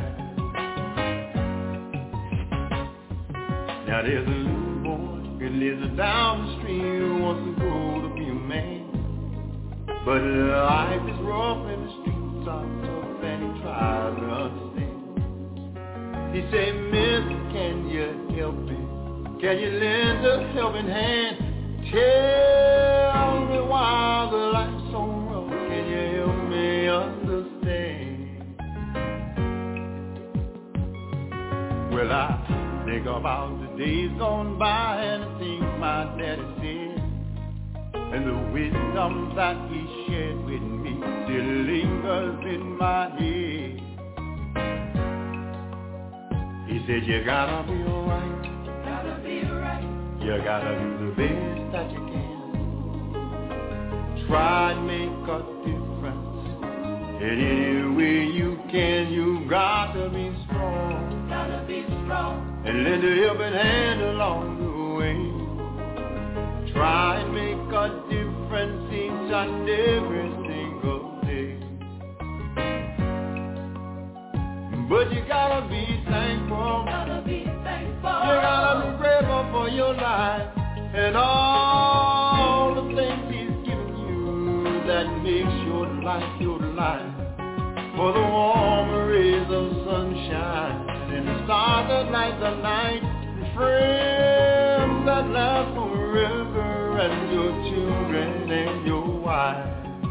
Now there's a little boy who lives down the street who wants to grow to be a man, but life is rough and the streets are tough and he tries to understand. He said, Mister, can you help me? Can you lend a helping hand? Tell me why the life's so rough. Can you help me understand? Well, I think about the days gone by and the things my daddy said, and the wisdom that he shared with me still lingers in my head. He said, you gotta be alright, gotta be right, you gotta do the best that you can. Try and make a difference in any way you can. You gotta be strong, gotta be strong, and lend a helping hand along the way. Try and make a difference each and every single day. But you gotta be thankful, gotta be thankful, you gotta be grateful for your life and all the things He's given you that makes your life your life. For the warm rays of sunshine and the stars that light the night, and friends that last forever, and your children and your wife.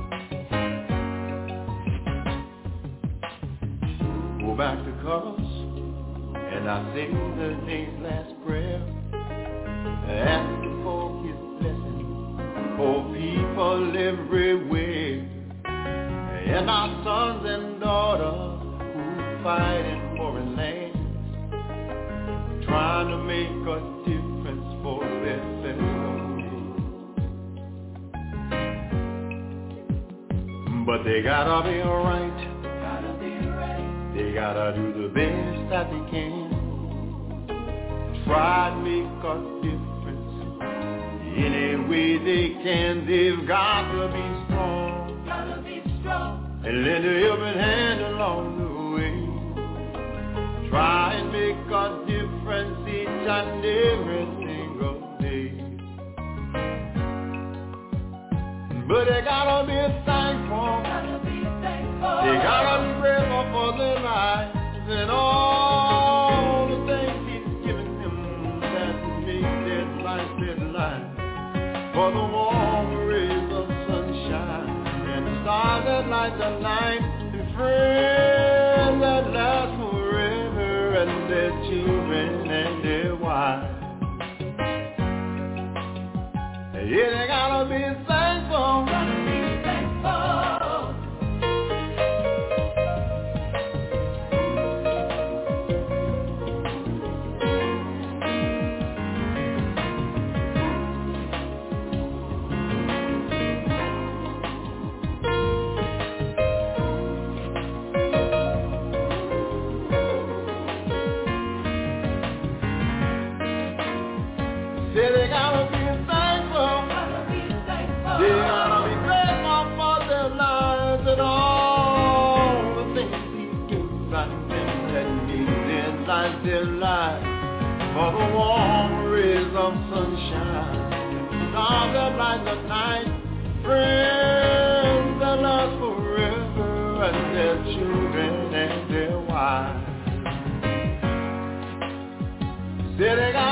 Go back to colors, and I sing the day's last prayer, asking for His blessing for people everywhere, and our sons and daughters who fight in foreign lands, trying to make a difference for their fellow men. But they gotta be alright, gotta be right, they gotta do the best that they can. Try to make a difference any way they can. They've got to be strong, gotta be strong, and lend a helping hand along the way. Try and make a difference each and every single day. But they gotta be thankful, gotta be thankful, they gotta be grateful for their lives and all the things He's given them that make their life their life. For the warm rays of sunshine and the stars that light the night, and friends that last forever, and their children and their wives. Yeah, they gotta be thankful, gotta be thankful. midnight delight for the warm rays of sunshine. Stars that light the night, friends that last forever, and their children and their wives. Sitting out